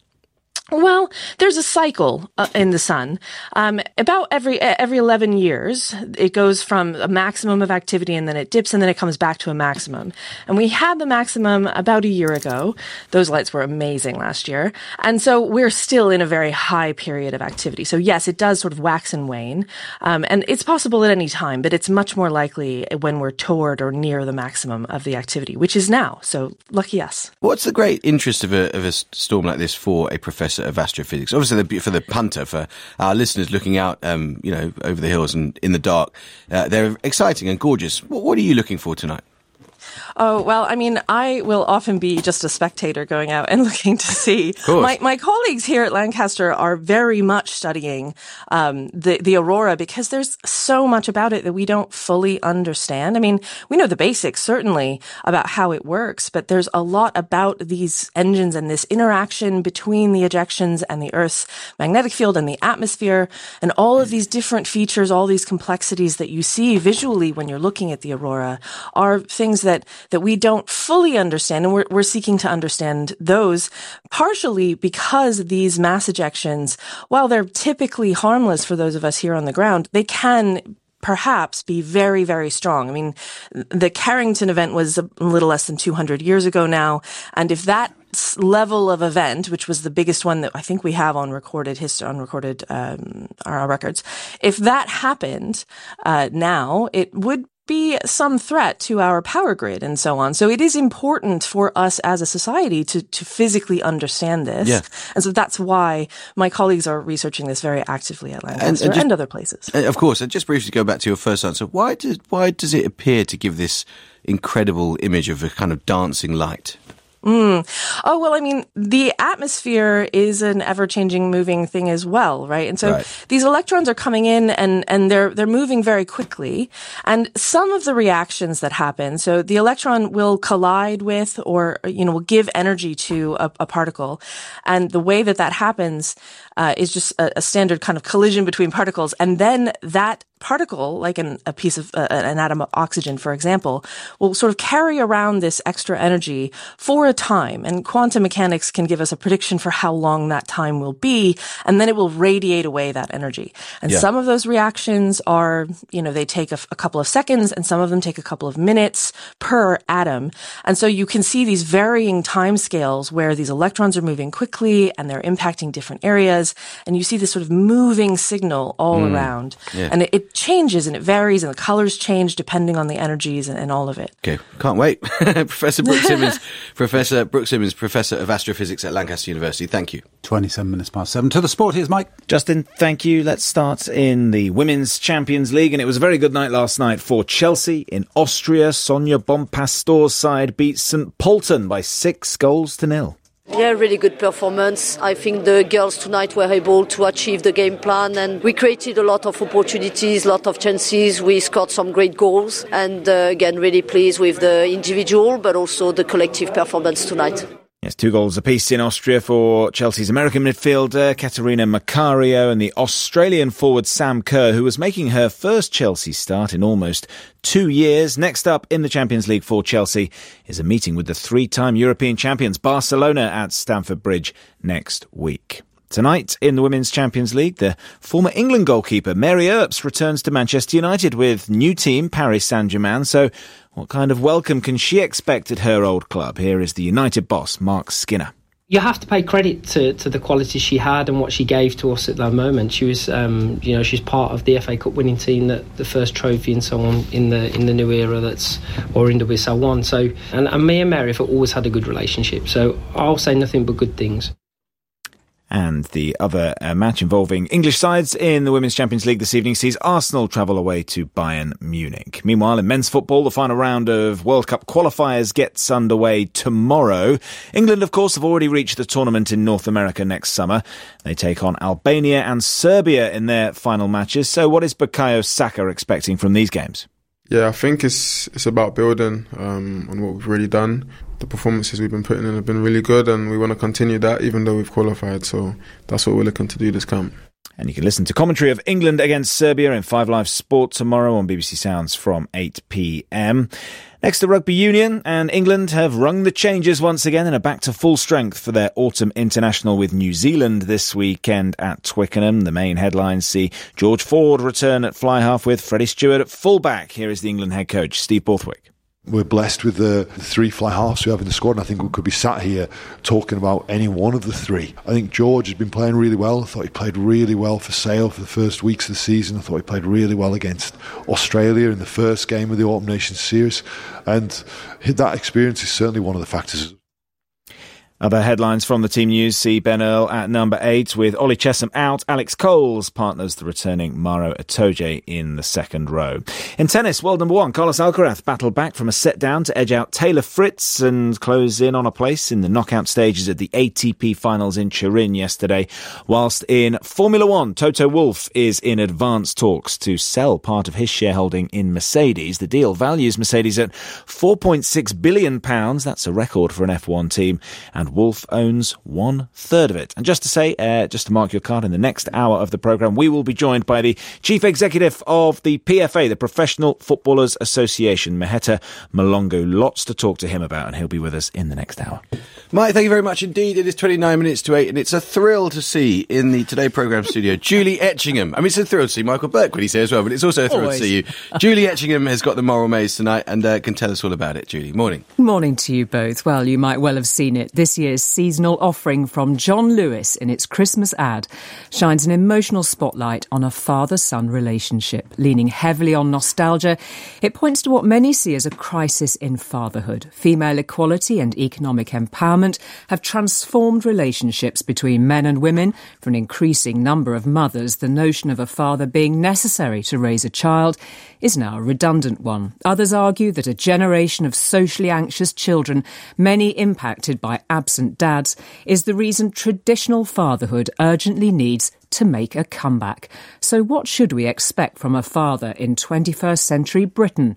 Well, there's a cycle uh, in the sun. Um, about every every eleven years, it goes from a maximum of activity, and then it dips, and then it comes back to a maximum. And we had the maximum about a year ago. Those lights were amazing last year. And so we're still in a very high period of activity. So yes, it does sort of wax and wane. Um, and it's possible at any time, but it's much more likely when we're toward or near the maximum of the activity, which is now. So lucky us. What's the great interest of a, of a storm like this for a professor of astrophysics? Obviously, the, for the punter, for our listeners looking out, um, you know, over the hills and in the dark, uh, they're exciting and gorgeous. What, what are you looking for tonight? Oh, well, I mean, I will often be just a spectator going out and looking to see. My, my colleagues here at Lancaster are very much studying um, the, the aurora, because there's so much about it that we don't fully understand. I mean, we know the basics, certainly, about how it works, but there's a lot about these engines and this interaction between the ejections and the Earth's magnetic field and the atmosphere, and all of these different features, all these complexities that you see visually when you're looking at the aurora are things that that we don't fully understand, and we're, we're seeking to understand those, partially because these mass ejections, while they're typically harmless for those of us here on the ground, they can perhaps be very, very strong. I mean, the Carrington event was a little less than two hundred years ago now, and if that level of event, which was the biggest one that I think we have on recorded history, on recorded um, our records, if that happened uh, now, it would be some threat to our power grid and so on. So it is important for us as a society to, to physically understand this. Yeah. And so that's why my colleagues are researching this very actively at Lancaster and, and, just, and other places. Of course. And just briefly go back to your first answer. Why does, why does it appear to give this incredible image of a kind of dancing light? Mm. Oh, well, I mean, the atmosphere is an ever-changing, moving thing as well, right? And so right. these electrons are coming in and, and they're, they're moving very quickly. And some of the reactions that happen, so the electron will collide with or, you know, will give energy to a, a particle. And the way that that happens, uh, is just a, a standard kind of collision between particles. And then that particle, like an, a piece of uh, an atom of oxygen, for example, will sort of carry around this extra energy for a time. And quantum mechanics can give us a prediction for how long that time will be. And then it will radiate away that energy. And yeah. some of those reactions are, you know, they take a, a couple of seconds, and some of them take a couple of minutes per atom. And so you can see these varying time scales where these electrons are moving quickly and they're impacting different areas. And you see this sort of moving signal all mm. around. Yeah. And it, it changes and it varies, and the colors change depending on the energies and, and all of it. Okay, can't wait. Professor Brooke Simmons, Professor Brooke Simmons, Professor of Astrophysics at Lancaster University. Thank you. twenty-seven minutes past seven. To the sport, here's Mike. Justin, thank you. Let's start in the Women's Champions League, and it was a very good night last night for Chelsea in Austria. Sonia Bonpastor's side beat St Polten by six goals to nil. Yeah, really good performance. I think the girls tonight were able to achieve the game plan, and we created a lot of opportunities, a lot of chances. We scored some great goals, and uh, again, really pleased with the individual but also the collective performance tonight. Yes, two goals apiece in Austria for Chelsea's American midfielder Caterina Macario and the Australian forward Sam Kerr, who was making her first Chelsea start in almost two years. Next up in the Champions League for Chelsea is a meeting with the three-time European champions Barcelona at Stamford Bridge next week. Tonight, in the Women's Champions League, the former England goalkeeper Mary Earps returns to Manchester United with new team Paris Saint-Germain. So what kind of welcome can she expect at her old club? Here is the United boss, Mark Skinner. You have to pay credit to, to the quality she had and what she gave to us at that moment. She was, um, you know, she's part of the F A Cup winning team, that the first trophy and so on in the in the new era that's or in the Wissel won. So, and, and me and Mary have always had a good relationship. So I'll say nothing but good things. And the other uh, match involving English sides in the Women's Champions League this evening sees Arsenal travel away to Bayern Munich. Meanwhile, in men's football, the final round of World Cup qualifiers gets underway tomorrow. England, of course, have already reached the tournament in North America next summer. They take on Albania and Serbia in their final matches. So what is Bukayo Saka expecting from these games? Yeah, I think it's it's about building um, on what we've already done. The performances we've been putting in have been really good, and we want to continue that even though we've qualified. So that's what we're looking to do this camp. And you can listen to commentary of England against Serbia in Five Live Sport tomorrow on B B C Sounds from eight p.m. Next, the Rugby Union and England have rung the changes once again and are back to full strength for their autumn international with New Zealand this weekend at Twickenham. The main headlines see George Ford return at fly half with Freddie Stewart at fullback. Here is the England head coach, Steve Borthwick. We're blessed with the three fly halves we have in the squad, and I think we could be sat here talking about any one of the three. I think George has been playing really well. I thought he played really well for Sale for the first weeks of the season. I thought he played really well against Australia in the first game of the Autumn Nations series, and that experience is certainly one of the factors. Other headlines from the team news see Ben Earl at number eight with Ollie Chessum out. Alex Coles partners the returning Maro Itoje in the second row. In tennis, world number one, Carlos Alcaraz battled back from a set down to edge out Taylor Fritz and close in on a place in the knockout stages at the A T P finals in Turin yesterday. Whilst in Formula One, Toto Wolff is in advanced talks to sell part of his shareholding in Mercedes. The deal values Mercedes at four point six billion pounds. That's a record for an F one team, and Wolff owns one third of it. And just to say, uh, just to mark your card, in the next hour of the programme, we will be joined by the Chief Executive of the P F A, the Professional Footballers Association, Maheta Malongo. Lots to talk to him about, and he'll be with us in the next hour. Mike, thank you very much indeed. It is twenty-nine minutes to eight, and it's a thrill to see in the Today programme studio Julie Etchingham. I mean, it's a thrill to see Michael Burke when he's here as well, but it's also a thrill Always. to see you. Julie Etchingham has got the Moral Maze tonight and uh, can tell us all about it. Julie, morning. Morning to you both. Well, you might well have seen it. This year's seasonal offering from John Lewis in its Christmas ad shines an emotional spotlight on a father-son relationship. Leaning heavily on nostalgia, it points to what many see as a crisis in fatherhood. Female equality and economic empowerment have transformed relationships between men and women. For an increasing number of mothers, the notion of a father being necessary to raise a child is now a redundant one. Others argue that a generation of socially anxious children, many impacted by absent dads, is the reason traditional fatherhood urgently needs to make a comeback. So what should we expect from a father in twenty-first century Britain?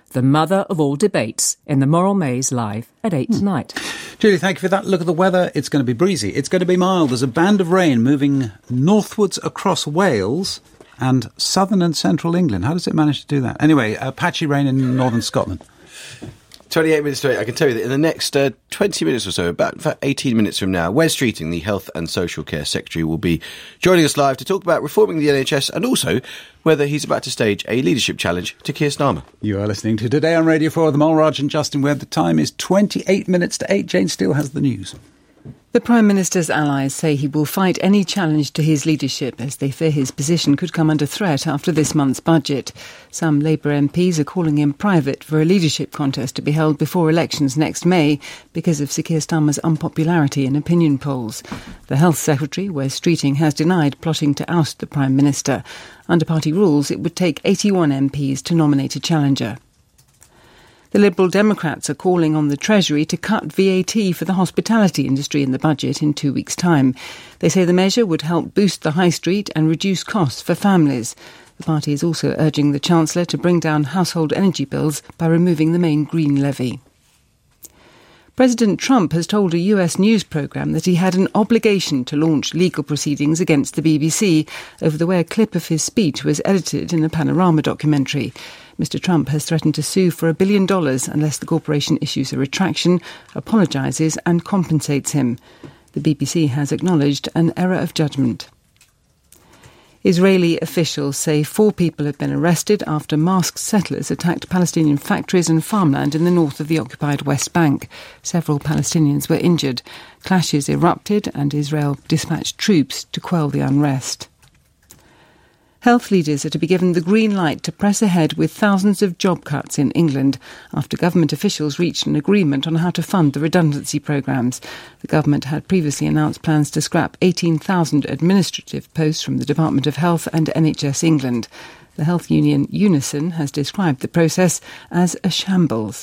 the mother of all debates, in the Moral Maze live at eight hmm. tonight. Julie, thank you for that. Look at the weather. It's going to be breezy. It's going to be mild. There's a band of rain moving northwards across Wales and southern and central England. How does it manage to do that? Anyway, uh, patchy rain in northern Scotland. twenty-eight minutes to eight. I can tell you that in the next uh, twenty minutes or so, about in fact, eighteen minutes from now, Wes Streeting, the Health and Social Care Secretary, will be joining us live to talk about reforming the N H S and also whether he's about to stage a leadership challenge to Keir Starmer. You are listening to Today on Radio four, the Mole Raj and Justin Webb. The time is twenty-eight minutes to eight. Jane Steele has the news. The Prime Minister's allies say he will fight any challenge to his leadership as they fear his position could come under threat after this month's budget. Some Labour M Ps are calling in private for a leadership contest to be held before elections next May because of Sir Keir Starmer's unpopularity in opinion polls. The Health Secretary, Wes Streeting, has denied plotting to oust the Prime Minister. Under party rules, it would take eighty-one M Ps to nominate a challenger. The Liberal Democrats are calling on the Treasury to cut V A T for the hospitality industry in the budget in two weeks' time. They say the measure would help boost the high street and reduce costs for families. The party is also urging the Chancellor to bring down household energy bills by removing the main green levy. President Trump has told a U S news programme that he had an obligation to launch legal proceedings against the B B C over the way a clip of his speech was edited in a Panorama documentary. Mister Trump has threatened to sue for a billion dollars unless the corporation issues a retraction, apologises and compensates him. The B B C has acknowledged an error of judgment. Israeli officials say four people have been arrested after masked settlers attacked Palestinian factories and farmland in the north of the occupied West Bank. Several Palestinians were injured. Clashes erupted and Israel dispatched troops to quell the unrest. Health leaders are to be given the green light to press ahead with thousands of job cuts in England after government officials reached an agreement on how to fund the redundancy programmes. The government had previously announced plans to scrap eighteen thousand administrative posts from the Department of Health and N H S England. The health union Unison has described the process as a shambles.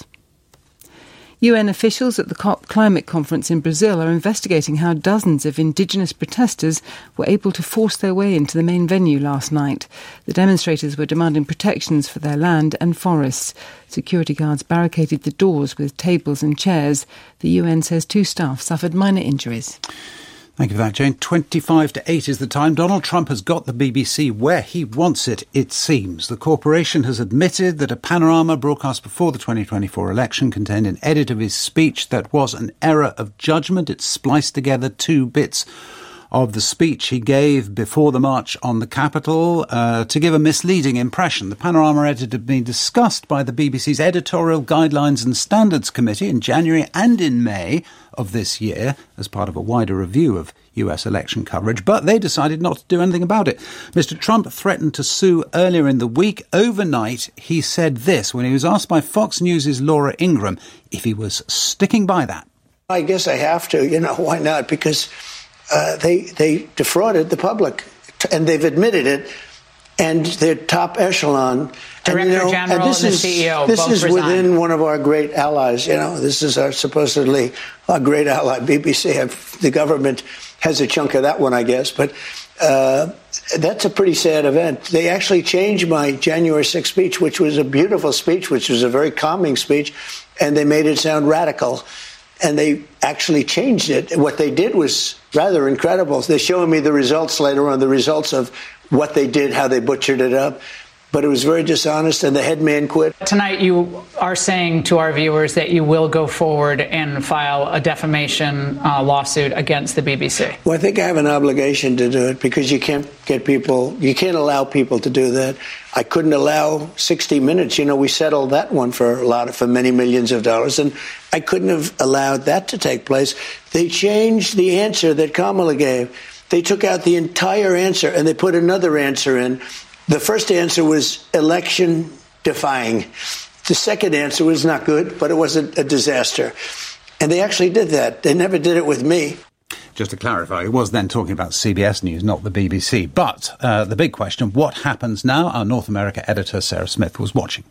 U N officials at the COP climate conference in Brazil are investigating how dozens of indigenous protesters were able to force their way into the main venue last night. The demonstrators were demanding protections for their land and forests. Security guards barricaded the doors with tables and chairs. The U N says two staff suffered minor injuries. Thank you for that, Jane. twenty-five to eight is the time. Donald Trump has got the B B C where he wants it, it seems. The corporation has admitted that a Panorama broadcast before the twenty twenty-four election contained an edit of his speech that was an error of judgment. It spliced together two bits of the speech he gave before the march on the Capitol uh, to give a misleading impression. The Panorama edit had been discussed by the B B C's Editorial Guidelines and Standards Committee in January and in May of this year as part of a wider review of U S election coverage, but they decided not to do anything about it. Mister Trump threatened to sue earlier in the week. Overnight, he said this when he was asked by Fox News' Laura Ingraham if he was sticking by that. I guess I have to. You know, why not? Because uh, they they defrauded the public, and they've admitted it, and their top echelon. Director and, you know, General and, this and is, the C E O This both is resigned. within one of our great allies. You know, this is our supposedly our great ally, B B C. The government has a chunk of that one, I guess, but uh, that's a pretty sad event. They actually changed my January sixth speech, which was a beautiful speech, which was a very calming speech, and they made it sound radical. And they actually changed it. What they did was rather incredible. They're showing me the results later on, the results of what they did, how they butchered it up. But it was very dishonest, and the head man quit. Tonight, you are saying to our viewers that you will go forward and file a defamation uh, lawsuit against the B B C. Well, I think I have an obligation to do it because you can't get people, you can't allow people to do that. I couldn't allow sixty minutes. You know, we settled that one for a lot of, for many millions of dollars, and I couldn't have allowed that to take place. They changed the answer that Kamala gave. They took out the entire answer and they put another answer in. The first answer was election defying. The second answer was not good, but it wasn't a disaster. And they actually did that. They never did it with me. Just to clarify, he was then talking about C B S News, not the B B C. But uh, the big question, what happens now? Our North America editor, Sarah Smith, was watching.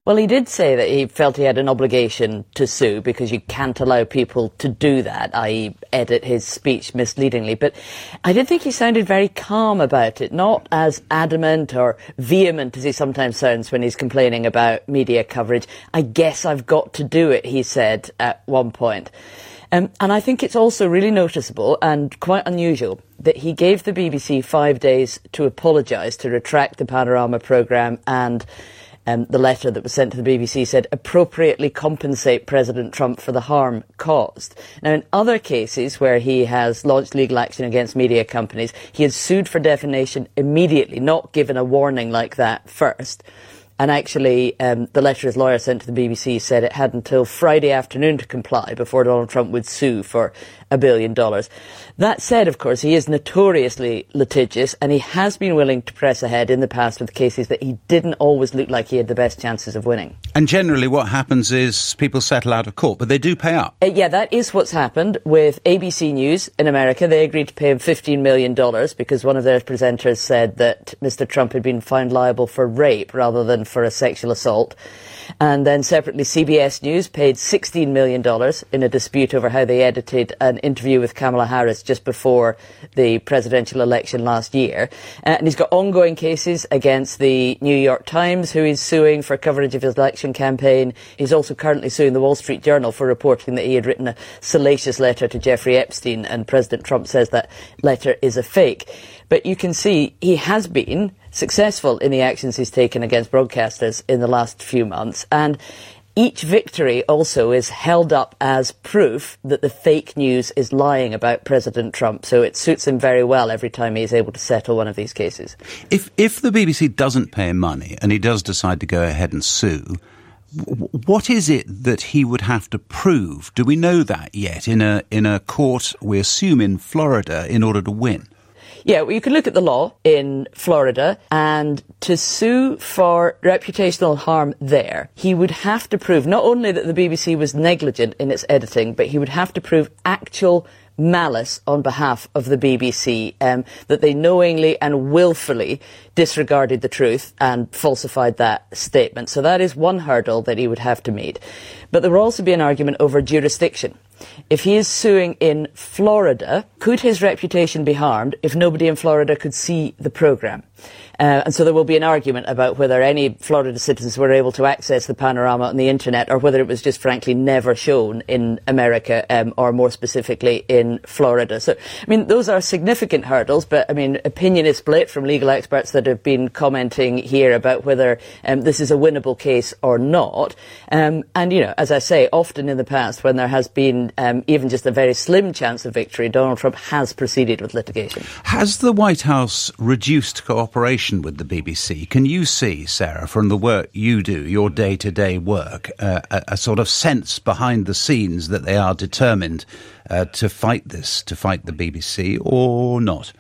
Well, he did say that he felt he had an obligation to sue because you can't allow people to do that, that is edit his speech misleadingly. But I did think he sounded very calm about it, not as adamant or vehement as he sometimes sounds when he's complaining about media coverage. I guess I've got to do it, he said at one point. Um, and I think it's also really noticeable and quite unusual that he gave the B B C five days to apologise, to retract the Panorama programme, and Um, the letter that was sent to the B B C said appropriately compensate President Trump for the harm caused. Now, in other cases where he has launched legal action against media companies, he has sued for defamation immediately, not given a warning like that first. And actually, um, the letter his lawyer sent to the B B C said it had until Friday afternoon to comply before Donald Trump would sue for a billion dollars. That said, of course, he is notoriously litigious, and he has been willing to press ahead in the past with cases that he didn't always look like he had the best chances of winning. And generally what happens is people settle out of court, but they do pay up. Uh, yeah, that is what's happened with A B C News in America. They agreed to pay him fifteen million dollars because one of their presenters said that Mister Trump had been found liable for rape rather than for a sexual assault. And then separately, C B S News paid sixteen million dollars in a dispute over how they edited an interview with Kamala Harris just before the presidential election last year. Uh, and he's got ongoing cases against the New York Times, who he's suing for coverage of his election campaign. He's also currently suing the Wall Street Journal for reporting that he had written a salacious letter to Jeffrey Epstein, and President Trump says that letter is a fake. But you can see he has been successful in the actions he's taken against broadcasters in the last few months. And each victory also is held up as proof that the fake news is lying about President Trump. So it suits him very well every time he's able to settle one of these cases. If if the B B C doesn't pay him money and he does decide to go ahead and sue, what is it that he would have to prove? Do we know that yet in a in a court, we assume in Florida, in order to win? Yeah, well, you can look at the law in Florida, and to sue for reputational harm there, he would have to prove not only that the B B C was negligent in its editing, but he would have to prove actual malice on behalf of the B B C, um, that they knowingly and willfully disregarded the truth and falsified that statement. So that is one hurdle that he would have to meet. But there will also be an argument over jurisdiction. If he is suing in Florida, could his reputation be harmed if nobody in Florida could see the programme? Uh, and so there will be an argument about whether any Florida citizens were able to access the Panorama on the internet, or whether it was just frankly never shown in America, um, or more specifically in Florida. So, I mean, those are significant hurdles, but I mean, opinion is split from legal experts that have been commenting here about whether um, this is a winnable case or not. Um, and, you know, as I say, often in the past, when there has been um, even just a very slim chance of victory, Donald Trump has proceeded with litigation. Has the White House reduced cooperation with the B B C? Can you see, Sarah, from the work you do, your day-to-day work, uh, a, a sort of sense behind the scenes that they are determined uh, to fight this, to fight the B B C, or not?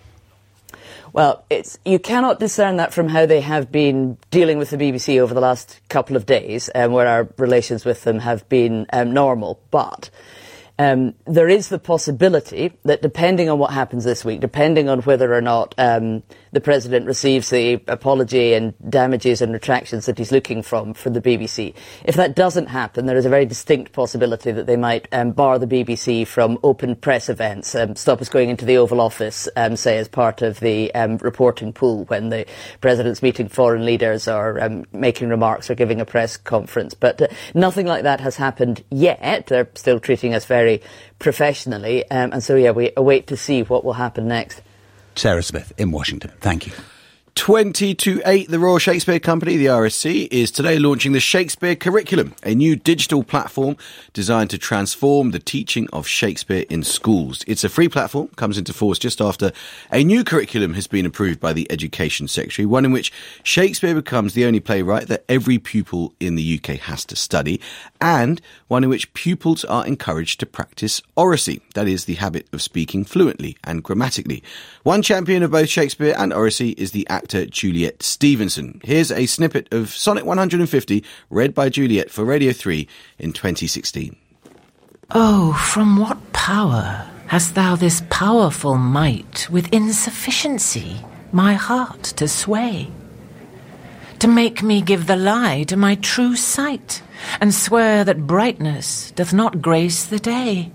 Well, it's, you cannot discern that from how they have been dealing with the B B C over the last couple of days, um, where our relations with them have been um, normal. But Um, there is the possibility that depending on what happens this week, depending on whether or not um, the President receives the apology and damages and retractions that he's looking from for the B B C, if that doesn't happen, there is a very distinct possibility that they might um, bar the B B C from open press events, um, stop us going into the Oval Office, um, say, as part of the um, reporting pool when the President's meeting foreign leaders or um, making remarks or giving a press conference. But uh, nothing like that has happened yet. They're still treating us very professionally, um, and so yeah, we await to see what will happen next. Sarah Smith in Washington, thank you. twenty to eight, the Royal Shakespeare Company, the R S C, is today launching the Shakespeare Curriculum, a new digital platform designed to transform the teaching of Shakespeare in schools. It's a free platform, comes into force just after a new curriculum has been approved by the Education Secretary, one in which Shakespeare becomes the only playwright that every pupil in the U K has to study, and one in which pupils are encouraged to practice oracy, that is, the habit of speaking fluently and grammatically. One champion of both Shakespeare and oracy is the actor Juliet Stevenson. Here's a snippet of Sonnet one hundred fifty, read by Juliet for Radio three in twenty sixteen. Oh, from what power hast thou this powerful might with insufficiency my heart to sway? to make me give the lie to my true sight, and swear that brightness doth not grace the day?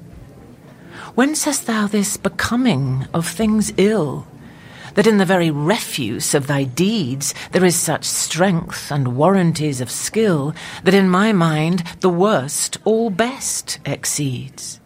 Whence hast thou this becoming of things ill, that in the very refuse of thy deeds there is such strength and warranties of skill, that in my mind the worst all best exceeds?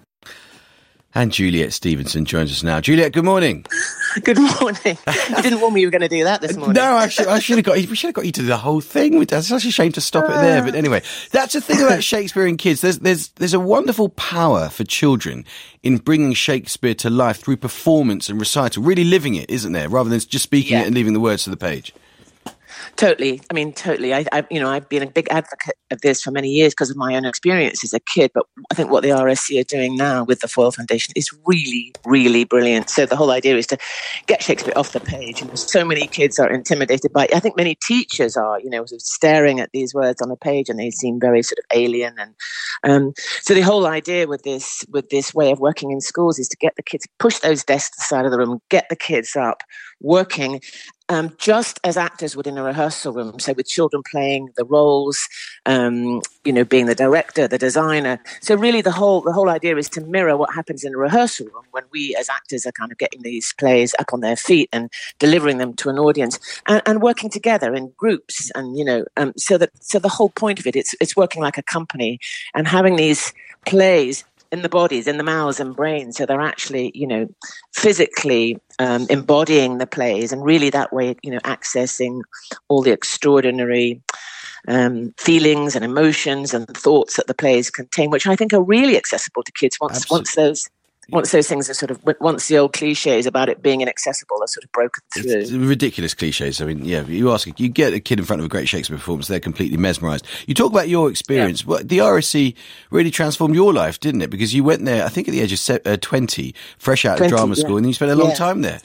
And Juliet Stevenson joins us now. Juliet, good morning. Good morning. You didn't warn me you were going to do that this morning. No, I should, I should have got. We should have got you to do the whole thing. It's such a shame to stop it there. But anyway, that's the thing about Shakespeare and kids. There's there's there's a wonderful power for children in bringing Shakespeare to life through performance and recital, really living it, isn't there? Rather than just speaking Yeah. it and leaving the words to the page. Totally. I mean, totally. I, I, you know, I've been a big advocate of this for many years because of my own experience as a kid. But I think what the R S C are doing now with the Foyle Foundation is really, really brilliant. So the whole idea is to get Shakespeare off the page. And so many kids are intimidated by it. I think many teachers are, you know, sort of staring at these words on a page and they seem very sort of alien. And um, so the whole idea with this, with this way of working in schools is to get the kids, push those desks to the side of the room, get the kids up, working Um, just as actors would in a rehearsal room, so with children playing the roles, um, you know, being the director, the designer. So really the whole the whole idea is to mirror what happens in a rehearsal room when we as actors are kind of getting these plays up on their feet and delivering them to an audience and, and working together in groups. And, you know, um, so that so the whole point of it, it's it's working like a company and having these plays in the bodies, in the mouths and brains, so they're actually, you know, physically um, embodying the plays, and really that way, you know, accessing all the extraordinary um, feelings and emotions and thoughts that the plays contain, which I think are really accessible to kids once Absolutely. once those. Once those things are sort of, once the old cliches about it being inaccessible are sort of broken through. It's ridiculous cliches. I mean, yeah, you ask, you get a kid in front of a great Shakespeare performance, they're completely mesmerised. You talk about your experience. Yeah. The R S C really transformed your life, didn't it? Because you went there, I think, at the age of twenty, fresh out of drama school, yeah. and you spent a long yeah. time there.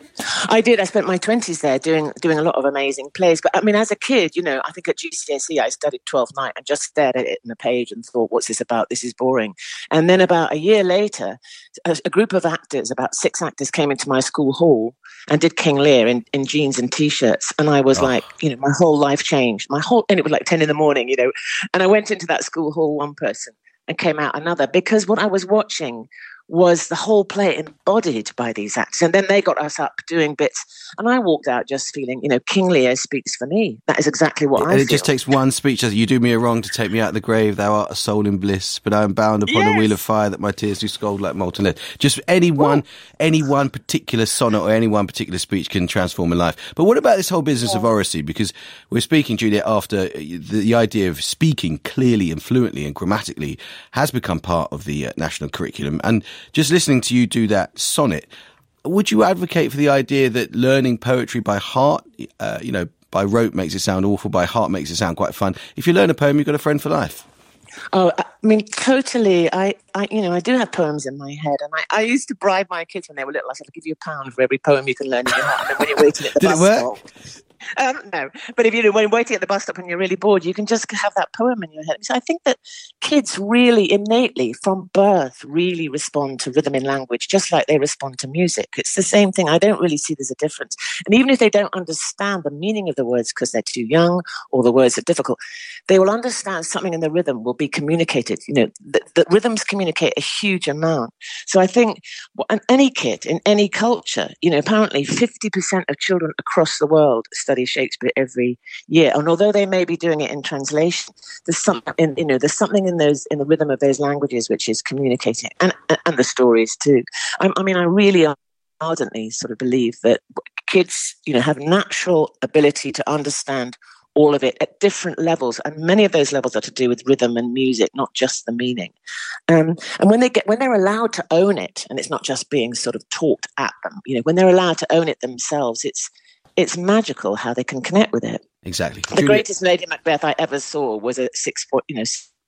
I did. I spent my twenties there doing doing a lot of amazing plays. But I mean, as a kid, you know, I think at G C S E I studied Twelfth Night and just stared at it in a page and thought, what's this about? This is boring. And then about a year later, a, a group of actors, about six actors, came into my school hall and did King Lear in, in jeans and T-shirts. And I was oh. like, you know, my whole life changed. My whole, and it was like ten in the morning, you know. And I went into that school hall one person and came out another, because what I was watching was the whole play embodied by these actors. And then they got us up doing bits. And I walked out just feeling, you know, King Lear speaks for me. That is exactly what and I it feel. It just takes one speech. You do me a wrong to take me out of the grave. Thou art a soul in bliss. But I am bound upon yes. a wheel of fire that my tears do scald like molten lead. Just any one, any one particular sonnet or any one particular speech can transform a life. But what about this whole business yeah. of oracy? Because we're speaking, Juliet, after the, the idea of speaking clearly and fluently and grammatically has become part of the uh, national curriculum. And just listening to you do that sonnet, would you advocate for the idea that learning poetry by heart, uh, you know, by rote makes it sound awful, by heart makes it sound quite fun? If you learn a poem, you've got a friend for life. Oh, I mean, totally. I, I, you know, I do have poems in my head, and I, I used to bribe my kids when they were little. I said, I'll give you a pound for every poem you can learn in your heart. And then when you're waiting at the Did bus it work? stop, Um, no, but if you know, when you're waiting at the bus stop and you're really bored, you can just have that poem in your head. So I think that kids really innately, from birth, really respond to rhythm in language, just like they respond to music. It's the same thing. I don't really see there's a difference. And even if they don't understand the meaning of the words because they're too young or the words are difficult, they will understand something in the rhythm will be communicated. You know, the, the rhythms communicate a huge amount. So I think, well, and any kid in any culture, you know, apparently fifty percent of children across the world study Shakespeare every year. And although they may be doing it in translation, there's something in, you know, there's something in those, in the rhythm of those languages which is communicating, and and the stories too. I, I mean, I really ardently sort of believe that kids, you know, have natural ability to understand all of it at different levels, and many of those levels are to do with rhythm and music, not just the meaning. Um, and when they get, when they're allowed to own it, and it's not just being sort of taught at them, you know, when they're allowed to own it themselves, it's it's magical how they can connect with it. Exactly. The Julia- greatest Lady Macbeth I ever saw was a six foot, you know,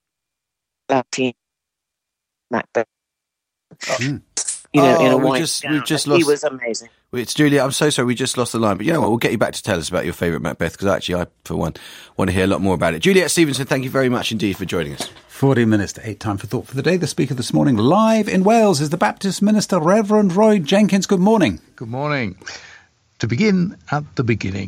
Latin Macbeth. Mm. You know, oh, in a we white just, gown. We've just He lost, was amazing. It's Julia. I'm so sorry. We just lost the line. But you know what? We'll get you back to tell us about your favourite Macbeth, because actually I, for one, want to hear a lot more about it. Juliet Stevenson, thank you very much indeed for joining us. forty minutes to eight, time for Thought for the Day. The speaker this morning live in Wales is the Baptist minister, Reverend Roy Jenkins. Good morning. Good morning. To begin at the beginning,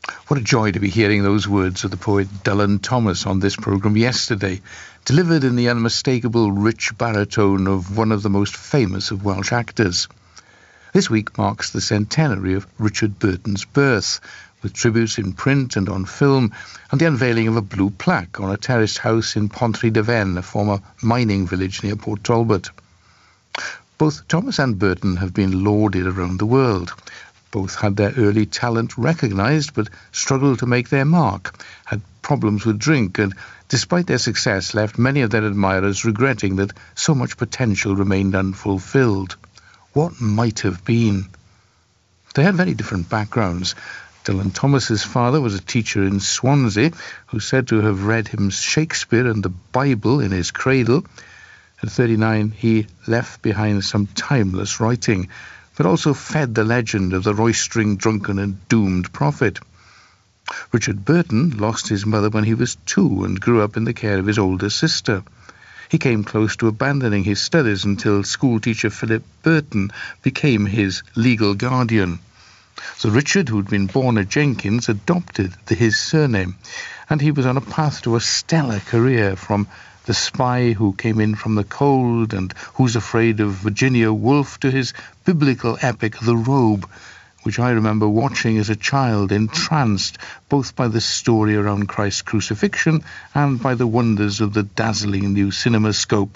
What a joy to be hearing those words of the poet Dylan Thomas on this programme yesterday, delivered in the unmistakable rich baritone of one of the most famous of Welsh actors. This week marks the centenary of Richard Burton's birth, with tributes in print and on film, and the unveiling of a blue plaque on a terraced house in Pontrhydyfen, a former mining village near Port Talbot. Both Thomas and Burton have been lauded around the world. Both had their early talent recognised, but struggled to make their mark, had problems with drink, and, despite their success, left many of their admirers regretting that so much potential remained unfulfilled. What might have been? They had very different backgrounds. Dylan Thomas's father was a teacher in Swansea, who said to have read him Shakespeare and the Bible in his cradle. At thirty-nine, he left behind some timeless writing, but also fed the legend of the roistering, drunken and doomed prophet. Richard Burton lost his mother when he was two and grew up in the care of his older sister. He came close to abandoning his studies until schoolteacher Philip Burton became his legal guardian. So Richard, who'd been born a Jenkins, adopted the, his surname, and he was on a path to a stellar career, from the spy who came in from the cold and Who's Afraid of Virginia Woolf to his biblical epic The Robe, which I remember watching as a child, entranced both by the story around Christ's crucifixion and by the wonders of the dazzling new cinemascope.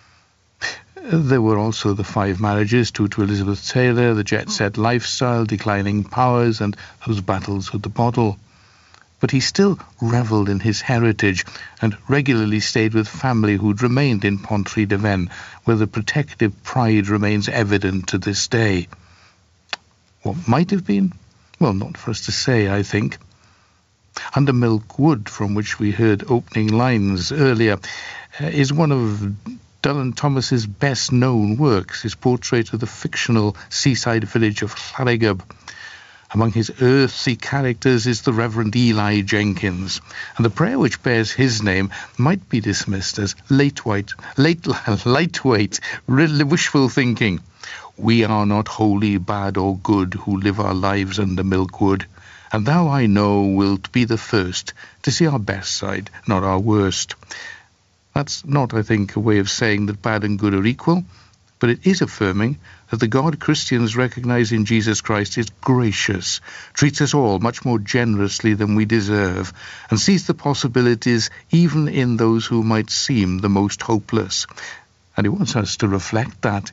There were also the five marriages, two to Elizabeth Taylor, the jet-set lifestyle, declining powers, and those battles with the bottle. But he still revelled in his heritage and regularly stayed with family who'd remained in Pontrhydyfen, where the protective pride remains evident to this day. What might have been? Well, not for us to say, I think. Under Milk Wood, from which we heard opening lines earlier, uh, is one of Dylan Thomas's best-known works, his portrait of the fictional seaside village of Llanrugb. Among his earthy characters is the Reverend Eli Jenkins, and the prayer which bears his name might be dismissed as late-white, late, lightweight, wishful thinking. We are not wholly bad or good who live our lives under Milkwood, and thou, I know, wilt be the first to see our best side, not our worst. That's not, I think, a way of saying that bad and good are equal, but it is affirming that the God Christians recognise in Jesus Christ is gracious, treats us all much more generously than we deserve, and sees the possibilities even in those who might seem the most hopeless. And he wants us to reflect that.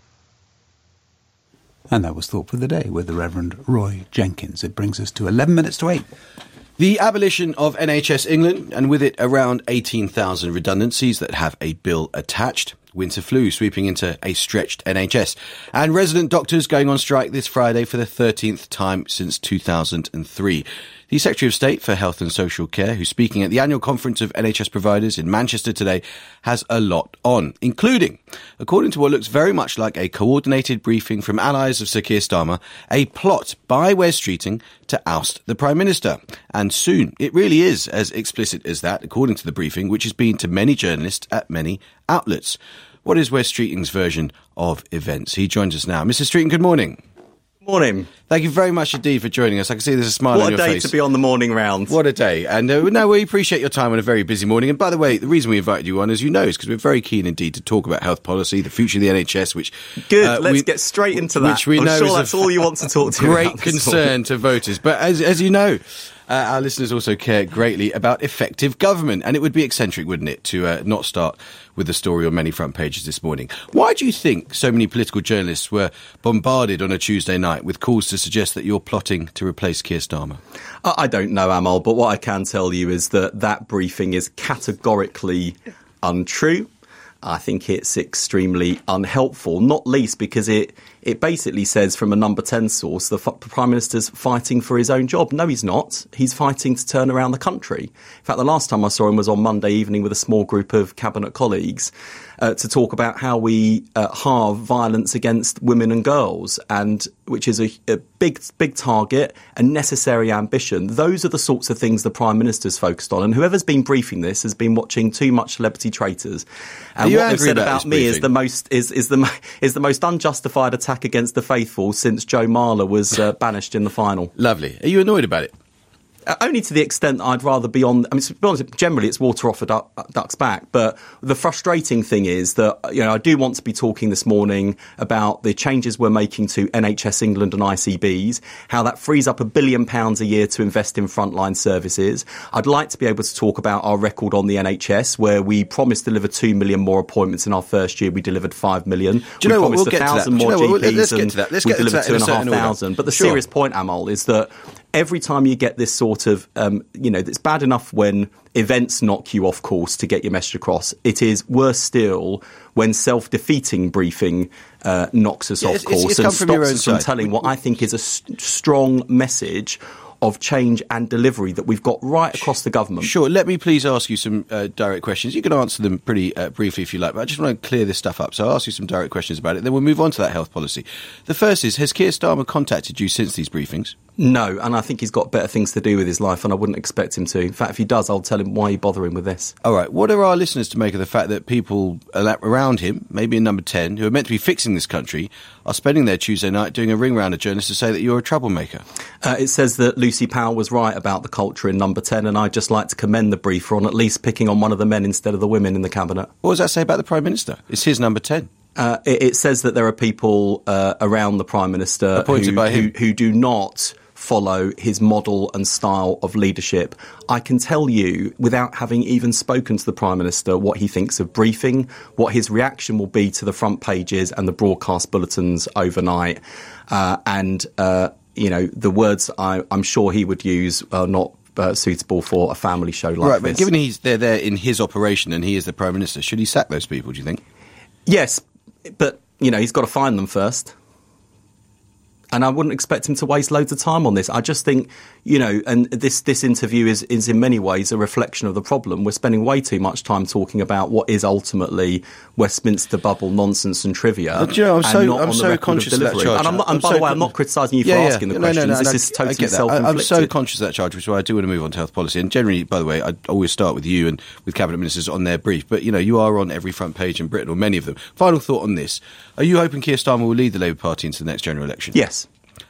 And that was Thought for the Day with the Reverend Roy Jenkins. It brings us to eleven minutes to eight. The abolition of N H S England, and with it around eighteen thousand redundancies that have a bill attached. Winter flu sweeping into a stretched N H S. And resident doctors going on strike this Friday for the thirteenth time since two thousand three. The Secretary of State for Health and Social Care, who's speaking at the annual conference of N H S providers in Manchester today, has a lot on, including, according to what looks very much like a coordinated briefing from allies of Sir Keir Starmer, a plot by Wes Streeting to oust the Prime Minister. And soon, it really is as explicit as that, according to the briefing, which has been to many journalists at many outlets. What is Wes Streeting's version of events? He joins us now. Mister Streeting, good morning. Morning. Thank you very much indeed for joining us. I can see there's a smile what on your face. What a day to be on the morning round. What a day. And uh, no, we appreciate your time on a very busy morning. And by the way, the reason we invited you on, as you know, is because we're very keen indeed to talk about health policy, the future of the N H S, which... Good, uh, let's we, get straight into that. Which we I'm know sure is that's all you want to talk to great about concern to voters. But as, as you know... Uh, our listeners also care greatly about effective government, and it would be eccentric, wouldn't it, to uh, not start with the story on many front pages this morning. Why do you think so many political journalists were bombarded on a Tuesday night with calls to suggest that you're plotting to replace Keir Starmer? I don't know, Amal, but what I can tell you is that that briefing is categorically untrue. I think it's extremely unhelpful, not least because it, it basically says from a number ten source the f- Prime Minister's fighting for his own job. No, he's not. He's fighting to turn around the country. In fact, the last time I saw him was on Monday evening with a small group of cabinet colleagues uh, to talk about how we uh, halve violence against women and girls, and which is a, a big, big target, a necessary ambition. Those are the sorts of things the Prime Minister's focused on. And whoever's been briefing this has been watching too much Celebrity Traitors. And what they've said about, about me is the most is, is the is the most unjustified attack against the faithful since Joe Marler was uh, banished in the final. Lovely. Are you annoyed about it? Uh, only to the extent that I'd rather be on. I mean, to be honest, generally it's water off a duck, duck's back. But the frustrating thing is that, you know, I do want to be talking this morning about the changes we're making to N H S England and I C Bs, how that frees up a billion pounds a year to invest in frontline services. I'd like to be able to talk about our record on the N H S, where we promised to deliver two million more appointments in our first year. We delivered five million. Do you we know what? promised We'll a thousand more G Ps, Let's and get to that. Let's we get to delivered that two in and a a half certain thousand. order. But the Sure. serious point, Amal, is that every time you get this sort of, um, you know, it's bad enough when events knock you off course to get your message across. It is worse still when self-defeating briefing uh, knocks us Yeah, off it's- it's- course it's and come from your stops own us from side. telling what I think is a st- strong message of change and delivery that we've got right across the government. Sure. Let me please ask you some uh, direct questions. You can answer them pretty uh, briefly if you like, but I just want to clear this stuff up. So I'll ask you some direct questions about it, then we'll move on to that health policy. The first is, has Keir Starmer contacted you since these briefings? No, and I think he's got better things to do with his life, and I wouldn't expect him to. In fact, if he does, I'll tell him, why are you bothering with this? All right. What are our listeners to make of the fact that people around him, maybe in number ten, who are meant to be fixing this country, are spending their Tuesday night doing a ring round of journalists to say that you're a troublemaker? Uh, it says that Lucy Powell was right about the culture in number ten, and I'd just like to commend the briefer on at least picking on one of the men instead of the women in the cabinet. What does that say about the Prime Minister? It's his number ten. Uh, it, it says that there are people uh, around the Prime Minister Appointed who, by him. who, who do not follow his model and style of leadership. I can tell you, without having even spoken to the Prime Minister, what he thinks of briefing, what his reaction will be to the front pages and the broadcast bulletins overnight. Uh, and, uh, you know, the words I, I'm sure he would use are not uh, suitable for a family show like right, this. but given he's they're there in his operation and he is the Prime Minister, should he sack those people, do you think? Yes, but, you know, he's got to find them first. And I wouldn't expect him to waste loads of time on this. I just think, you know, and this, this interview is, is in many ways a reflection of the problem. We're spending way too much time talking about what is ultimately Westminster bubble nonsense and trivia. But, you know, I'm and so, not I'm on the so record conscious of of that delivery. charge. And, I'm not, and I'm by so the way, I'm con- not criticising you for yeah, yeah. asking the no, questions. No, no, this no, is I totally get that. self-inflicted. I'm so conscious of that charge, which is why I do want to move on to health policy. And generally, by the way, I always start with you and with cabinet ministers on their brief. But, you know, you are on every front page in Britain, or many of them. Final thought on this. Are you hoping Keir Starmer will lead the Labour Party into the next general election? Yes.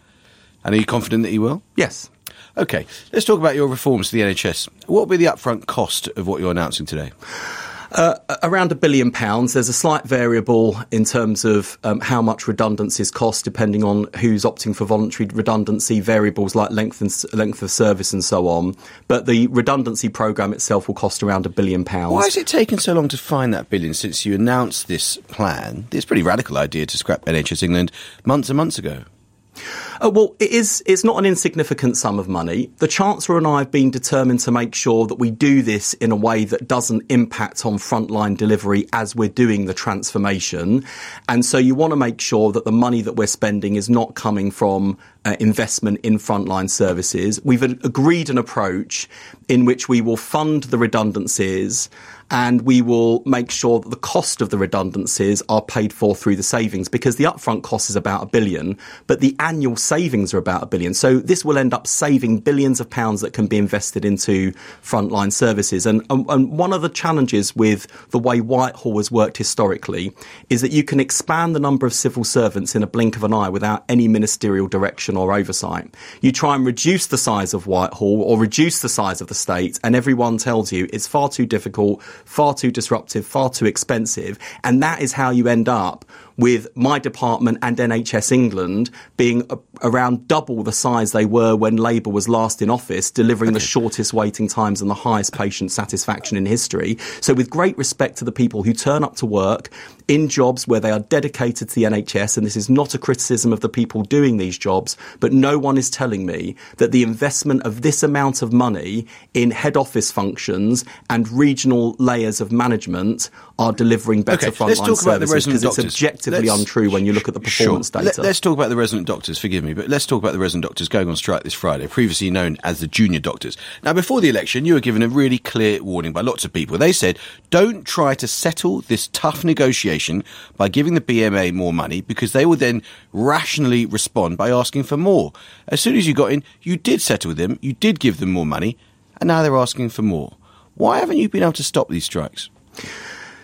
And are you confident that he will? Yes. OK, let's talk about your reforms to the N H S. What will be the upfront cost of what you're announcing today? Uh, around a billion pounds. There's a slight variable in terms of um, how much redundancies cost, depending on who's opting for voluntary redundancy, variables like length and length of service and so on. But the redundancy programme itself will cost around a billion pounds. Why has it taken so long to find that billion since you announced this plan, this pretty radical idea to scrap N H S England, months and months ago? Uh, well, it is, it's not an insignificant sum of money. The Chancellor and I have been determined to make sure that we do this in a way that doesn't impact on frontline delivery as we're doing the transformation. And so you want to make sure that the money that we're spending is not coming from uh, investment in frontline services. We've agreed an approach in which we will fund the redundancies and we will make sure that the cost of the redundancies are paid for through the savings, because the upfront cost is about a billion, but the annual savings are about a billion. So this will end up saving billions of pounds that can be invested into frontline services. And, and, and one of the challenges with the way Whitehall has worked historically is that you can expand the number of civil servants in a blink of an eye without any ministerial direction or oversight. You try and reduce the size of Whitehall or reduce the size of the state, and everyone tells you it's far too difficult, far too disruptive, far too expensive. And that is how you end up with my department and N H S England being a, around double the size they were when Labour was last in office, delivering okay. the shortest waiting times and the highest patient satisfaction in history. So with great respect to the people who turn up to work in jobs where they are dedicated to the N H S, and this is not a criticism of the people doing these jobs, but no one is telling me that the investment of this amount of money in head office functions and regional layers of management are delivering better okay, frontline services, because it's objectively let's, untrue when you look at the performance sure. data. Let, let's talk about the resident doctors, forgive me, but let's talk about the resident doctors going on strike this Friday, previously known as the junior doctors. Now, before the election, you were given a really clear warning by lots of people. They said, don't try to settle this tough negotiation by giving the B M A more money, because they will then rationally respond by asking for more. As soon as you got in, you did settle with them, you did give them more money, and now they're asking for more. Why haven't you been able to stop these strikes?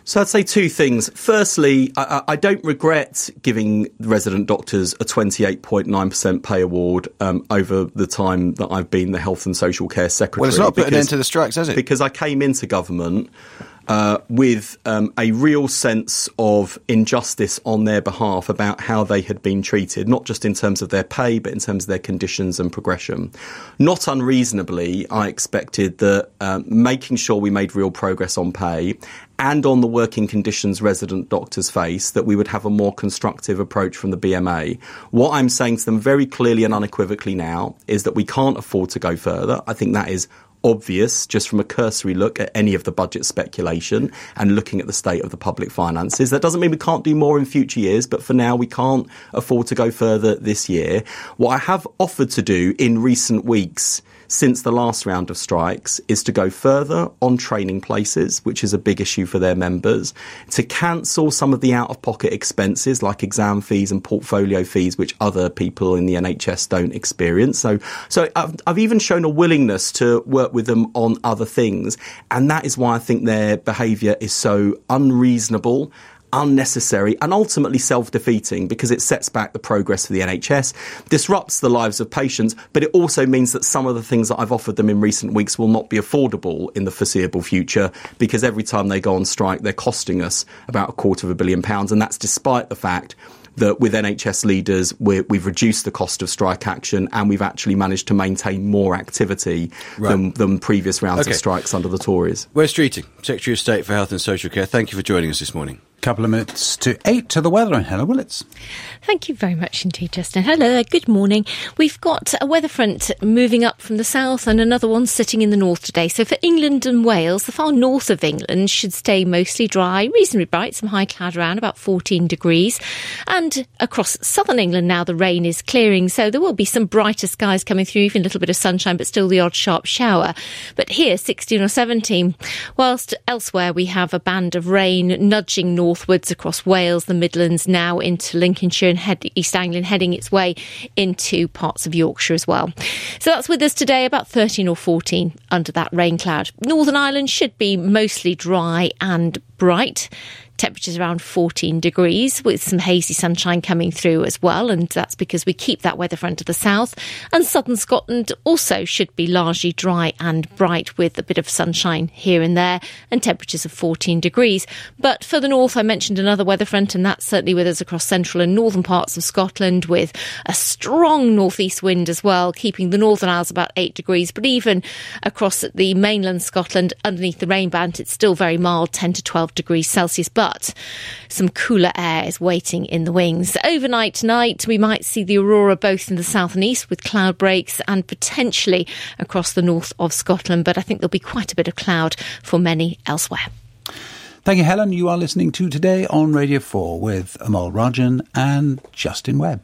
So I'd say two things. Firstly, I, I don't regret giving resident doctors a twenty-eight point nine percent pay award um, over the time that I've been the Health and Social Care Secretary. Well, it's not put an end to the strikes, has it? Because I came into government uh, with um, a real sense of injustice on their behalf about how they had been treated, not just in terms of their pay, but in terms of their conditions and progression. Not unreasonably, I expected that um, making sure we made real progress on pay and on the working conditions resident doctors face, that we would have a more constructive approach from the B M A. What I'm saying to them very clearly and unequivocally now is that we can't afford to go further. I think that is obvious just from a cursory look at any of the budget speculation and looking at the state of the public finances. That doesn't mean we can't do more in future years, but for now we can't afford to go further this year. What I have offered to do in recent weeks since the last round of strikes is to go further on training places, which is a big issue for their members, to cancel some of the out-of-pocket expenses like exam fees and portfolio fees, which other people in the N H S don't experience. So, so I've, I've even shown a willingness to work with them on other things. And that is why I think their behaviour is so unreasonable, unnecessary and ultimately self-defeating, because it sets back the progress of the N H S, disrupts the lives of patients, but it also means that some of the things that I've offered them in recent weeks will not be affordable in the foreseeable future, because every time they go on strike, they're costing us about a quarter of a billion pounds. And that's despite the fact that with N H S leaders, we're, we've reduced the cost of strike action and we've actually managed to maintain more activity right. than, than previous rounds okay. of strikes under the Tories. Wes Streeting, Secretary of State for Health and Social Care, thank you for joining us this morning. Couple of minutes to eight to the weather, and Helen Willits. Thank you very much indeed, Justin. Hello, good morning. We've got a weather front moving up from the south and another one sitting in the north today. So for England and Wales, the far north of England should stay mostly dry, reasonably bright, some high cloud around, about fourteen degrees. And across southern England now, the rain is clearing, so there will be some brighter skies coming through, even a little bit of sunshine, but still the odd sharp shower. But here, sixteen or seventeen, whilst elsewhere we have a band of rain nudging north northwards across Wales, the Midlands, now into Lincolnshire and head, East Anglia, heading its way into parts of Yorkshire as well. So that's with us today, about thirteen or fourteen under that rain cloud. Northern Ireland should be mostly dry and bright. Temperatures around fourteen degrees with some hazy sunshine coming through as well, and that's because we keep that weather front to the south. And southern Scotland also should be largely dry and bright with a bit of sunshine here and there, and temperatures of fourteen degrees. But for the north, I mentioned another weather front, and that's certainly with us across central and northern parts of Scotland, with a strong northeast wind as well, keeping the Northern Isles about eight degrees. But even across the mainland Scotland, underneath the rain band, it's still very mild, ten to twelve degrees Celsius. But But some cooler air is waiting in the wings. Overnight tonight, we might see the aurora both in the south and east with cloud breaks and potentially across the north of Scotland. But I think there'll be quite a bit of cloud for many elsewhere. Thank you, Helen. You are listening to Today on Radio four with Amal Rajan and Justin Webb.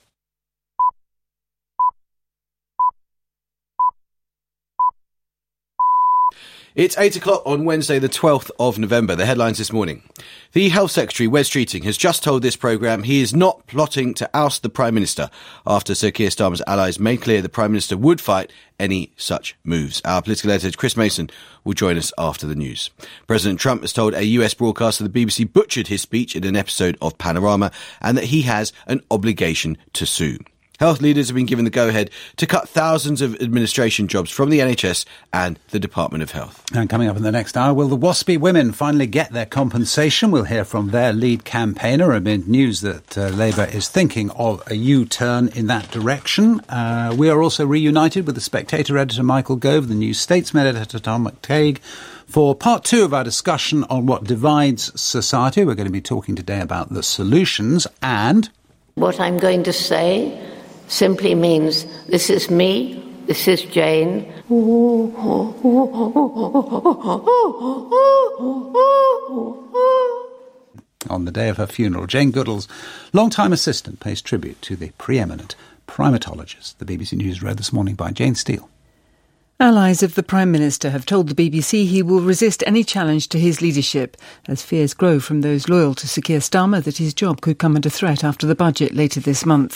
It's eight o'clock on Wednesday, the twelfth of November. The headlines this morning. The Health Secretary, Wes Streeting, has just told this programme he is not plotting to oust the Prime Minister after Sir Keir Starmer's allies made clear the Prime Minister would fight any such moves. Our political editor, Chris Mason, will join us after the news. President Trump has told a U S broadcaster the B B C butchered his speech in an episode of Panorama and that he has an obligation to sue. Health leaders have been given the go-ahead to cut thousands of administration jobs from the N H S and the Department of Health. And coming up in the next hour, will the WASPy women finally get their compensation? We'll hear from their lead campaigner amid news that uh, Labour is thinking of a U-turn in that direction. Uh, we are also reunited with the Spectator editor Michael Gove, the New Statesman editor Tom McTague, for part two of our discussion on what divides society. We're going to be talking today about the solutions and... What I'm going to say simply means this is me, this is Jane. On the day of her funeral, Jane Goodall's long-time assistant pays tribute to the preeminent primatologist. The B B C News read this morning by Jane Steele. Allies of the Prime Minister have told the B B C he will resist any challenge to his leadership, as fears grow from those loyal to Sir Keir Starmer that his job could come under threat after the budget later this month.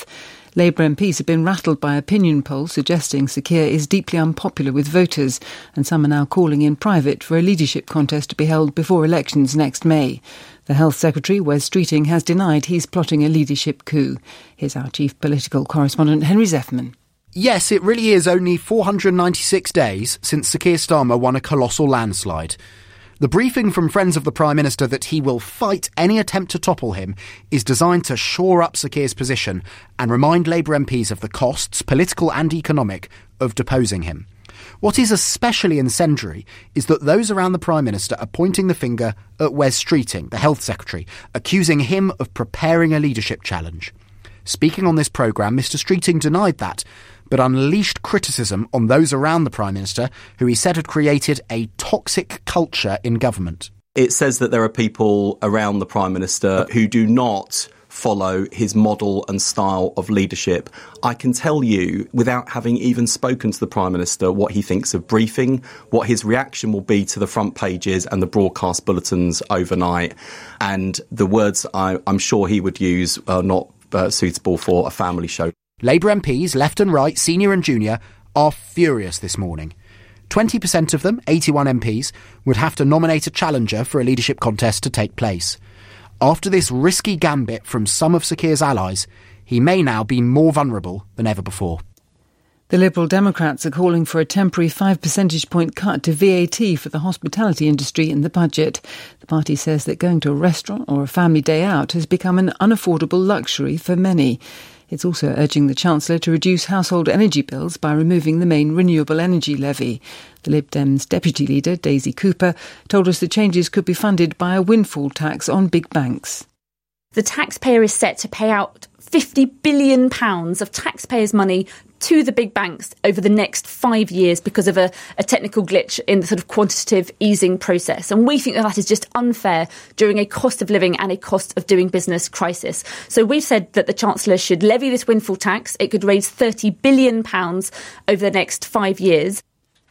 Labour M Ps have been rattled by opinion polls suggesting Sir Keir is deeply unpopular with voters, and some are now calling in private for a leadership contest to be held before elections next May. The Health Secretary, Wes Streeting, has denied he's plotting a leadership coup. Here's our chief political correspondent, Henry Zeffman. Yes, it really is only four hundred ninety-six days since Sir Keir Starmer won a colossal landslide. The briefing from friends of the Prime Minister that he will fight any attempt to topple him is designed to shore up Sir Keir's position and remind Labour M Ps of the costs, political and economic, of deposing him. What is especially incendiary is that those around the Prime Minister are pointing the finger at Wes Streeting, the Health Secretary, accusing him of preparing a leadership challenge. Speaking on this programme, Mr Streeting denied that, but unleashed criticism on those around the Prime Minister, who he said had created a toxic culture in government. It says that there are people around the Prime Minister who do not follow his model and style of leadership. I can tell you, without having even spoken to the Prime Minister, what he thinks of briefing, what his reaction will be to the front pages and the broadcast bulletins overnight. And the words I, I'm sure he would use are not uh, suitable for a family show. Labour M Ps, left and right, senior and junior, are furious this morning. twenty percent of them, eighty-one M Ps, would have to nominate a challenger for a leadership contest to take place. After this risky gambit from some of Sir Keir's allies, he may now be more vulnerable than ever before. The Liberal Democrats are calling for a temporary five percentage point cut to V A T for the hospitality industry in the budget. The party says that going to a restaurant or a family day out has become an unaffordable luxury for many. It's also urging the Chancellor to reduce household energy bills by removing the main renewable energy levy. The Lib Dems deputy leader, Daisy Cooper, told us the changes could be funded by a windfall tax on big banks. The taxpayer is set to pay out fifty billion pounds of taxpayers' money to the big banks over the next five years because of a, a technical glitch in the sort of quantitative easing process. And we think that that is just unfair during a cost of living and a cost of doing business crisis. So we've said that the Chancellor should levy this windfall tax. It could raise thirty billion pounds over the next five years.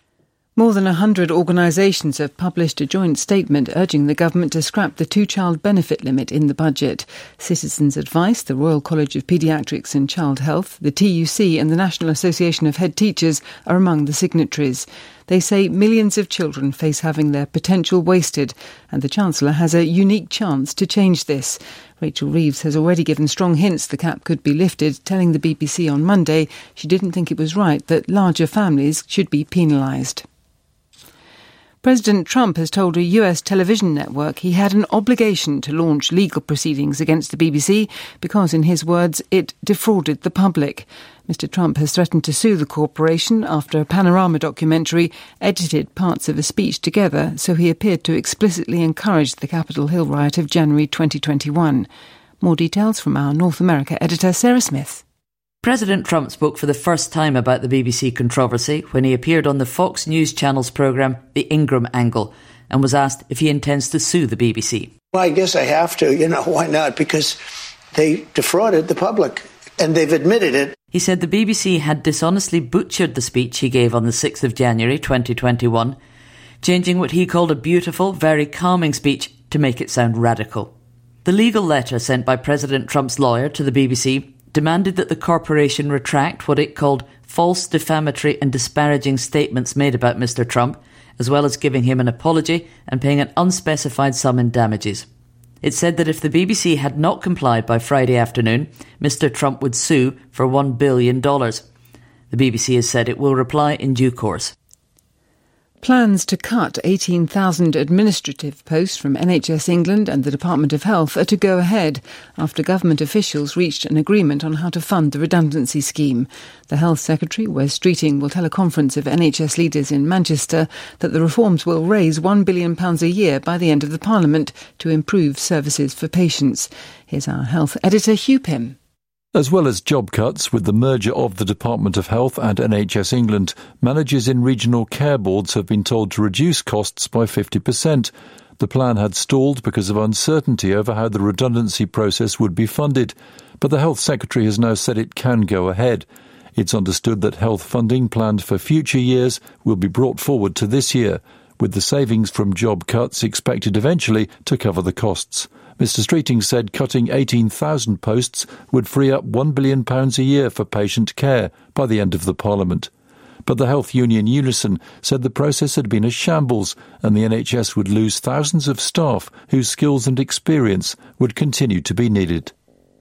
More than one hundred organisations have published a joint statement urging the government to scrap the two-child benefit limit in the budget. Citizens Advice, the Royal College of Paediatrics and Child Health, the T U C and the National Association of Head Teachers are among the signatories. They say millions of children face having their potential wasted, and the Chancellor has a unique chance to change this. Rachel Reeves has already given strong hints the cap could be lifted, telling the B B C on Monday she didn't think it was right that larger families should be penalised. President Trump has told a U S television network he had an obligation to launch legal proceedings against the B B C because, in his words, it defrauded the public. Mister Trump has threatened to sue the corporation after a Panorama documentary edited parts of a speech together, so he appeared to explicitly encourage the Capitol Hill riot of January twenty twenty-one. More details from our North America editor, Sarah Smith. President Trump spoke for the first time about the B B C controversy when he appeared on the Fox News Channel's programme The Ingram Angle and was asked if he intends to sue the B B C. Well, I guess I have to. You know, why not? Because they defrauded the public and they've admitted it. He said the B B C had dishonestly butchered the speech he gave on the sixth of January twenty twenty-one, changing what he called a beautiful, very calming speech to make it sound radical. The legal letter sent by President Trump's lawyer to the B B C demanded that the corporation retract what it called false, defamatory and disparaging statements made about Mister Trump, as well as giving him an apology and paying an unspecified sum in damages. It said that if the B B C had not complied by Friday afternoon, Mister Trump would sue for one billion dollars. The B B C has said it will reply in due course. Plans to cut eighteen thousand administrative posts from N H S England and the Department of Health are to go ahead after government officials reached an agreement on how to fund the redundancy scheme. The Health Secretary, Wes Streeting, will tell a conference of N H S leaders in Manchester that the reforms will raise one billion pounds a year by the end of the Parliament to improve services for patients. Here's our health editor, Hugh Pym. As well as job cuts, with the merger of the Department of Health and N H S England, managers in regional care boards have been told to reduce costs by fifty percent. The plan had stalled because of uncertainty over how the redundancy process would be funded, but the Health Secretary has now said it can go ahead. It's understood that health funding planned for future years will be brought forward to this year, with the savings from job cuts expected eventually to cover the costs. Mr Streeting said cutting eighteen thousand posts would free up one billion pounds a year for patient care by the end of the Parliament. But the health union Unison said the process had been a shambles and the N H S would lose thousands of staff whose skills and experience would continue to be needed.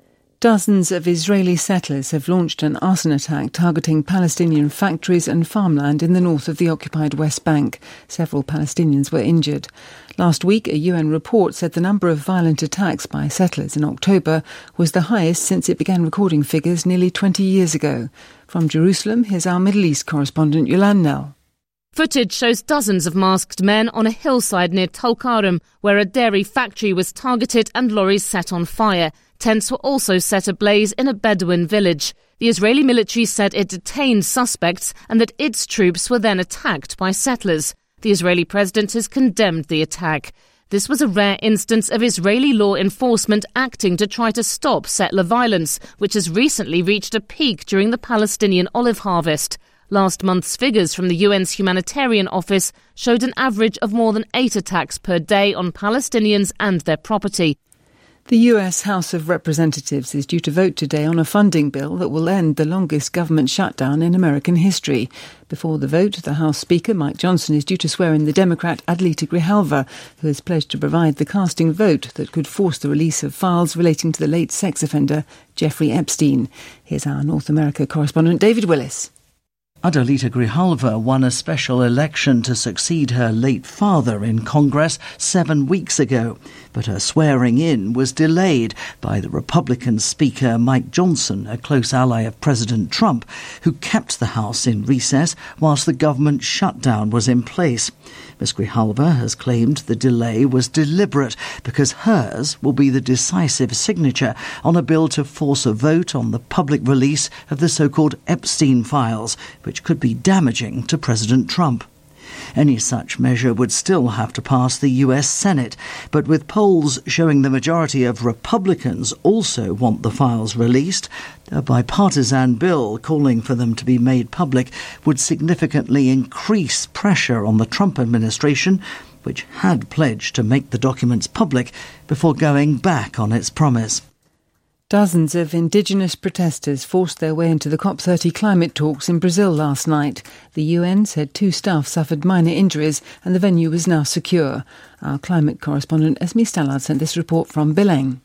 Dozens of Israeli settlers have launched an arson attack targeting Palestinian factories and farmland in the north of the occupied West Bank. Several Palestinians were injured. Last week, a U N report said the number of violent attacks by settlers in October was the highest since it began recording figures nearly twenty years ago. From Jerusalem, here's our Middle East correspondent Yolande Nell. Footage shows dozens of masked men on a hillside near Tulkarm, where a dairy factory was targeted and lorries set on fire. Tents were also set ablaze in a Bedouin village. The Israeli military said it detained suspects and that its troops were then attacked by settlers. The Israeli president has condemned the attack. This was a rare instance of Israeli law enforcement acting to try to stop settler violence, which has recently reached a peak during the Palestinian olive harvest. Last month's figures from the U N's humanitarian office showed an average of more than eight attacks per day on Palestinians and their property. The U S House of Representatives is due to vote today on a funding bill that will end the longest government shutdown in American history. Before the vote, the House Speaker, Mike Johnson, is due to swear in the Democrat Adelita Grijalva, who has pledged to provide the casting vote that could force the release of files relating to the late sex offender Jeffrey Epstein. Here's our North America correspondent David Willis. Adelita Grijalva won a special election to succeed her late father in Congress seven weeks ago, but her swearing-in was delayed by the Republican Speaker Mike Johnson, a close ally of President Trump, who kept the House in recess whilst the government shutdown was in place. Miz Grijalva has claimed the delay was deliberate because hers will be the decisive signature on a bill to force a vote on the public release of the so-called Epstein files, which could be damaging to President Trump. Any such measure would still have to pass the U S Senate, but with polls showing the majority of Republicans also want the files released, a bipartisan bill calling for them to be made public would significantly increase pressure on the Trump administration, which had pledged to make the documents public before going back on its promise. Dozens of indigenous protesters forced their way into the COP thirty climate talks in Brazil last night. The U N said two staff suffered minor injuries and the venue is now secure. Our climate correspondent Esme Stallard sent this report from Belém.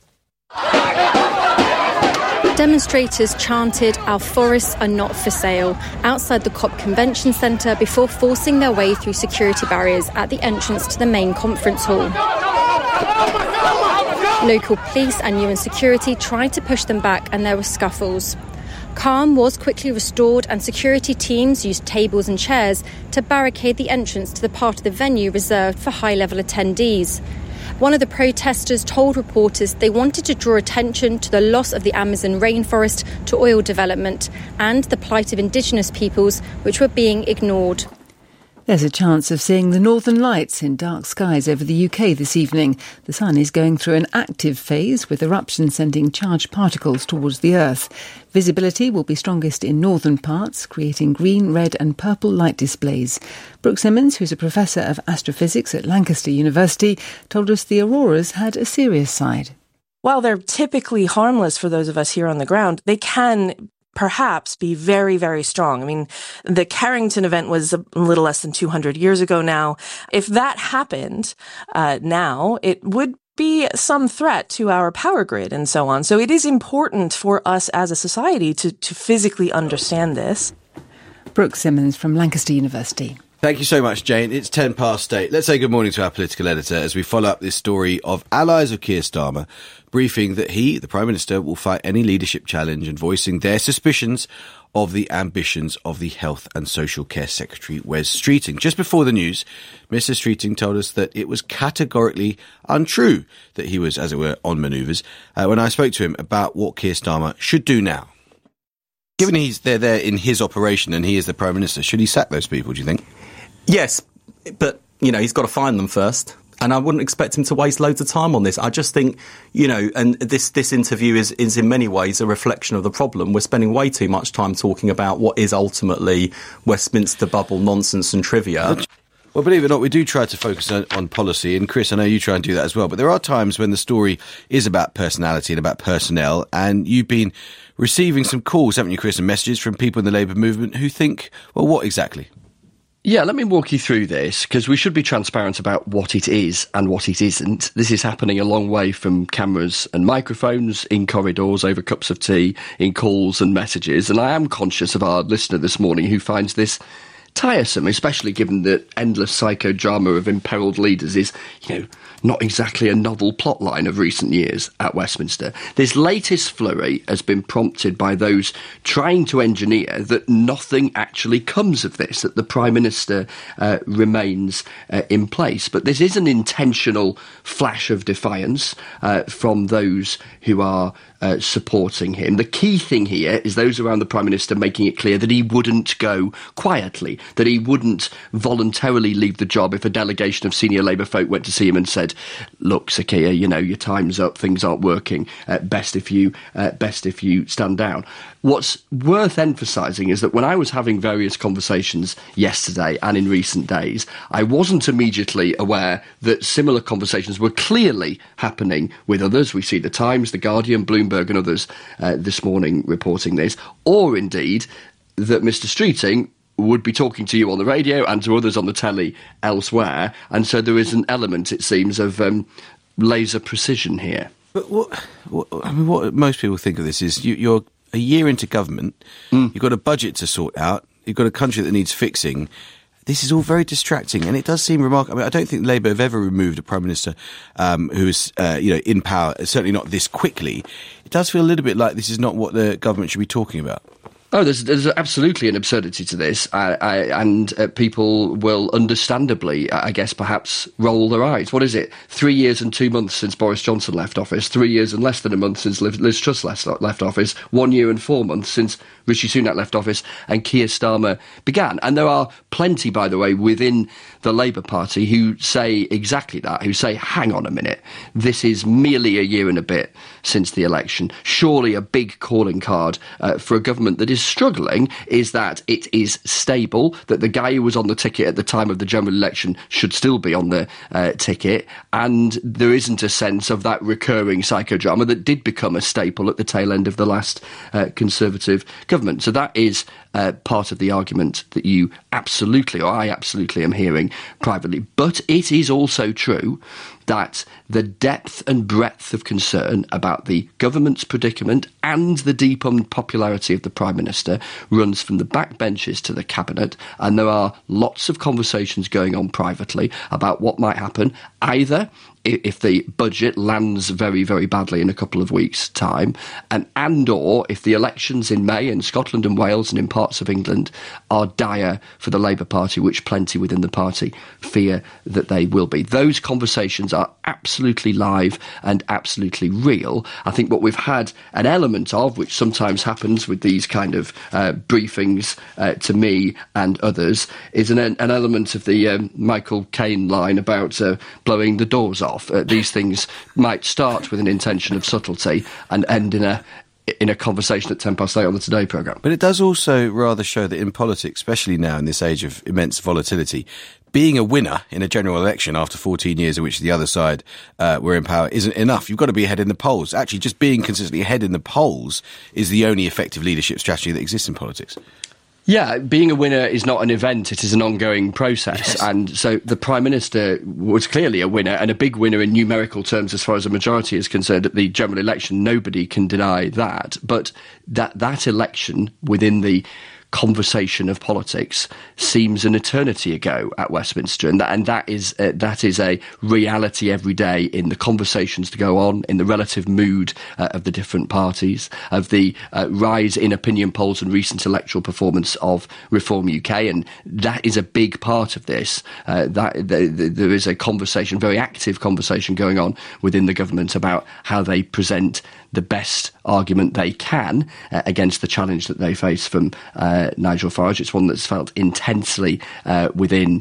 Demonstrators chanted, "Our forests are not for sale," outside the COP Convention Centre before forcing their way through security barriers at the entrance to the main conference hall. Local police and U N security tried to push them back and there were scuffles. Calm was quickly restored and security teams used tables and chairs to barricade the entrance to the part of the venue reserved for high-level attendees. One of the protesters told reporters they wanted to draw attention to the loss of the Amazon rainforest to oil development and the plight of indigenous peoples, which were being ignored. There's a chance of seeing the northern lights in dark skies over the U K this evening. The sun is going through an active phase, with eruptions sending charged particles towards the Earth. Visibility will be strongest in northern parts, creating green, red and purple light displays. Brooke Simmons, who's a professor of astrophysics at Lancaster University, told us the auroras had a serious side. While they're typically harmless for those of us here on the ground, they can perhaps be very, very strong. I mean, the Carrington event was a little less than two hundred years ago now. If that happened uh, now, it would be some threat to our power grid and so on. So it is important for us as a society to, to physically understand this. Brooke Simmons from Lancaster University. Thank you so much, Jane. It's ten past eight. Let's say good morning to our political editor as we follow up this story of allies of Keir Starmer briefing that he, the Prime Minister, will fight any leadership challenge and voicing their suspicions of the ambitions of the Health and Social Care Secretary, Wes Streeting. Just before the news, Mister Streeting told us that it was categorically untrue that he was, as it were, on manoeuvres uh, when I spoke to him about what Keir Starmer should do now. Given he's they're there in his operation and he is the Prime Minister, should he sack those people, do you think? Yes, but, you know, he's got to find them first. And I wouldn't expect him to waste loads of time on this. I just think, you know, and this, this interview is, is in many ways a reflection of the problem. We're spending way too much time talking about what is ultimately Westminster bubble nonsense and trivia. Well, believe it or not, we do try to focus on, on policy, and Chris, I know you try and do that as well, but there are times when the story is about personality and about personnel, and you've been receiving some calls, haven't you, Chris, and messages from people in the Labour movement who think, well, what exactly? Yeah, let me walk you through this, because we should be transparent about what it is and what it isn't. This is happening a long way from cameras and microphones, in corridors, over cups of tea, in calls and messages. And I am conscious of our listener this morning who finds this tiresome, especially given the endless psychodrama of imperilled leaders is, you know, not exactly a novel plotline of recent years at Westminster. This latest flurry has been prompted by those trying to engineer that nothing actually comes of this, that the Prime Minister uh, remains uh, in place. But this is an intentional flash of defiance uh, from those who are Uh, supporting him. The key thing here is those around the Prime Minister making it clear that he wouldn't go quietly, that he wouldn't voluntarily leave the job if a delegation of senior Labour folk went to see him and said, look, Sir Keir, you know, your time's up, things aren't working, uh, best if you uh, best if you stand down. What's worth emphasising is that when I was having various conversations yesterday and in recent days, I wasn't immediately aware that similar conversations were clearly happening with others. We see The Times, The Guardian, Bloomberg and others uh, this morning reporting this, or indeed that Mr Streeting would be talking to you on the radio and to others on the telly elsewhere, and so there is an element, it seems, of um, laser precision here. But what, what I mean, what most people think of this is you, you're a year into government, mm. you've got a budget to sort out, you've got a country that needs fixing. This is all very distracting, and it does seem remarkable. I mean, I don't think Labour have ever removed a Prime Minister um, who is, uh, you know, in power, certainly not this quickly. It does feel a little bit like this is not what the government should be talking about. Oh, there's, there's absolutely an absurdity to this, I, I, and uh, people will understandably, I guess, perhaps roll their eyes. What is it? Three years and two months since Boris Johnson left office, three years and less than a month since Liz, Liz Truss left, left office, one year and four months since Rishi Sunak left office and Keir Starmer began. And there are plenty, by the way, within the Labour Party who say exactly that, who say, hang on a minute, this is merely a year and a bit since the election. Surely a big calling card uh, for a government that is struggling is that it is stable, that the guy who was on the ticket at the time of the general election should still be on the uh, ticket, and there isn't a sense of that recurring psychodrama that did become a staple at the tail end of the last uh, Conservative government. So that is uh, part of the argument that you absolutely, or I absolutely am hearing privately. But it is also true that the depth and breadth of concern about the government's predicament and the deep unpopularity of the Prime Minister runs from the backbenches to the Cabinet, and there are lots of conversations going on privately about what might happen, either if the budget lands very, very badly in a couple of weeks' time, and and or if the elections in May in Scotland and Wales and in parts of England are dire for the Labour Party, which plenty within the party fear that they will be. Those conversations are absolutely live and absolutely real. I think what we've had an element of, which sometimes happens with these kind of uh, briefings uh, to me and others, is an, an element of the um, Michael Caine line about uh, blowing the doors off. Uh, these things might start with an intention of subtlety and end in a in a conversation at ten past eight on the Today programme. But it does also rather show that in politics, especially now in this age of immense volatility, being a winner in a general election after fourteen years in which the other side uh, were in power isn't enough. You've got to be ahead in the polls. Actually, just being consistently ahead in the polls is the only effective leadership strategy that exists in politics. Yeah, being a winner is not an event, it is an ongoing process. Yes. And so the Prime Minister was clearly a winner, and a big winner in numerical terms as far as a majority is concerned at the general election. Nobody can deny that. But that, that election within the conversation of politics seems an eternity ago at Westminster, and that, and that is uh, that is a reality every day in the conversations to go on, in the relative mood uh, of the different parties, of the uh, rise in opinion polls and recent electoral performance of Reform U K, and that is a big part of this. Uh, that the, the, there is a conversation, very active conversation going on within the government about how they present the best argument they can uh, against the challenge that they face from uh, Nigel Farage. It's one that's felt intensely uh, within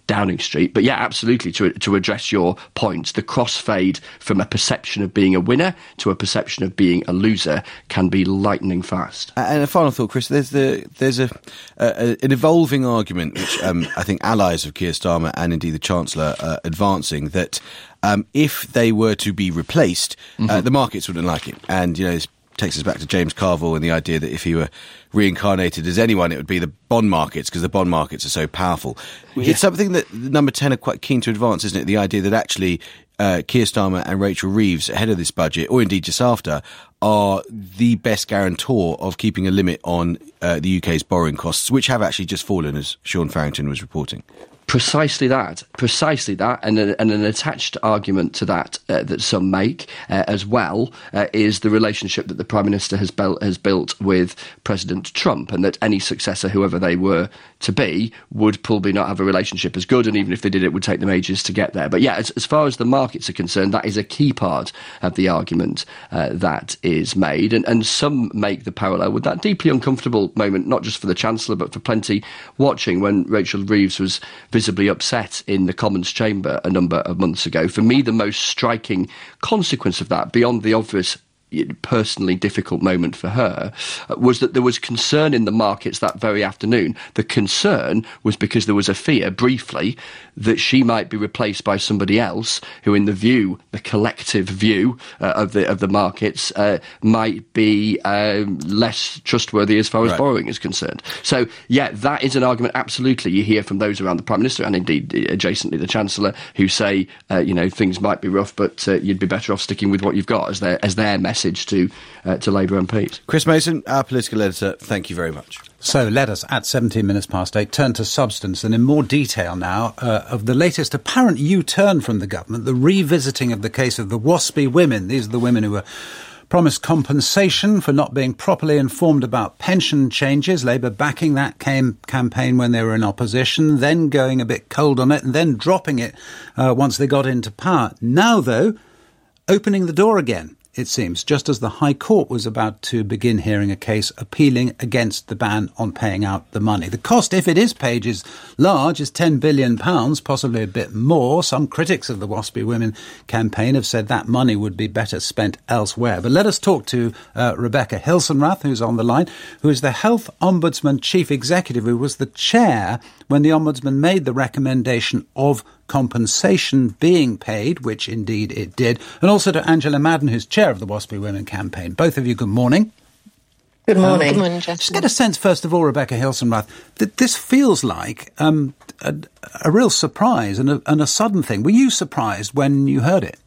Downing Street. But yeah, absolutely, to, to address your point, the crossfade from a perception of being a winner to a perception of being a loser can be lightning fast. And a final thought, Chris, there's the there's a, a an evolving argument which um, I think allies of Keir Starmer and indeed the Chancellor are advancing, that um, if they were to be replaced, mm-hmm. uh, the markets wouldn't like it. And, you know, this takes us back to James Carville and the idea that if he were reincarnated as anyone, it would be the bond markets, because the bond markets are so powerful. Yeah. It's something that Number ten are quite keen to advance, isn't it? The idea that actually uh, Keir Starmer and Rachel Reeves, ahead of this budget, or indeed just after, are the best guarantor of keeping a limit on uh, the U K's borrowing costs, which have actually just fallen, as Sean Farrington was reporting. Precisely that, precisely that, and, a, and an attached argument to that uh, that some make uh, as well uh, is the relationship that the Prime Minister has built, has built with President Trump, and that any successor, whoever they were to be, would probably not have a relationship as good, and even if they did, it would take them ages to get there. But yeah, as, as far as the markets are concerned, that is a key part of the argument uh, that is made, and, and some make the parallel with that deeply uncomfortable moment, not just for the Chancellor, but for plenty watching, when Rachel Reeves was visibly upset in the Commons chamber a number of months ago. For me, the most striking consequence of that, beyond the obvious personally difficult moment for her, uh, was that there was concern in the markets that very afternoon. The concern was because there was a fear, briefly, that she might be replaced by somebody else who, in the view, the collective view uh, of the of the markets, uh, might be um, less trustworthy as far as right. borrowing is concerned. So, yeah, that is an argument, absolutely. You hear from those around the Prime Minister, and indeed adjacently the Chancellor, who say, uh, you know, things might be rough, but uh, you'd be better off sticking with what you've got as their, as their message. To uh, to Labour M Ps. Chris Mason, our political editor, thank you very much. So let us, at seventeen minutes past eight, turn to substance and in more detail now uh, of the latest apparent U-turn from the government, the revisiting of the case of the WASPy women. These are the women who were promised compensation for not being properly informed about pension changes, Labour backing that cam- campaign when they were in opposition, then going a bit cold on it and then dropping it uh, once they got into power. Now, though, opening the door again, it seems, just as the High Court was about to begin hearing a case appealing against the ban on paying out the money. The cost, if it is paid, is large, is ten billion pounds, possibly a bit more. Some critics of the WASPy Women campaign have said that money would be better spent elsewhere. But let us talk to uh, Rebecca Hilsenrath, who's on the line, who is the Health Ombudsman Chief Executive, who was the chair when the Ombudsman made the recommendation of compensation being paid, which indeed it did, and also to Angela Madden, who's chair of the WASPy Women campaign. Both of you, good morning. Good morning. Um, good morning, Justin. Just get a sense, first of all, Rebecca Hilsenrath, that this feels like um, a, a real surprise and a, and a sudden thing. Were you surprised when you heard it?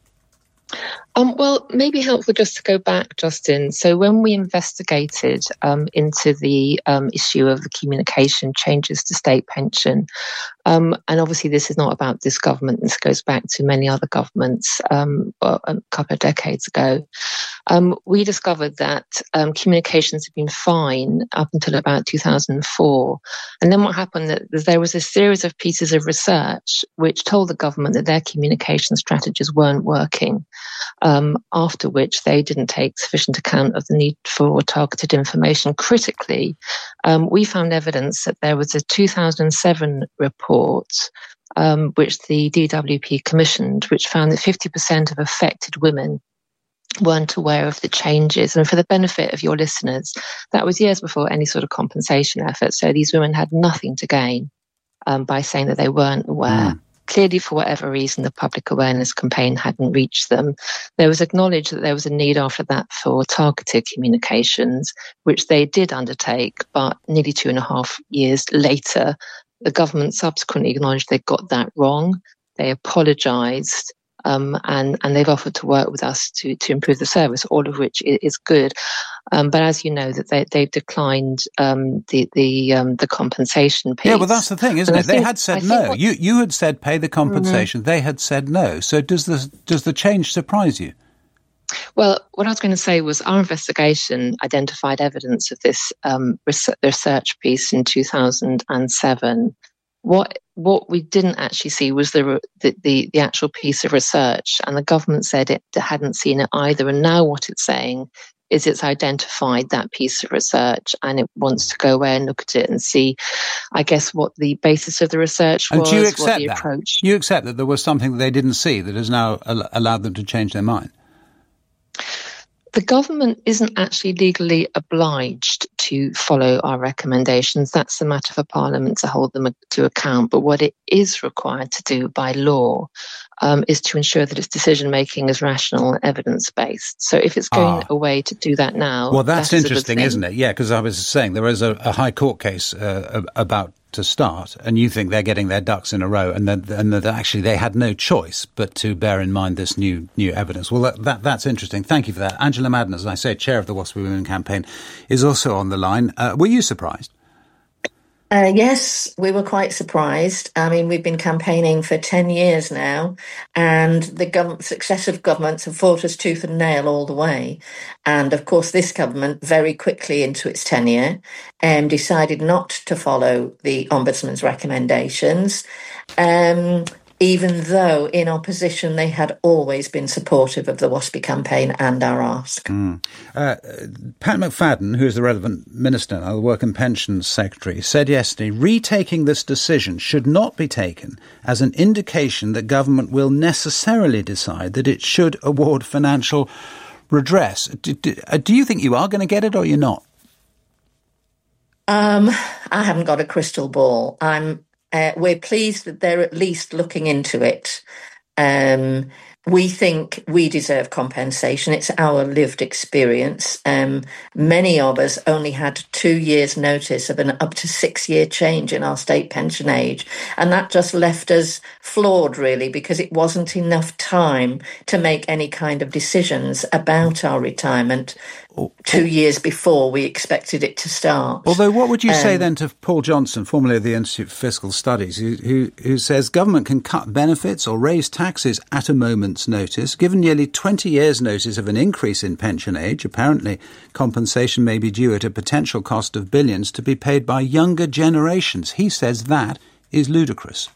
Um, well, maybe helpful just to go back, Justin. So when we investigated um, into the um, issue of the communication changes to state pension, um, and obviously this is not about this government, this goes back to many other governments um, well, a couple of decades ago, um, we discovered that um, communications had been fine up until about two thousand four. And then what happened, that there was a series of pieces of research which told the government that their communication strategies weren't working. Um, after which they didn't take sufficient account of the need for targeted information. Critically, um, we found evidence that there was a two thousand seven report um, which the D W P commissioned, which found that fifty percent of affected women weren't aware of the changes. And for the benefit of your listeners, that was years before any sort of compensation effort. So these women had nothing to gain um, by saying that they weren't aware. Mm. Clearly, for whatever reason, the public awareness campaign hadn't reached them. There was acknowledged that there was a need after that for targeted communications, which they did undertake, but nearly two and a half years later, the government subsequently acknowledged they got that wrong. They apologised, um, and, and they've offered to work with us to, to improve the service, all of which is good. Um, but as you know, that they, they've declined um, the the um, the compensation piece. Yeah, well, that's the thing, isn't and it? They had said no. What... You you had said pay the compensation. Mm-hmm. They had said no. So does the does the change surprise you? Well, what I was going to say was our investigation identified evidence of this um, research piece in two thousand seven. What what we didn't actually see was the, the the the actual piece of research, and the government said it hadn't seen it either. And now what it's saying is it's identified that piece of research and it wants to go away and look at it and see, I guess, what the basis of the research and was, do you what accept the that? approach. You accept that there was something that they didn't see that has now al- allowed them to change their mind? The government isn't actually legally obliged to follow our recommendations. That's a matter for Parliament to hold them to account. But what it is required to do by law um, is to ensure that its decision-making is rational and evidence-based. So if it's going Ah. away to do that now... Well, that's that is a good interesting, thing. isn't it? Yeah, because I was saying there is a, a High Court case uh, about to start, and you think they're getting their ducks in a row, and that, and that actually they had no choice but to bear in mind this new new evidence. Well, that, that that's interesting. Thank you for that. Angela Madden, as I say, chair of the WASPy Women campaign, is also on the line. Uh, were you surprised? Uh, yes, we were quite surprised. I mean, we've been campaigning for ten years now, and the gov- successive governments have fought us tooth and nail all the way. And of course, this government, very quickly into its tenure, um, decided not to follow the Ombudsman's recommendations, um, even though in opposition they had always been supportive of the WASPy campaign and our ask. Mm. Uh, Pat McFadden, who is the relevant minister now, the Work and Pensions Secretary, said yesterday, retaking this decision should not be taken as an indication that government will necessarily decide that it should award financial redress. Do, do, do you think you are going to get it or you're not? Um, I haven't got a crystal ball. I'm Uh, we're pleased that they're at least looking into it. Um, we think we deserve compensation. It's our lived experience. Um, many of us only had two years' notice of an up to six-year change in our state pension age. And that just left us floored, really, because it wasn't enough time to make any kind of decisions about our retirement two years before we expected it to start. Although, what would you Um, say then to Paul Johnson, formerly of the Institute for Fiscal Studies, who, who, who says government can cut benefits or raise taxes at a moment's notice? Given nearly twenty years' notice of an increase in pension age, apparently compensation may be due at a potential cost of billions to be paid by younger generations. He says that is ludicrous.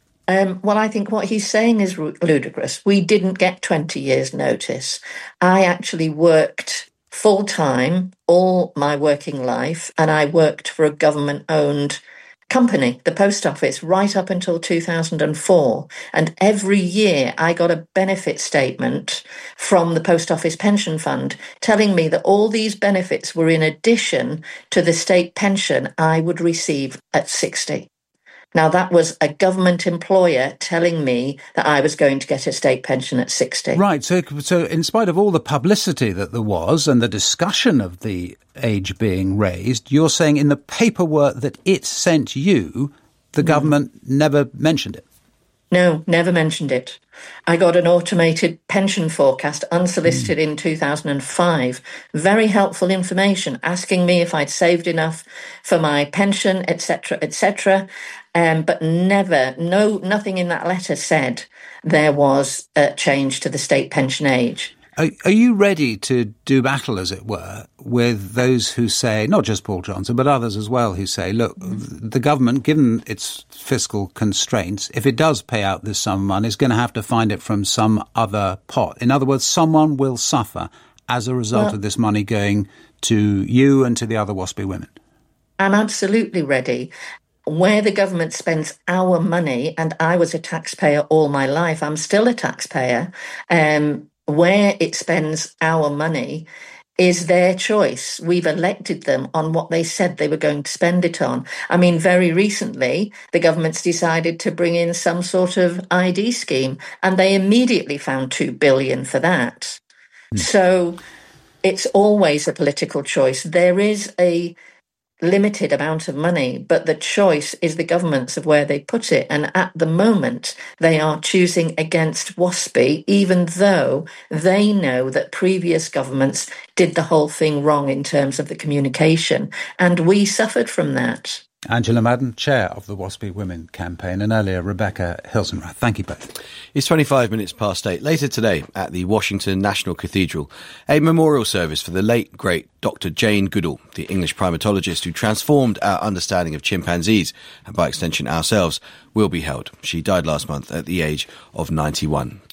Um, well, I think what he's saying is ru- ludicrous. We didn't get twenty years' notice. I actually worked full-time all my working life, and I worked for a government-owned company, the Post Office, right up until two thousand four. And every year I got a benefit statement from the Post Office Pension Fund telling me that all these benefits were in addition to the state pension I would receive at sixty. Now, that was a government employer telling me that I was going to get a state pension at sixty. Right, so so in spite of all the publicity that there was and the discussion of the age being raised, you're saying in the paperwork that it sent you, the mm. government never mentioned it? No, never mentioned it. I got an automated pension forecast unsolicited mm. in two thousand five. Very helpful information, asking me if I'd saved enough for my pension, et cetera, et cetera. Um, but never, no, nothing in that letter said there was a change to the state pension age. Are, are you ready to do battle, as it were, with those who say, not just Paul Johnson, but others as well, who say, look, the government, given its fiscal constraints, if it does pay out this sum of money, is going to have to find it from some other pot. In other words, someone will suffer as a result well, of this money going to you and to the other WASPy women. I'm absolutely ready. Where the government spends our money, and I was a taxpayer all my life, I'm still a taxpayer, um, where it spends our money is their choice. We've elected them on what they said they were going to spend it on. I mean, very recently, the government's decided to bring in some sort of I D scheme, and they immediately found two billion dollars for that. Mm. So it's always a political choice. There is a limited amount of money, but the choice is the government's of where they put it. And at the moment, they are choosing against WASPy, even though they know that previous governments did the whole thing wrong in terms of the communication. And we suffered from that. Angela Madden, chair of the WASPy Women campaign, and earlier Rebecca Hilsenrath. Thank you both. It's twenty-five minutes past eight. Later today at the Washington National Cathedral, a memorial service for the late, great Doctor Jane Goodall, the English primatologist who transformed our understanding of chimpanzees, and by extension ourselves, will be held. She died last month at the age of ninety-one.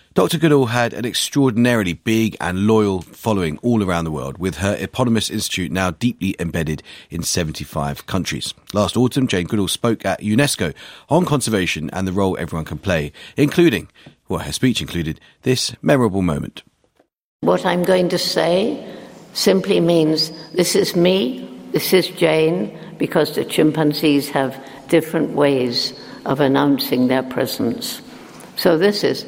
Doctor Goodall had an extraordinarily big and loyal following all around the world, with her eponymous institute now deeply embedded in seventy-five countries. Last autumn, Jane Goodall spoke at UNESCO on conservation and the role everyone can play, including, well, her speech included this memorable moment. What I'm going to say simply means this is me, this is Jane, because the chimpanzees have different ways of announcing their presence. So this is...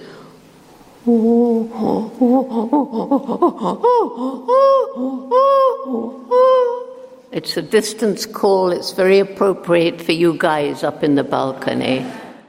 It's a distance call. It's very appropriate for you guys up in the balcony.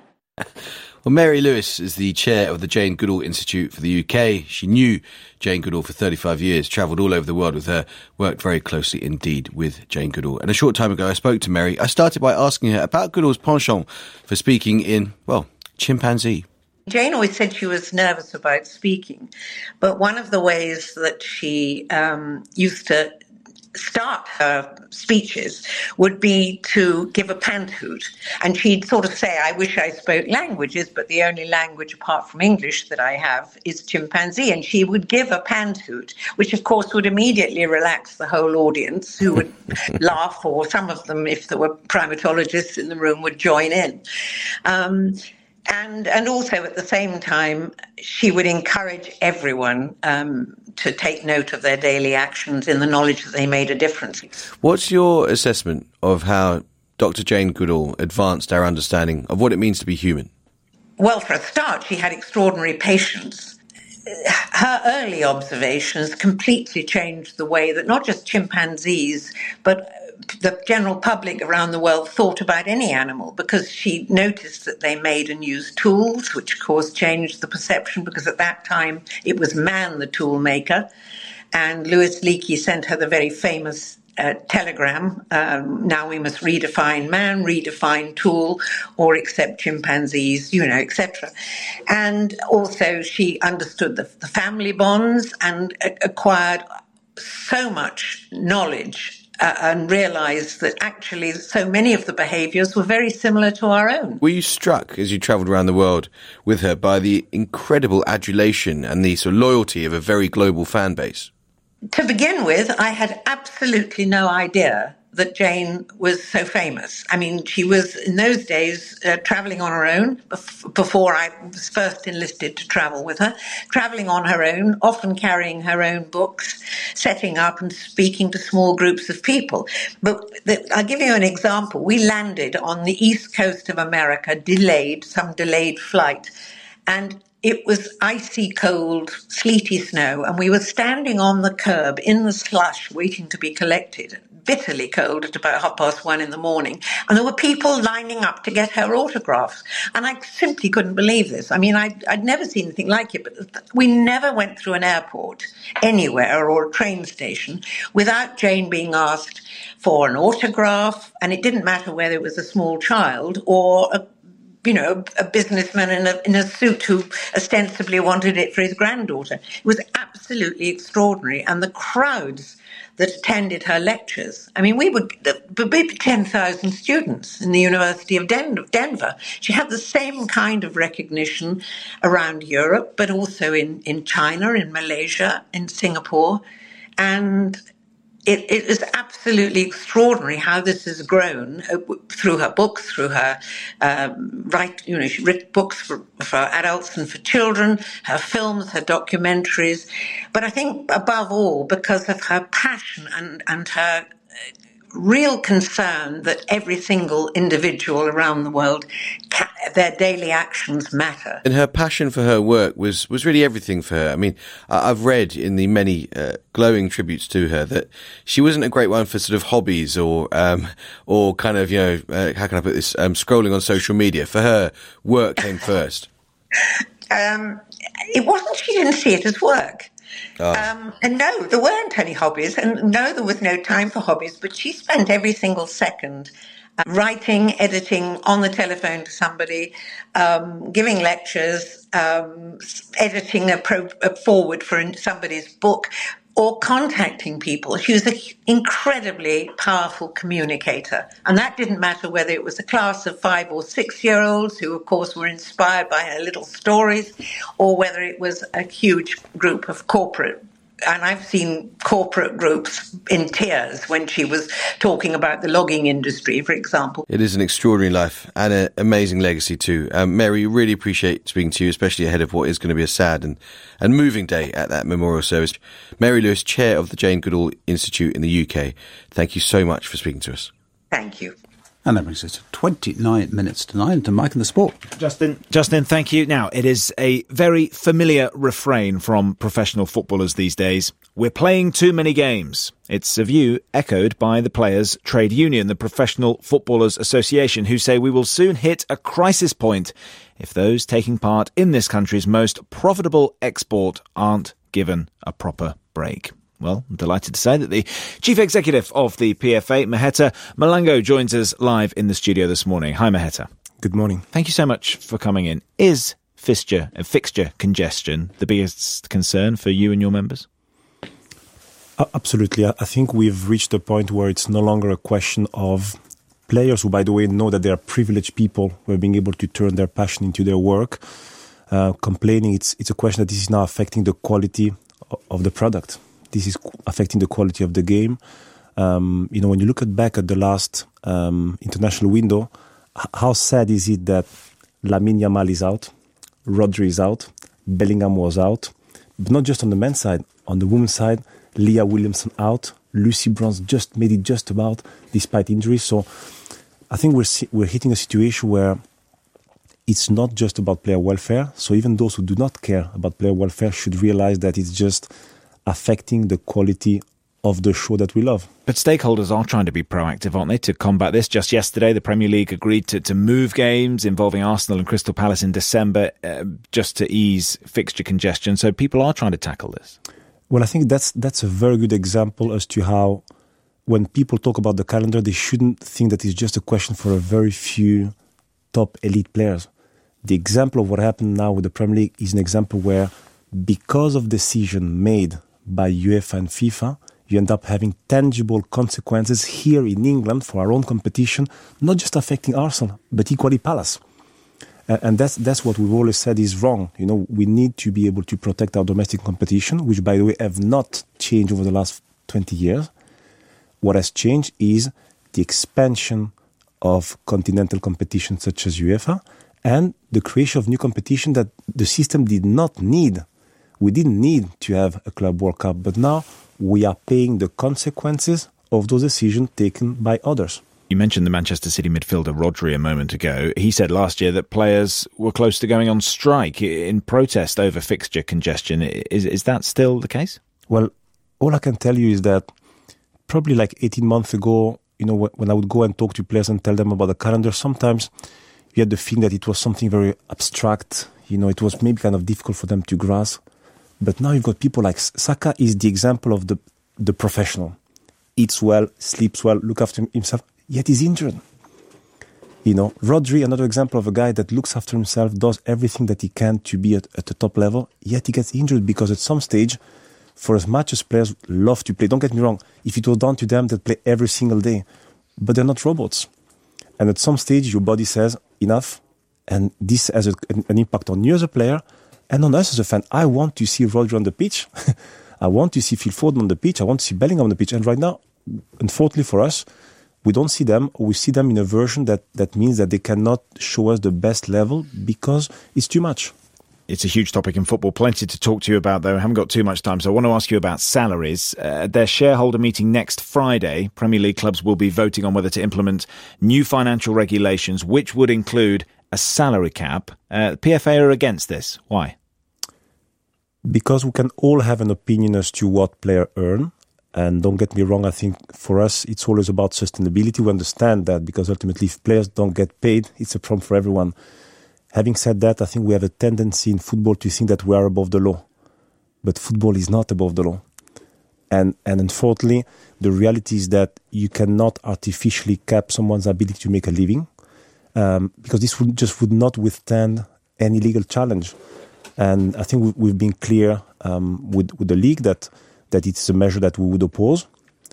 Well, Mary Lewis is the chair of the Jane Goodall Institute for the U K. She knew Jane Goodall for thirty-five years, travelled all over the world with her, worked very closely indeed with Jane Goodall. And a short time ago, I spoke to Mary. I started by asking her about Goodall's penchant for speaking in, well, chimpanzee. Jane always said she was nervous about speaking, but one of the ways that she um, used to start her speeches would be to give a panthoot. And she'd sort of say, I wish I spoke languages, but the only language apart from English that I have is chimpanzee. And she would give a panthoot, which of course would immediately relax the whole audience, who would laugh, or some of them, if there were primatologists in the room, would join in. Um, And and also at the same time, she would encourage everyone um, to take note of their daily actions in the knowledge that they made a difference. What's your assessment of how Doctor Jane Goodall advanced our understanding of what it means to be human? Well, for a start, she had extraordinary patience. Her early observations completely changed the way that not just chimpanzees, but the general public around the world thought about any animal, because she noticed that they made and used tools, which of course changed the perception, because at that time it was man the tool maker. And Louis Leakey sent her the very famous uh, telegram, um, now we must redefine man, redefine tool, or accept chimpanzees, you know, et cetera. And also she understood the, the family bonds and uh, acquired so much knowledge Uh, and realised that actually so many of the behaviours were very similar to our own. Were you struck, as you travelled around the world with her, by the incredible adulation and the sort of loyalty of a very global fan base? To begin with, I had absolutely no idea that Jane was so famous. I mean, she was, in those days, uh, travelling on her own, bef- before I was first enlisted to travel with her, travelling on her own, often carrying her own books, setting up and speaking to small groups of people. But the, I'll give you an example. We landed on the east coast of America, delayed, some delayed flight, and it was icy cold, sleety snow, and we were standing on the curb in the slush waiting to be collected, bitterly cold at about half past one in the morning. And there were people lining up to get her autographs. And I simply couldn't believe this. I mean, I'd, I'd never seen anything like it, but we never went through an airport anywhere or a train station without Jane being asked for an autograph. And it didn't matter whether it was a small child or a you know, a businessman in a, in a suit who ostensibly wanted it for his granddaughter. It was absolutely extraordinary. And the crowds that attended her lectures, I mean, we would, there would be ten thousand students in the University of Den- Denver. She had the same kind of recognition around Europe, but also in, in China, in Malaysia, in Singapore. And It, it is absolutely extraordinary how this has grown uh, through her books, through her um, write. You know, she wrote books for, for adults and for children, her films, her documentaries. But I think above all, because of her passion and and her real concern that every single individual around the world, can, their daily actions matter. And her passion for her work was, was really everything for her. I mean, I've read in the many uh, glowing tributes to her that she wasn't a great one for sort of hobbies or, um, or kind of, you know, uh, how can I put this, um, scrolling on social media. For her, work came first. um, it wasn't, she didn't see it as work. Oh. Um, and no, there weren't any hobbies, and no, there was no time for hobbies, but she spent every single second uh, writing, editing, on the telephone to somebody, um, giving lectures, um, editing a, pro- a forward for somebody's book, or contacting people. She was an incredibly powerful communicator. And that didn't matter whether it was a class of five or six-year-olds who, of course, were inspired by her little stories, or whether it was a huge group of corporate. And I've seen corporate groups in tears when she was talking about the logging industry, for example. It is an extraordinary life and an amazing legacy too. Um, Mary, really appreciate speaking to you, especially ahead of what is going to be a sad and, and moving day at that memorial service. Mary Lewis, Chair of the Jane Goodall Institute in the U K, thank you so much for speaking to us. Thank you. And that brings us to twenty-nine minutes to nine to Mike and the Sport. Justin, Justin, thank you. Now, it is a very familiar refrain from professional footballers these days. We're playing too many games. It's a view echoed by the players' trade union, the Professional Footballers Association, who say we will soon hit a crisis point if those taking part in this country's most profitable export aren't given a proper break. Well, I'm delighted to say that the Chief Executive of the P F A, Maheta Malango, joins us live in the studio this morning. Hi, Maheta. Good morning. Thank you so much for coming in. Is fixture, uh, fixture congestion the biggest concern for you and your members? Uh, absolutely. I think we've reached a point where it's no longer a question of players who, by the way, know that they are privileged people who are being able to turn their passion into their work, uh, complaining. It's, it's a question that this is now affecting the quality of the product. This is affecting the quality of the game. Um, you know, when you look at back at the last um, international window, h- how sad is it that Lamine Yamal is out, Rodri is out, Bellingham was out, but not just on the men's side, on the women's side, Leah Williamson out, Lucy Bronze just made it just about, despite injuries. So I think we're we're hitting a situation where it's not just about player welfare. So even those who do not care about player welfare should realize that it's just affecting the quality of the show that we love. But stakeholders are trying to be proactive, aren't they, to combat this? Just yesterday, the Premier League agreed to, to move games involving Arsenal and Crystal Palace in December uh, just to ease fixture congestion. So people are trying to tackle this. Well, I think that's that's a very good example as to how when people talk about the calendar, they shouldn't think that it's just a question for a very few top elite players. The example of what happened now with the Premier League is an example where, because of decision made by UEFA and FIFA, you end up having tangible consequences here in England for our own competition, not just affecting Arsenal, but equally Palace. Uh, and that's that's what we've always said is wrong. You know, we need to be able to protect our domestic competition, which, by the way, have not changed over the last twenty years. What has changed is the expansion of continental competition such as UEFA and the creation of new competition that the system did not need. We didn't need to have a Club World Cup, but now we are paying the consequences of those decisions taken by others. You mentioned the Manchester City midfielder Rodri a moment ago. He said last year that players were close to going on strike in protest over fixture congestion. Is, is that still the case? Well, all I can tell you is that probably like eighteen months ago, you know, when I would go and talk to players and tell them about the calendar, sometimes you had the feeling that it was something very abstract. You know, it was maybe kind of difficult for them to grasp. But now you've got people like Saka is the example of the the professional. Eats well, sleeps well, look after himself, yet he's injured. You know, Rodri, another example of a guy that looks after himself, does everything that he can to be at, at the top level, yet he gets injured because at some stage, for as much as players love to play, don't get me wrong, if it was down to them, they'd play every single day. But they're not robots. And at some stage, your body says, enough, and this has a, an, an impact on you as a player, and on us as a fan. I want to see Rodri on the pitch. I want to see Phil Foden on the pitch. I want to see Bellingham on the pitch. And right now, unfortunately for us, we don't see them. We see them in a version that, that means that they cannot show us the best level because it's too much. It's a huge topic in football. Plenty to talk to you about, though. I haven't got too much time, so I want to ask you about salaries. Uh, at their shareholder meeting next Friday, Premier League clubs will be voting on whether to implement new financial regulations, which would include a salary cap. Uh, the P F A are against this. Why? Because we can all have an opinion as to what players earn. And don't get me wrong, I think for us, it's always about sustainability. We understand that because ultimately if players don't get paid, it's a problem for everyone. Having said that, I think we have a tendency in football to think that we are above the law. But football is not above the law. And, and unfortunately, the reality is that you cannot artificially cap someone's ability to make a living um, because this would just would not withstand any legal challenge. And I think we've been clear um, with, with the league that that it's a measure that we would oppose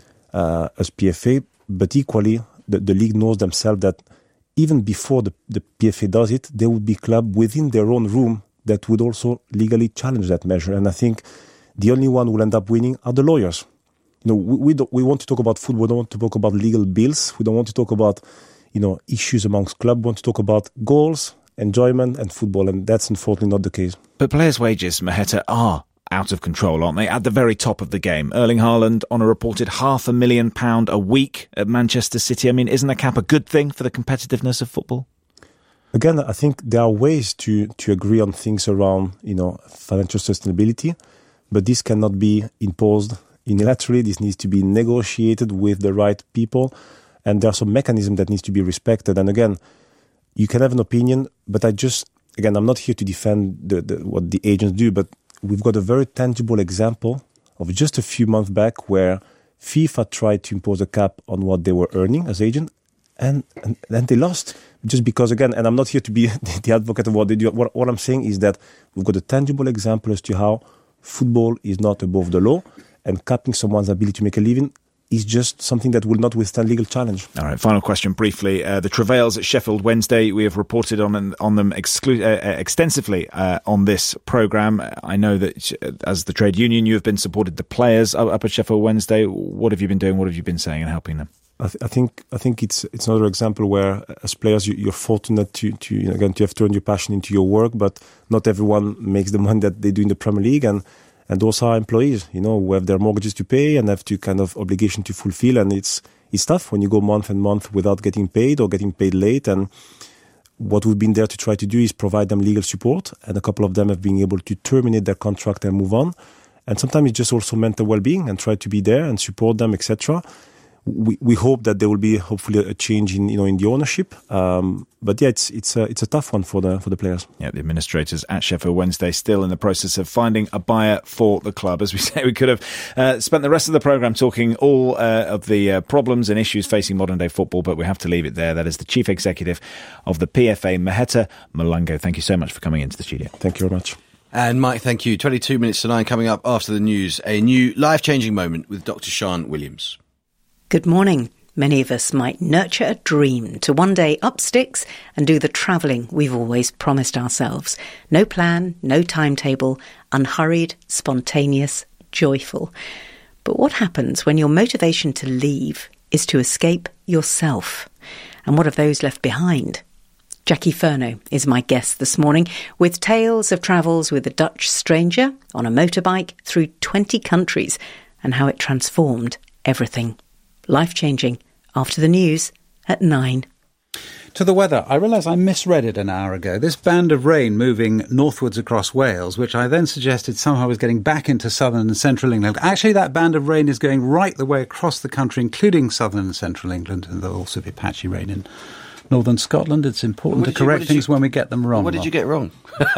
uh, as P F A, but equally the, the league knows themselves that even before the, the P F A does it, there would be clubs within their own room that would also legally challenge that measure. And I think the only one who will end up winning are the lawyers. You know, we we, don't, we want to talk about football. We don't want to talk about legal bills. We don't want to talk about, you know, issues amongst clubs. We want to talk about goals, enjoyment, and football, and that's unfortunately not the case. But players' wages, Maheta, are out of control, aren't they? At the very top of the game. Erling Haaland on a reported half a million pound a week at Manchester City. I mean, isn't a cap a good thing for the competitiveness of football? Again, I think there are ways to, to agree on things around, you know, financial sustainability, but this cannot be imposed unilaterally. This needs to be negotiated with the right people, and there are some mechanisms that needs to be respected. And again, you can have an opinion, but I just, again, I'm not here to defend the, the, what the agents do, but we've got a very tangible example of just a few months back where FIFA tried to impose a cap on what they were earning as agent, and, and then they lost. Just because, again, and I'm not here to be the advocate of what they do. What, what I'm saying is that we've got a tangible example as to how football is not above the law, and capping someone's ability to make a living is just something that will not withstand legal challenge. All right, final question briefly. Uh, the travails at Sheffield Wednesday, we have reported on on them exclu- uh, extensively uh, on this programme. I know that as the trade union, you have been supported the players up at Sheffield Wednesday. What have you been doing? What have you been saying and helping them? I, th- I think I think it's it's another example where, as players, you, you're fortunate to to you know, again to have turned your passion into your work, but not everyone makes the money that they do in the Premier League, and and those are employees, you know, who have their mortgages to pay and have to kind of obligation to fulfill, and it's it's tough when you go month and month without getting paid or getting paid late. And what we've been there to try to do is provide them legal support, and a couple of them have been able to terminate their contract and move on. And sometimes it's just also mental well-being, and try to be there and support them, et cetera. We we hope that there will be hopefully a change in you know in the ownership, um, but yeah, it's it's a it's a tough one for the for the players. Yeah, the administrators at Sheffield Wednesday still in the process of finding a buyer for the club. As we say, we could have uh, spent the rest of the programme talking all uh, of the uh, problems and issues facing modern day football, but we have to leave it there. That is the chief executive of the P F A, Maheta Molango. Thank you so much for coming into the studio. Thank you very much. And Mike, thank you. twenty-two minutes to nine coming up after the news. A new life-changing moment with Doctor Sian Williams. Good morning. Many of us might nurture a dream to one day up sticks and do the travelling we've always promised ourselves. No plan, no timetable, unhurried, spontaneous, joyful. But what happens when your motivation to leave is to escape yourself? And what of those left behind? Jackie Furno is my guest this morning with tales of travels with a Dutch stranger on a motorbike through twenty countries and how it transformed everything. Life-changing after the news at nine. To the weather, I realise I misread it an hour ago. This band of rain moving northwards across Wales, which I then suggested somehow was getting back into southern and central England. Actually, that band of rain is going right the way across the country, including southern and central England, and there'll also be patchy rain in northern Scotland. It's important to correct you, things you, when we get them wrong. What did you get wrong?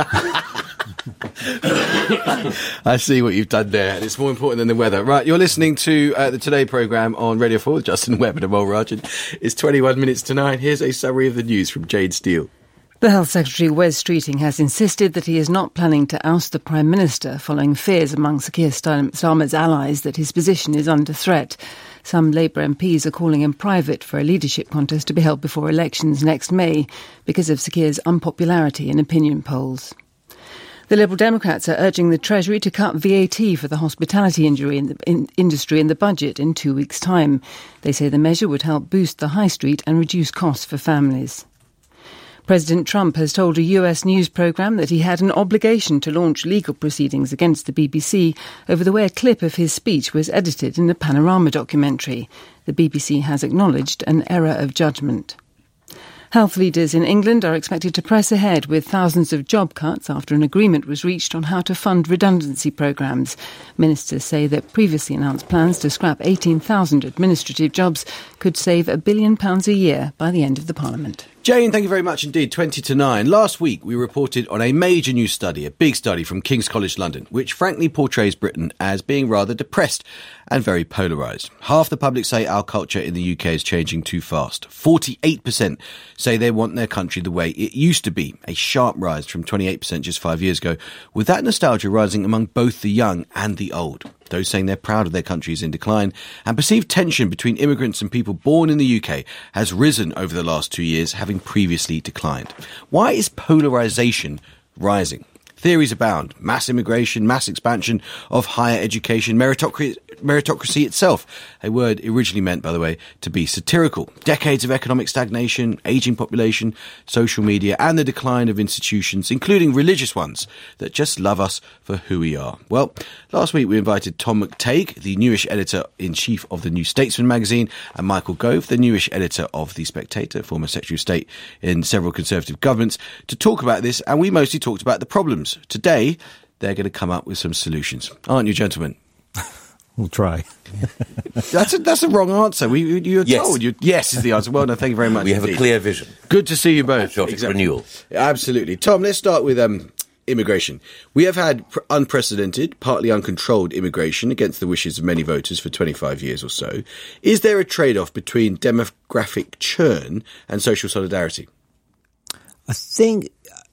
I see what you've done there, and it's more important than the weather. Right, you're listening to uh, the Today programme on Radio four with Justin Webb and Amol Rajan. It's twenty-one minutes to nine. Here's a summary of the news from Jane Steele. The Health Secretary, Wes Streeting, has insisted that he is not planning to oust the Prime Minister following fears among Sir Keir Starmer's allies that his position is under threat. Some Labour M Ps are calling in private for a leadership contest to be held before elections next May because of Sir Keir's unpopularity in opinion polls. The Liberal Democrats are urging the Treasury to cut V A T for the hospitality injury in the, in, industry in the budget in two weeks' time. They say the measure would help boost the high street and reduce costs for families. President Trump has told a U S news programme that he had an obligation to launch legal proceedings against the B B C over the way a clip of his speech was edited in the Panorama documentary. The B B C has acknowledged an error of judgment. Health leaders in England are expected to press ahead with thousands of job cuts after an agreement was reached on how to fund redundancy programmes. Ministers say that previously announced plans to scrap eighteen thousand administrative jobs could save a billion pounds a year by the end of the Parliament. Jane, thank you very much indeed. twenty to nine. Last week, we reported on a major new study, a big study from King's College London, which frankly portrays Britain as being rather depressed and very polarised. Half the public say our culture in the U K is changing too fast. forty-eight percent say they want their country the way it used to be, a sharp rise from twenty-eight percent just five years ago, with that nostalgia rising among both the young and the old. those saying they're proud of their country is in decline, and perceived tension between immigrants and people born in the U K has risen over the last two years, having previously declined. Why is polarisation rising? Theories abound. Mass immigration, mass expansion of higher education, meritocracy, meritocracy itself, a word originally meant, by the way, to be satirical. Decades of economic stagnation, ageing population, social media, and the decline of institutions, including religious ones, that just love us for who we are. Well, last week we invited Tom McTague, the newish editor-in-chief of the New Statesman magazine, and Michael Gove, the newish editor of The Spectator, former Secretary of State in several Conservative governments, to talk about this, and we mostly talked about the problems. Today, they're going to come up with some solutions. Aren't you, gentlemen? We'll try. that's, a, that's a wrong answer. We, you're yes. told. You're, yes is the answer. Well, no, thank you very much. We have indeed. a clear vision. Good to see you both. Patriotic exactly. renewal. Absolutely. Tom, let's start with um, immigration. We have had pr- unprecedented, partly uncontrolled immigration against the wishes of many voters for twenty-five years or so. Is there a trade-off between demographic churn and social solidarity? I think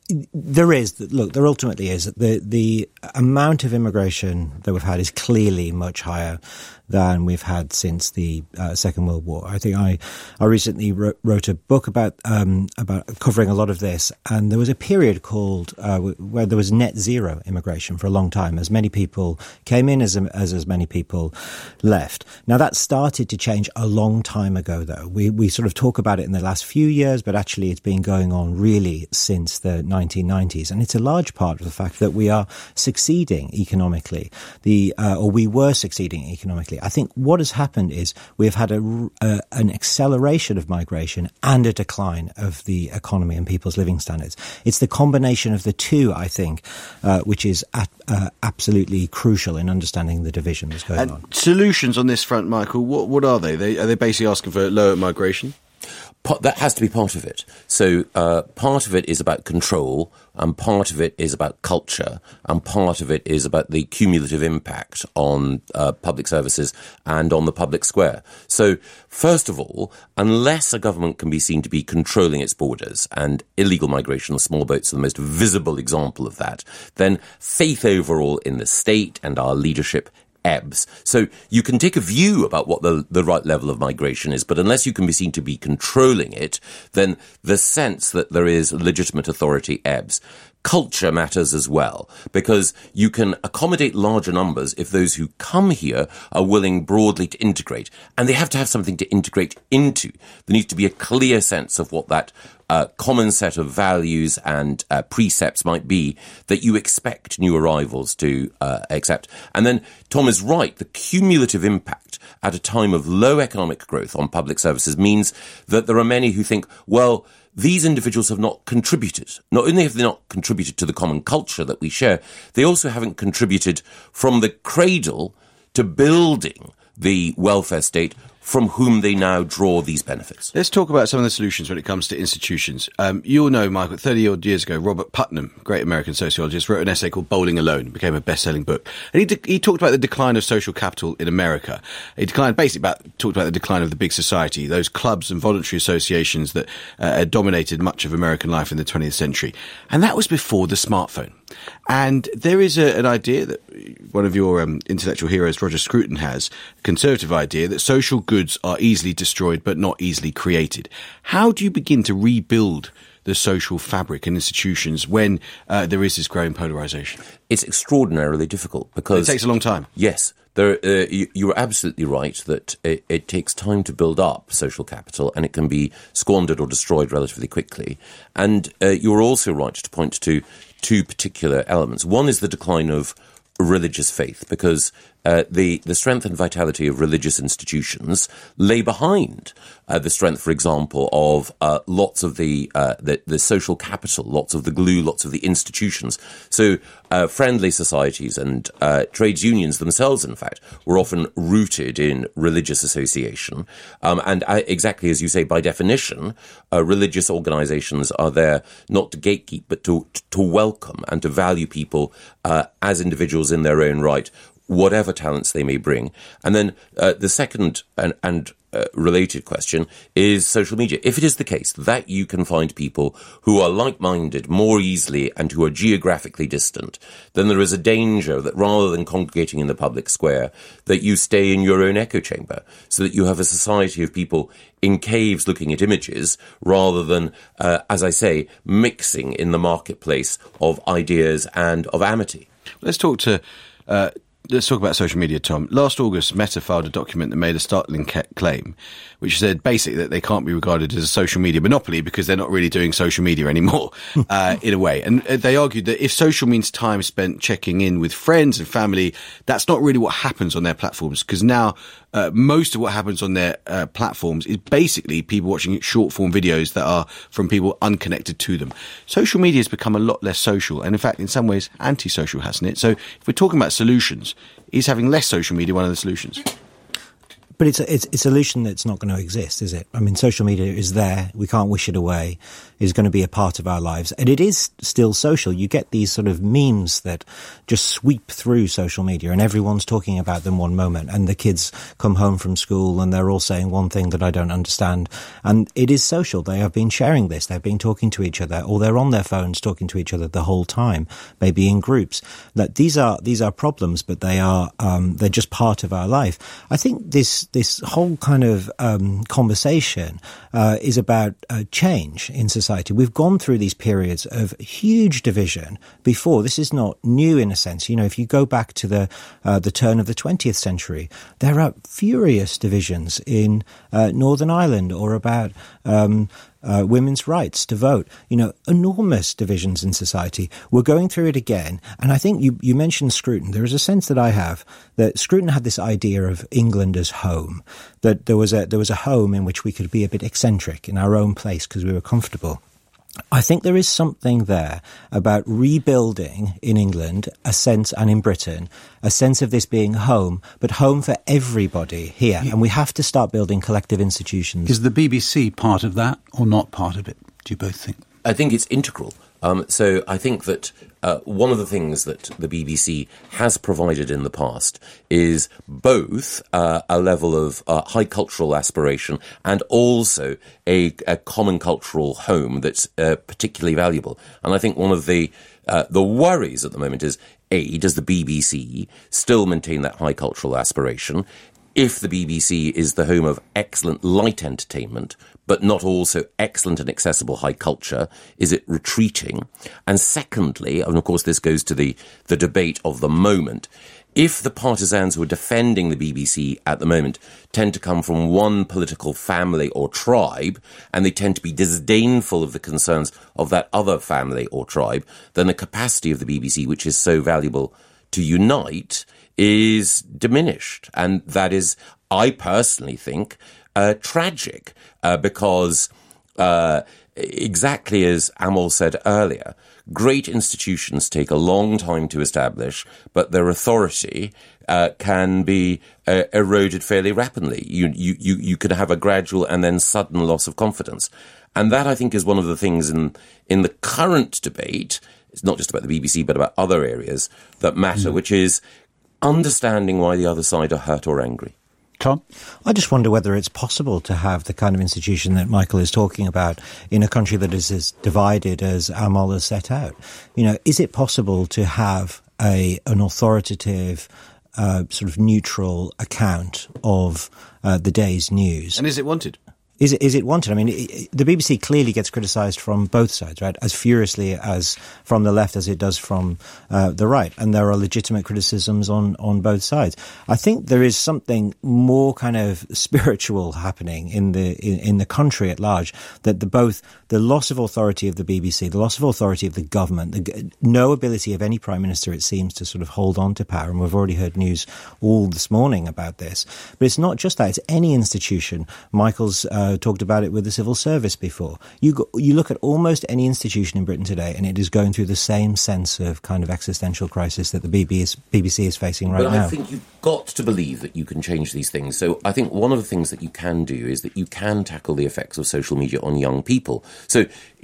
there is. Look, there ultimately is. The the amount of immigration that we've had is clearly much higher than we've had since the uh, Second World War. I think I I recently wrote, wrote a book about um, about covering a lot of this, and there was a period called uh, where there was net zero immigration for a long time. As many people came in as as as many people left. Now that started to change a long time ago, though. We we sort of talk about it in the last few years, but actually it's been going on really since the nineteen nineties, and it's a large part of the fact that we are succeeding economically. The uh, or we were succeeding economically. I think what has happened is we have had a, uh, an acceleration of migration and a decline of the economy and people's living standards. It's the combination of the two, I think, uh, which is at, uh, absolutely crucial in understanding the division that's going and on. Solutions on this front, Michael, what, what are they? they? Are they basically asking for lower migration? That has to be part of it. So uh, part of it is about control, and part of it is about culture, and part of it is about the cumulative impact on uh, public services and on the public square. So first of all, unless a government can be seen to be controlling its borders, and illegal migration of small boats are the most visible example of that, then faith overall in the state and our leadership ebbs. So you can take a view about what the, the right level of migration is, but unless you can be seen to be controlling it, then the sense that there is legitimate authority ebbs. Culture matters as well, because you can accommodate larger numbers if those who come here are willing broadly to integrate. And they have to have something to integrate into. There needs to be a clear sense of what that uh, common set of values and uh, precepts might be that you expect new arrivals to uh, accept. And then Tom is right. The cumulative impact at a time of low economic growth on public services means that there are many who think, well, these individuals have not contributed. Not only have they not contributed to the common culture that we share, they also haven't contributed from the cradle to building the welfare state from whom they now draw these benefits. Let's talk about some of the solutions when it comes to institutions. Um, you'll know, Michael, thirty-odd years ago, Robert Putnam, great American sociologist, wrote an essay called Bowling Alone. It became a best-selling book. And he, de- he talked about the decline of social capital in America. He declined, basically about, talked about the decline of the big society, those clubs and voluntary associations that uh, had dominated much of American life in the twentieth century. And that was before the smartphone. And there is a, an idea that one of your um, intellectual heroes, Roger Scruton, has, a conservative idea that social goods are easily destroyed but not easily created. How do you begin to rebuild the social fabric and institutions when uh, there is this growing polarisation? It's extraordinarily difficult because it takes a long time. Yes. There, uh, you, you're absolutely right that it, it takes time to build up social capital, and it can be squandered or destroyed relatively quickly. And uh, you're also right to point to two particular elements. One is the decline of religious faith, because uh, the, the strength and vitality of religious institutions lay behind uh, the strength, for example, of uh, lots of the, uh, the the social capital, lots of the glue, lots of the institutions. So uh, friendly societies and uh, trades unions themselves, in fact, were often rooted in religious association. Um, and uh, exactly as you say, by definition, uh, religious organizations are there not to gatekeep, but to, to welcome and to value people uh, as individuals in their own right, whatever talents they may bring. And then uh, the second and, and uh, related question is social media. If it is the case that you can find people who are like-minded more easily and who are geographically distant, then there is a danger that rather than congregating in the public square, that you stay in your own echo chamber, so that you have a society of people in caves looking at images rather than, uh, as I say, mixing in the marketplace of ideas and of amity. Let's talk to... Uh Let's talk about social media, Tom. Last August, Meta filed a document that made a startling ca- claim, which said basically that they can't be regarded as a social media monopoly because they're not really doing social media anymore, uh, in a way. And they argued that if social means time spent checking in with friends and family, that's not really what happens on their platforms, because now uh, most of what happens on their uh, platforms is basically people watching short-form videos that are from people unconnected to them. Social media has become a lot less social and, in fact, in some ways, anti-social, hasn't it? So if we're talking about solutions, is having less social media one of the solutions? But it's a, it's a solution that's not going to exist, is it? I mean, social media is there. We can't wish it away. It's going to be a part of our lives. And it is still social. You get these sort of memes that just sweep through social media and everyone's talking about them one moment. And the kids come home from school and they're all saying one thing that I don't understand. And it is social. They have been sharing this. They've been talking to each other, or they're on their phones talking to each other the whole time, maybe in groups. That these are, these are problems, but they are, um, they're just part of our life. I think this, this whole kind of um, conversation uh, is about uh, change in society. We've gone through these periods of huge division before. This is not new in a sense. You know, if you go back to the uh, the turn of the twentieth century, there are furious divisions in uh, Northern Ireland or about um, Uh, women's rights to vote, you know, enormous divisions in society. We're going through it again. And I think you, you mentioned Scruton. There is a sense that I have that Scruton had this idea of England as home, that there was a, there was a home in which we could be a bit eccentric in our own place because we were comfortable. I think there is something there about rebuilding in England a sense, and in Britain, a sense of this being home, but home for everybody here. Yeah. And we have to start building collective institutions. Is the B B C part of that or not part of it, do you both think? I think it's integral. Um, so I think that uh, one of the things that the B B C has provided in the past is both uh, a level of uh, high cultural aspiration and also a, a common cultural home that's uh, particularly valuable. And I think one of the uh, the worries at the moment is, A, does the B B C still maintain that high cultural aspiration? If the B B C is the home of excellent light entertainment, but not also excellent and accessible high culture, is it retreating? And secondly, and of course this goes to the, the debate of the moment, if the partisans who are defending the B B C at the moment tend to come from one political family or tribe, and they tend to be disdainful of the concerns of that other family or tribe, then the capacity of the B B C, which is so valuable to unite, is diminished. And that is, I personally think, uh, tragic, uh, because uh, exactly as Amol said earlier, great institutions take a long time to establish, but their authority uh, can be uh, eroded fairly rapidly. You, you, you, you can have a gradual and then sudden loss of confidence. And that, I think, is one of the things in, in the current debate, it's not just about the B B C, but about other areas that matter, mm. which is understanding why the other side are hurt or angry. Tom? I just wonder whether it's possible to have the kind of institution that Michael is talking about in a country that is as divided as Amol has set out. You know, is it possible to have a an authoritative, uh, sort of neutral account of uh, the day's news? And is it wanted? Is it, is it wanted? I mean, it, the B B C clearly gets criticised from both sides, right? As furiously as from the left as it does from uh, the right. And there are legitimate criticisms on, on both sides. I think there is something more kind of spiritual happening in the, in, in the country at large, that the both the loss of authority of the B B C, the loss of authority of the government, the no ability of any prime minister, it seems, to sort of hold on to power. And we've already heard news all this morning about this. But it's not just that. It's any institution. Michael's uh, talked about it with the civil service before. You go, you look at almost any institution in Britain today, and it is going through the same sense of kind of existential crisis that the B B C is facing right but now. But I think you've got to believe that you can change these things. So I think one of the things that you can do is that you can tackle the effects of social media on young people. So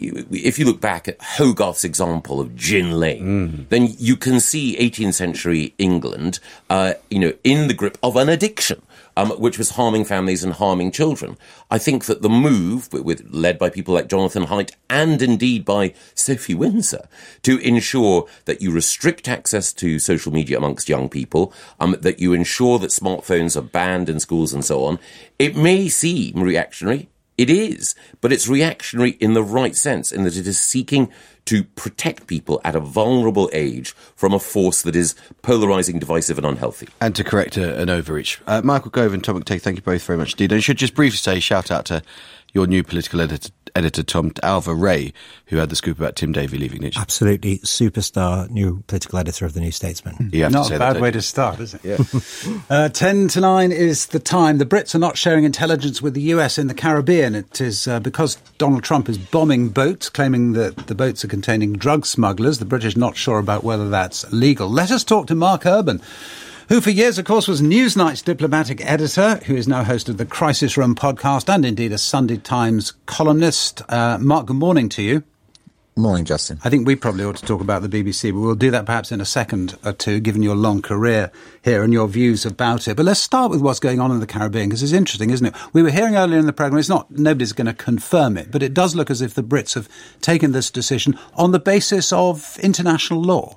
if you look back at Hogarth's example of Gin Lane, mm. then you can see eighteenth century England, uh, you know, in the grip of an addiction. um, which was harming families and harming children. I think that the move, with, led by people like Jonathan Haidt and indeed by Sophie Windsor, to ensure that you restrict access to social media amongst young people, um, that you ensure that smartphones are banned in schools and so on, it may seem reactionary. It is, but it's reactionary in the right sense, in that it is seeking to protect people at a vulnerable age from a force that is polarising, divisive and unhealthy. And to correct a, an overreach. Uh, Michael Gove and Tom McTague, thank you both very much indeed. And I should just briefly say, shout out to your new political editor, editor Tom Alva Ray, who had the scoop about Tim Davie leaving Nature. Absolutely superstar new political editor of the New Statesman. You have not to say a bad that, way to start, is it? Yeah. uh, ten to nine is the time. The Brits are not sharing intelligence with the U S in the Caribbean. It is uh, because Donald Trump is bombing boats, claiming that the boats are containing drug smugglers. The British not sure about whether that's legal. Let us talk to Mark Urban, who for years, of course, was Newsnight's diplomatic editor, who is now host of the Crisis Room podcast and indeed a Sunday Times columnist. Uh, Mark, good morning to you. Morning, Justin. I think we probably ought to talk about the B B C, but we'll do that perhaps in a second or two, given your long career here and your views about it. But let's start with what's going on in the Caribbean, because it's interesting, isn't it? We were hearing earlier in the programme, it's not, nobody's going to confirm it, but it does look as if the Brits have taken this decision on the basis of international law.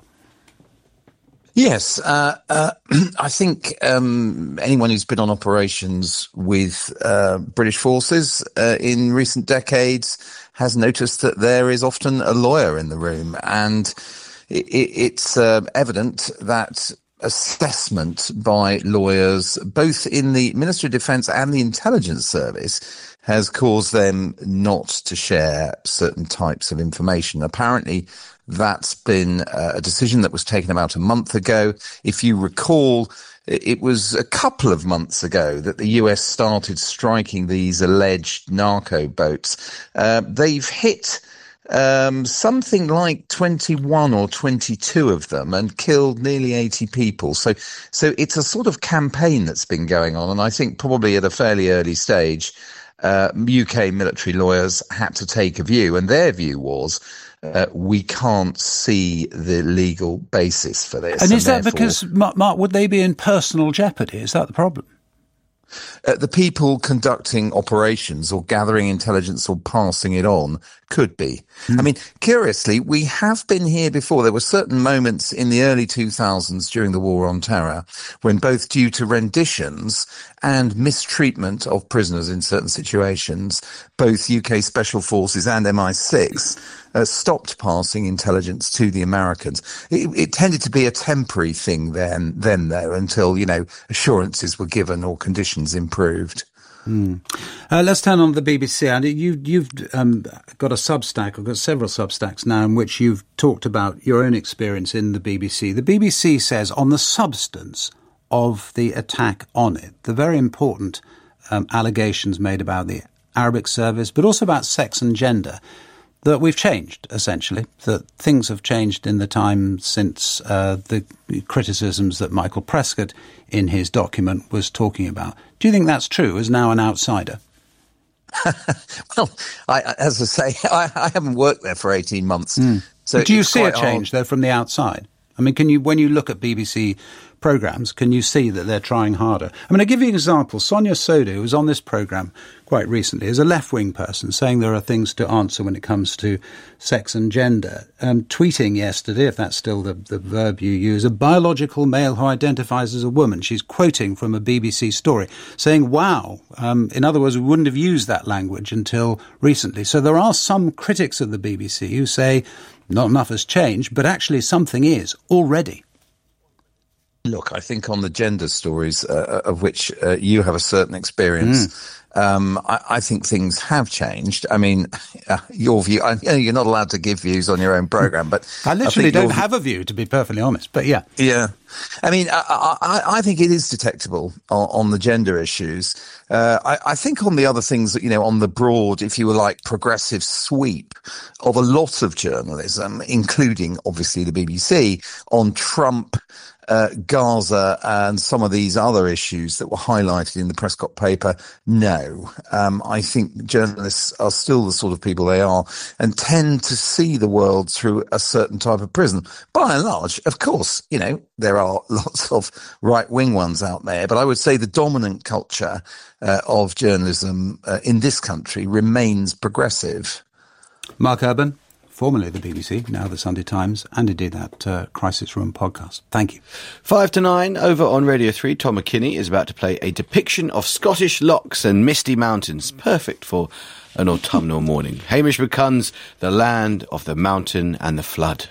Yes, uh, uh, I think um, anyone who's been on operations with uh, British forces uh, in recent decades has noticed that there is often a lawyer in the room, and it, it's uh, evident that assessment by lawyers, both in the Ministry of Defence and the Intelligence Service, has caused them not to share certain types of information. Apparently, that's been uh, a decision that was taken about a month ago. If you recall, it was a couple of months ago that the U S started striking these alleged narco boats. Uh, they've hit um, something like twenty-one or twenty-two of them and killed nearly eighty people. So, so it's a sort of campaign that's been going on. And I think probably at a fairly early stage, uh, U K military lawyers had to take a view, and their view was, Uh, we can't see the legal basis for this. And, and is that therefore, because, Mark, would they be in personal jeopardy? Is that the problem? Uh, the people conducting operations or gathering intelligence or passing it on could be. Mm. I mean, curiously, we have been here before. There were certain moments in the early two thousands during the War on Terror when, both due to renditions and mistreatment of prisoners in certain situations, both U K Special Forces and M I six uh, stopped passing intelligence to the Americans. It, it tended to be a temporary thing then, then though, until, you know, assurances were given or conditions improved. Mm. Uh, let's turn on to the B B C. And you, you've um, got a Substack, or got several Substacks now, in which you've talked about your own experience in the B B C. The B B C says on the substance of the attack on it, the very important um, allegations made about the Arabic service, but also about sex and gender, that we've changed, essentially, that things have changed in the time since uh, the criticisms that Michael Prescott in his document was talking about. Do you think that's true, as now an outsider? Well, I, as I say, I, I haven't worked there for eighteen months. Mm. So do you see a hard. change, though, from the outside? I mean, can you, when you look at B B C programmes, can you see that they're trying harder? I mean, I'll give you an example. Sonia Soda, who was on this programme quite recently, is a left-wing person saying there are things to answer when it comes to sex and gender, um, tweeting yesterday, if that's still the, the verb you use, a biological male who identifies as a woman. She's quoting from a B B C story, saying, wow. Um, in other words, we wouldn't have used that language until recently. So there are some critics of the B B C who say not enough has changed, but actually something is already. Look, I think on the gender stories, uh, of which uh, you have a certain experience, mm. um, I, I think things have changed. I mean, uh, your view, I, you know, you're not allowed to give views on your own programme, but I literally I don't have a view, to be perfectly honest, but yeah. Yeah. I mean, I, I, I think it is detectable on, on the gender issues. Uh, I, I think on the other things that, you know, on the broad, if you were like, progressive sweep of a lot of journalism, including obviously the B B C, on Trump, uh, Gaza and some of these other issues that were highlighted in the Prescott paper? No. Um, I think journalists are still the sort of people they are and tend to see the world through a certain type of prism. By and large, of course, you know, there are lots of right-wing ones out there, but I would say the dominant culture uh, of journalism uh, in this country remains progressive. Mark Urban, formerly the B B C, now the Sunday Times, and indeed that uh, Crisis Room podcast. Thank you. Five to nine, over on Radio three, Tom McKinney is about to play a depiction of Scottish lochs and misty mountains, perfect for an autumnal morning. Hamish McCunn's The Land of the Mountain and the Flood.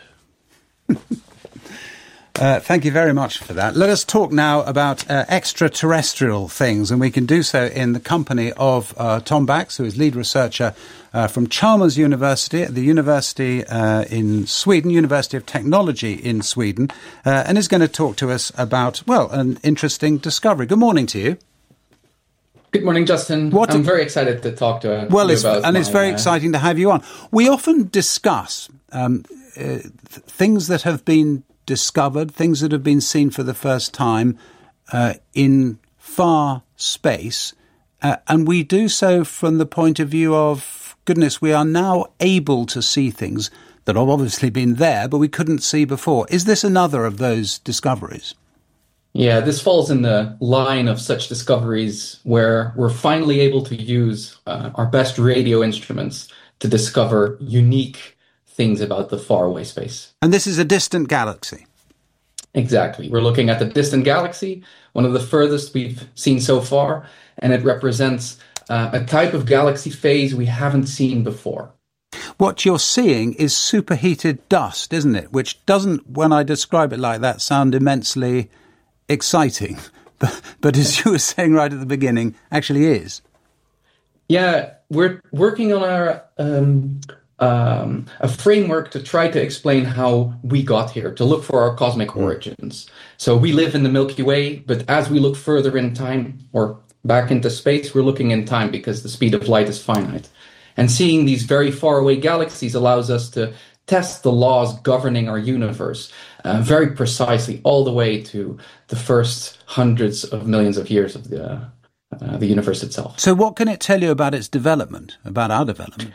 Uh, thank you very much for that. Let us talk now about uh, extraterrestrial things, and we can do so in the company of uh, Tom Bax, who is lead researcher uh, from Chalmers University, at the University uh, in Sweden, University of Technology in Sweden, uh, and is going to talk to us about, well, an interesting discovery. Good morning to you. Good morning, Justin. What I'm a, very excited to talk to uh, well, you it's, about and my, it's very uh, exciting to have you on. We often discuss um, uh, th- things that have been discovered, things that have been seen for the first time uh, in far space, uh, and we do so from the point of view of, goodness, we are now able to see things that have obviously been there, but we couldn't see before. Is this another of those discoveries? Yeah, this falls in the line of such discoveries where we're finally able to use uh, our best radio instruments to discover unique things about the faraway space. And this is a distant galaxy. Exactly. We're looking at the distant galaxy, one of the furthest we've seen so far, and it represents uh, a type of galaxy phase we haven't seen before. What you're seeing is superheated dust, isn't it? Which doesn't, when I describe it like that, sound immensely exciting. But, but as you were saying right at the beginning, actually is. Yeah, we're working on our... Um, Um, a framework to try to explain how we got here, to look for our cosmic origins. So we live in the Milky Way, but as we look further in time or back into space, we're looking in time because the speed of light is finite. And seeing these very far away galaxies allows us to test the laws governing our universe uh, very precisely, all the way to the first hundreds of millions of years of the, uh, the universe itself. So what can it tell you about its development, about our development?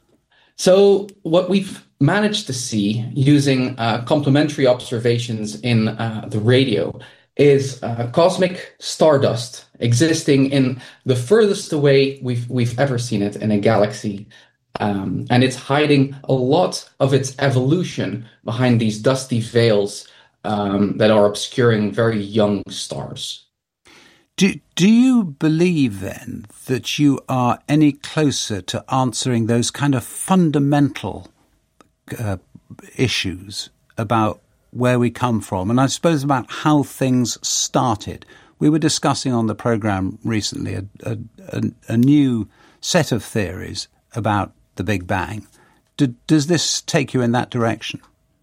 So what we've managed to see using uh, complementary observations in uh, the radio is uh, cosmic stardust existing in the furthest away we've we've ever seen it in a galaxy. Um, and it's hiding a lot of its evolution behind these dusty veils um, that are obscuring very young stars. Do, do you believe, then, that you are any closer to answering those kind of fundamental uh, issues about where we come from, and I suppose about how things started? We were discussing on the programme recently a, a, a, a new set of theories about the Big Bang. Do, does this take you in that direction?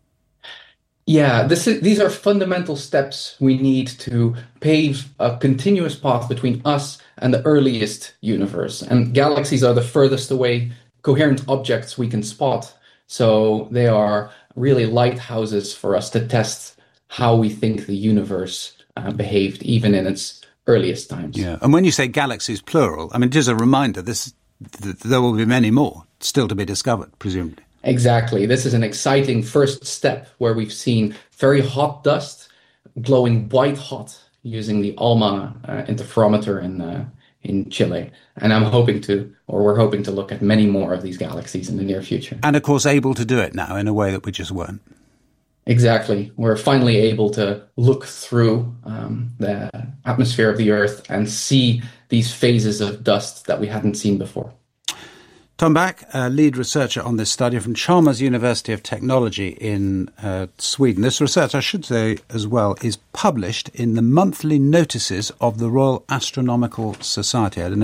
Yeah, this is, these are fundamental steps we need to pave a continuous path between us and the earliest universe. And galaxies are the furthest away coherent objects we can spot. So they are really lighthouses for us to test how we think the universe uh, behaved, even in its earliest times. Yeah, and when you say galaxies plural, I mean, just a reminder, this th- there will be many more still to be discovered, presumably. Exactly. This is an exciting first step where we've seen very hot dust glowing white hot using the ALMA uh, interferometer in uh, in Chile. And I'm hoping to, or we're hoping to look at many more of these galaxies in the near future. And of course able to do it now in a way that we just weren't. Exactly. We're finally able to look through um, the atmosphere of the Earth and see these phases of dust that we hadn't seen before. Tom Back, uh, lead researcher on this study from Chalmers University of Technology in uh, Sweden. This research, I should say as well, is published in the monthly notices of the Royal Astronomical Society. I don't know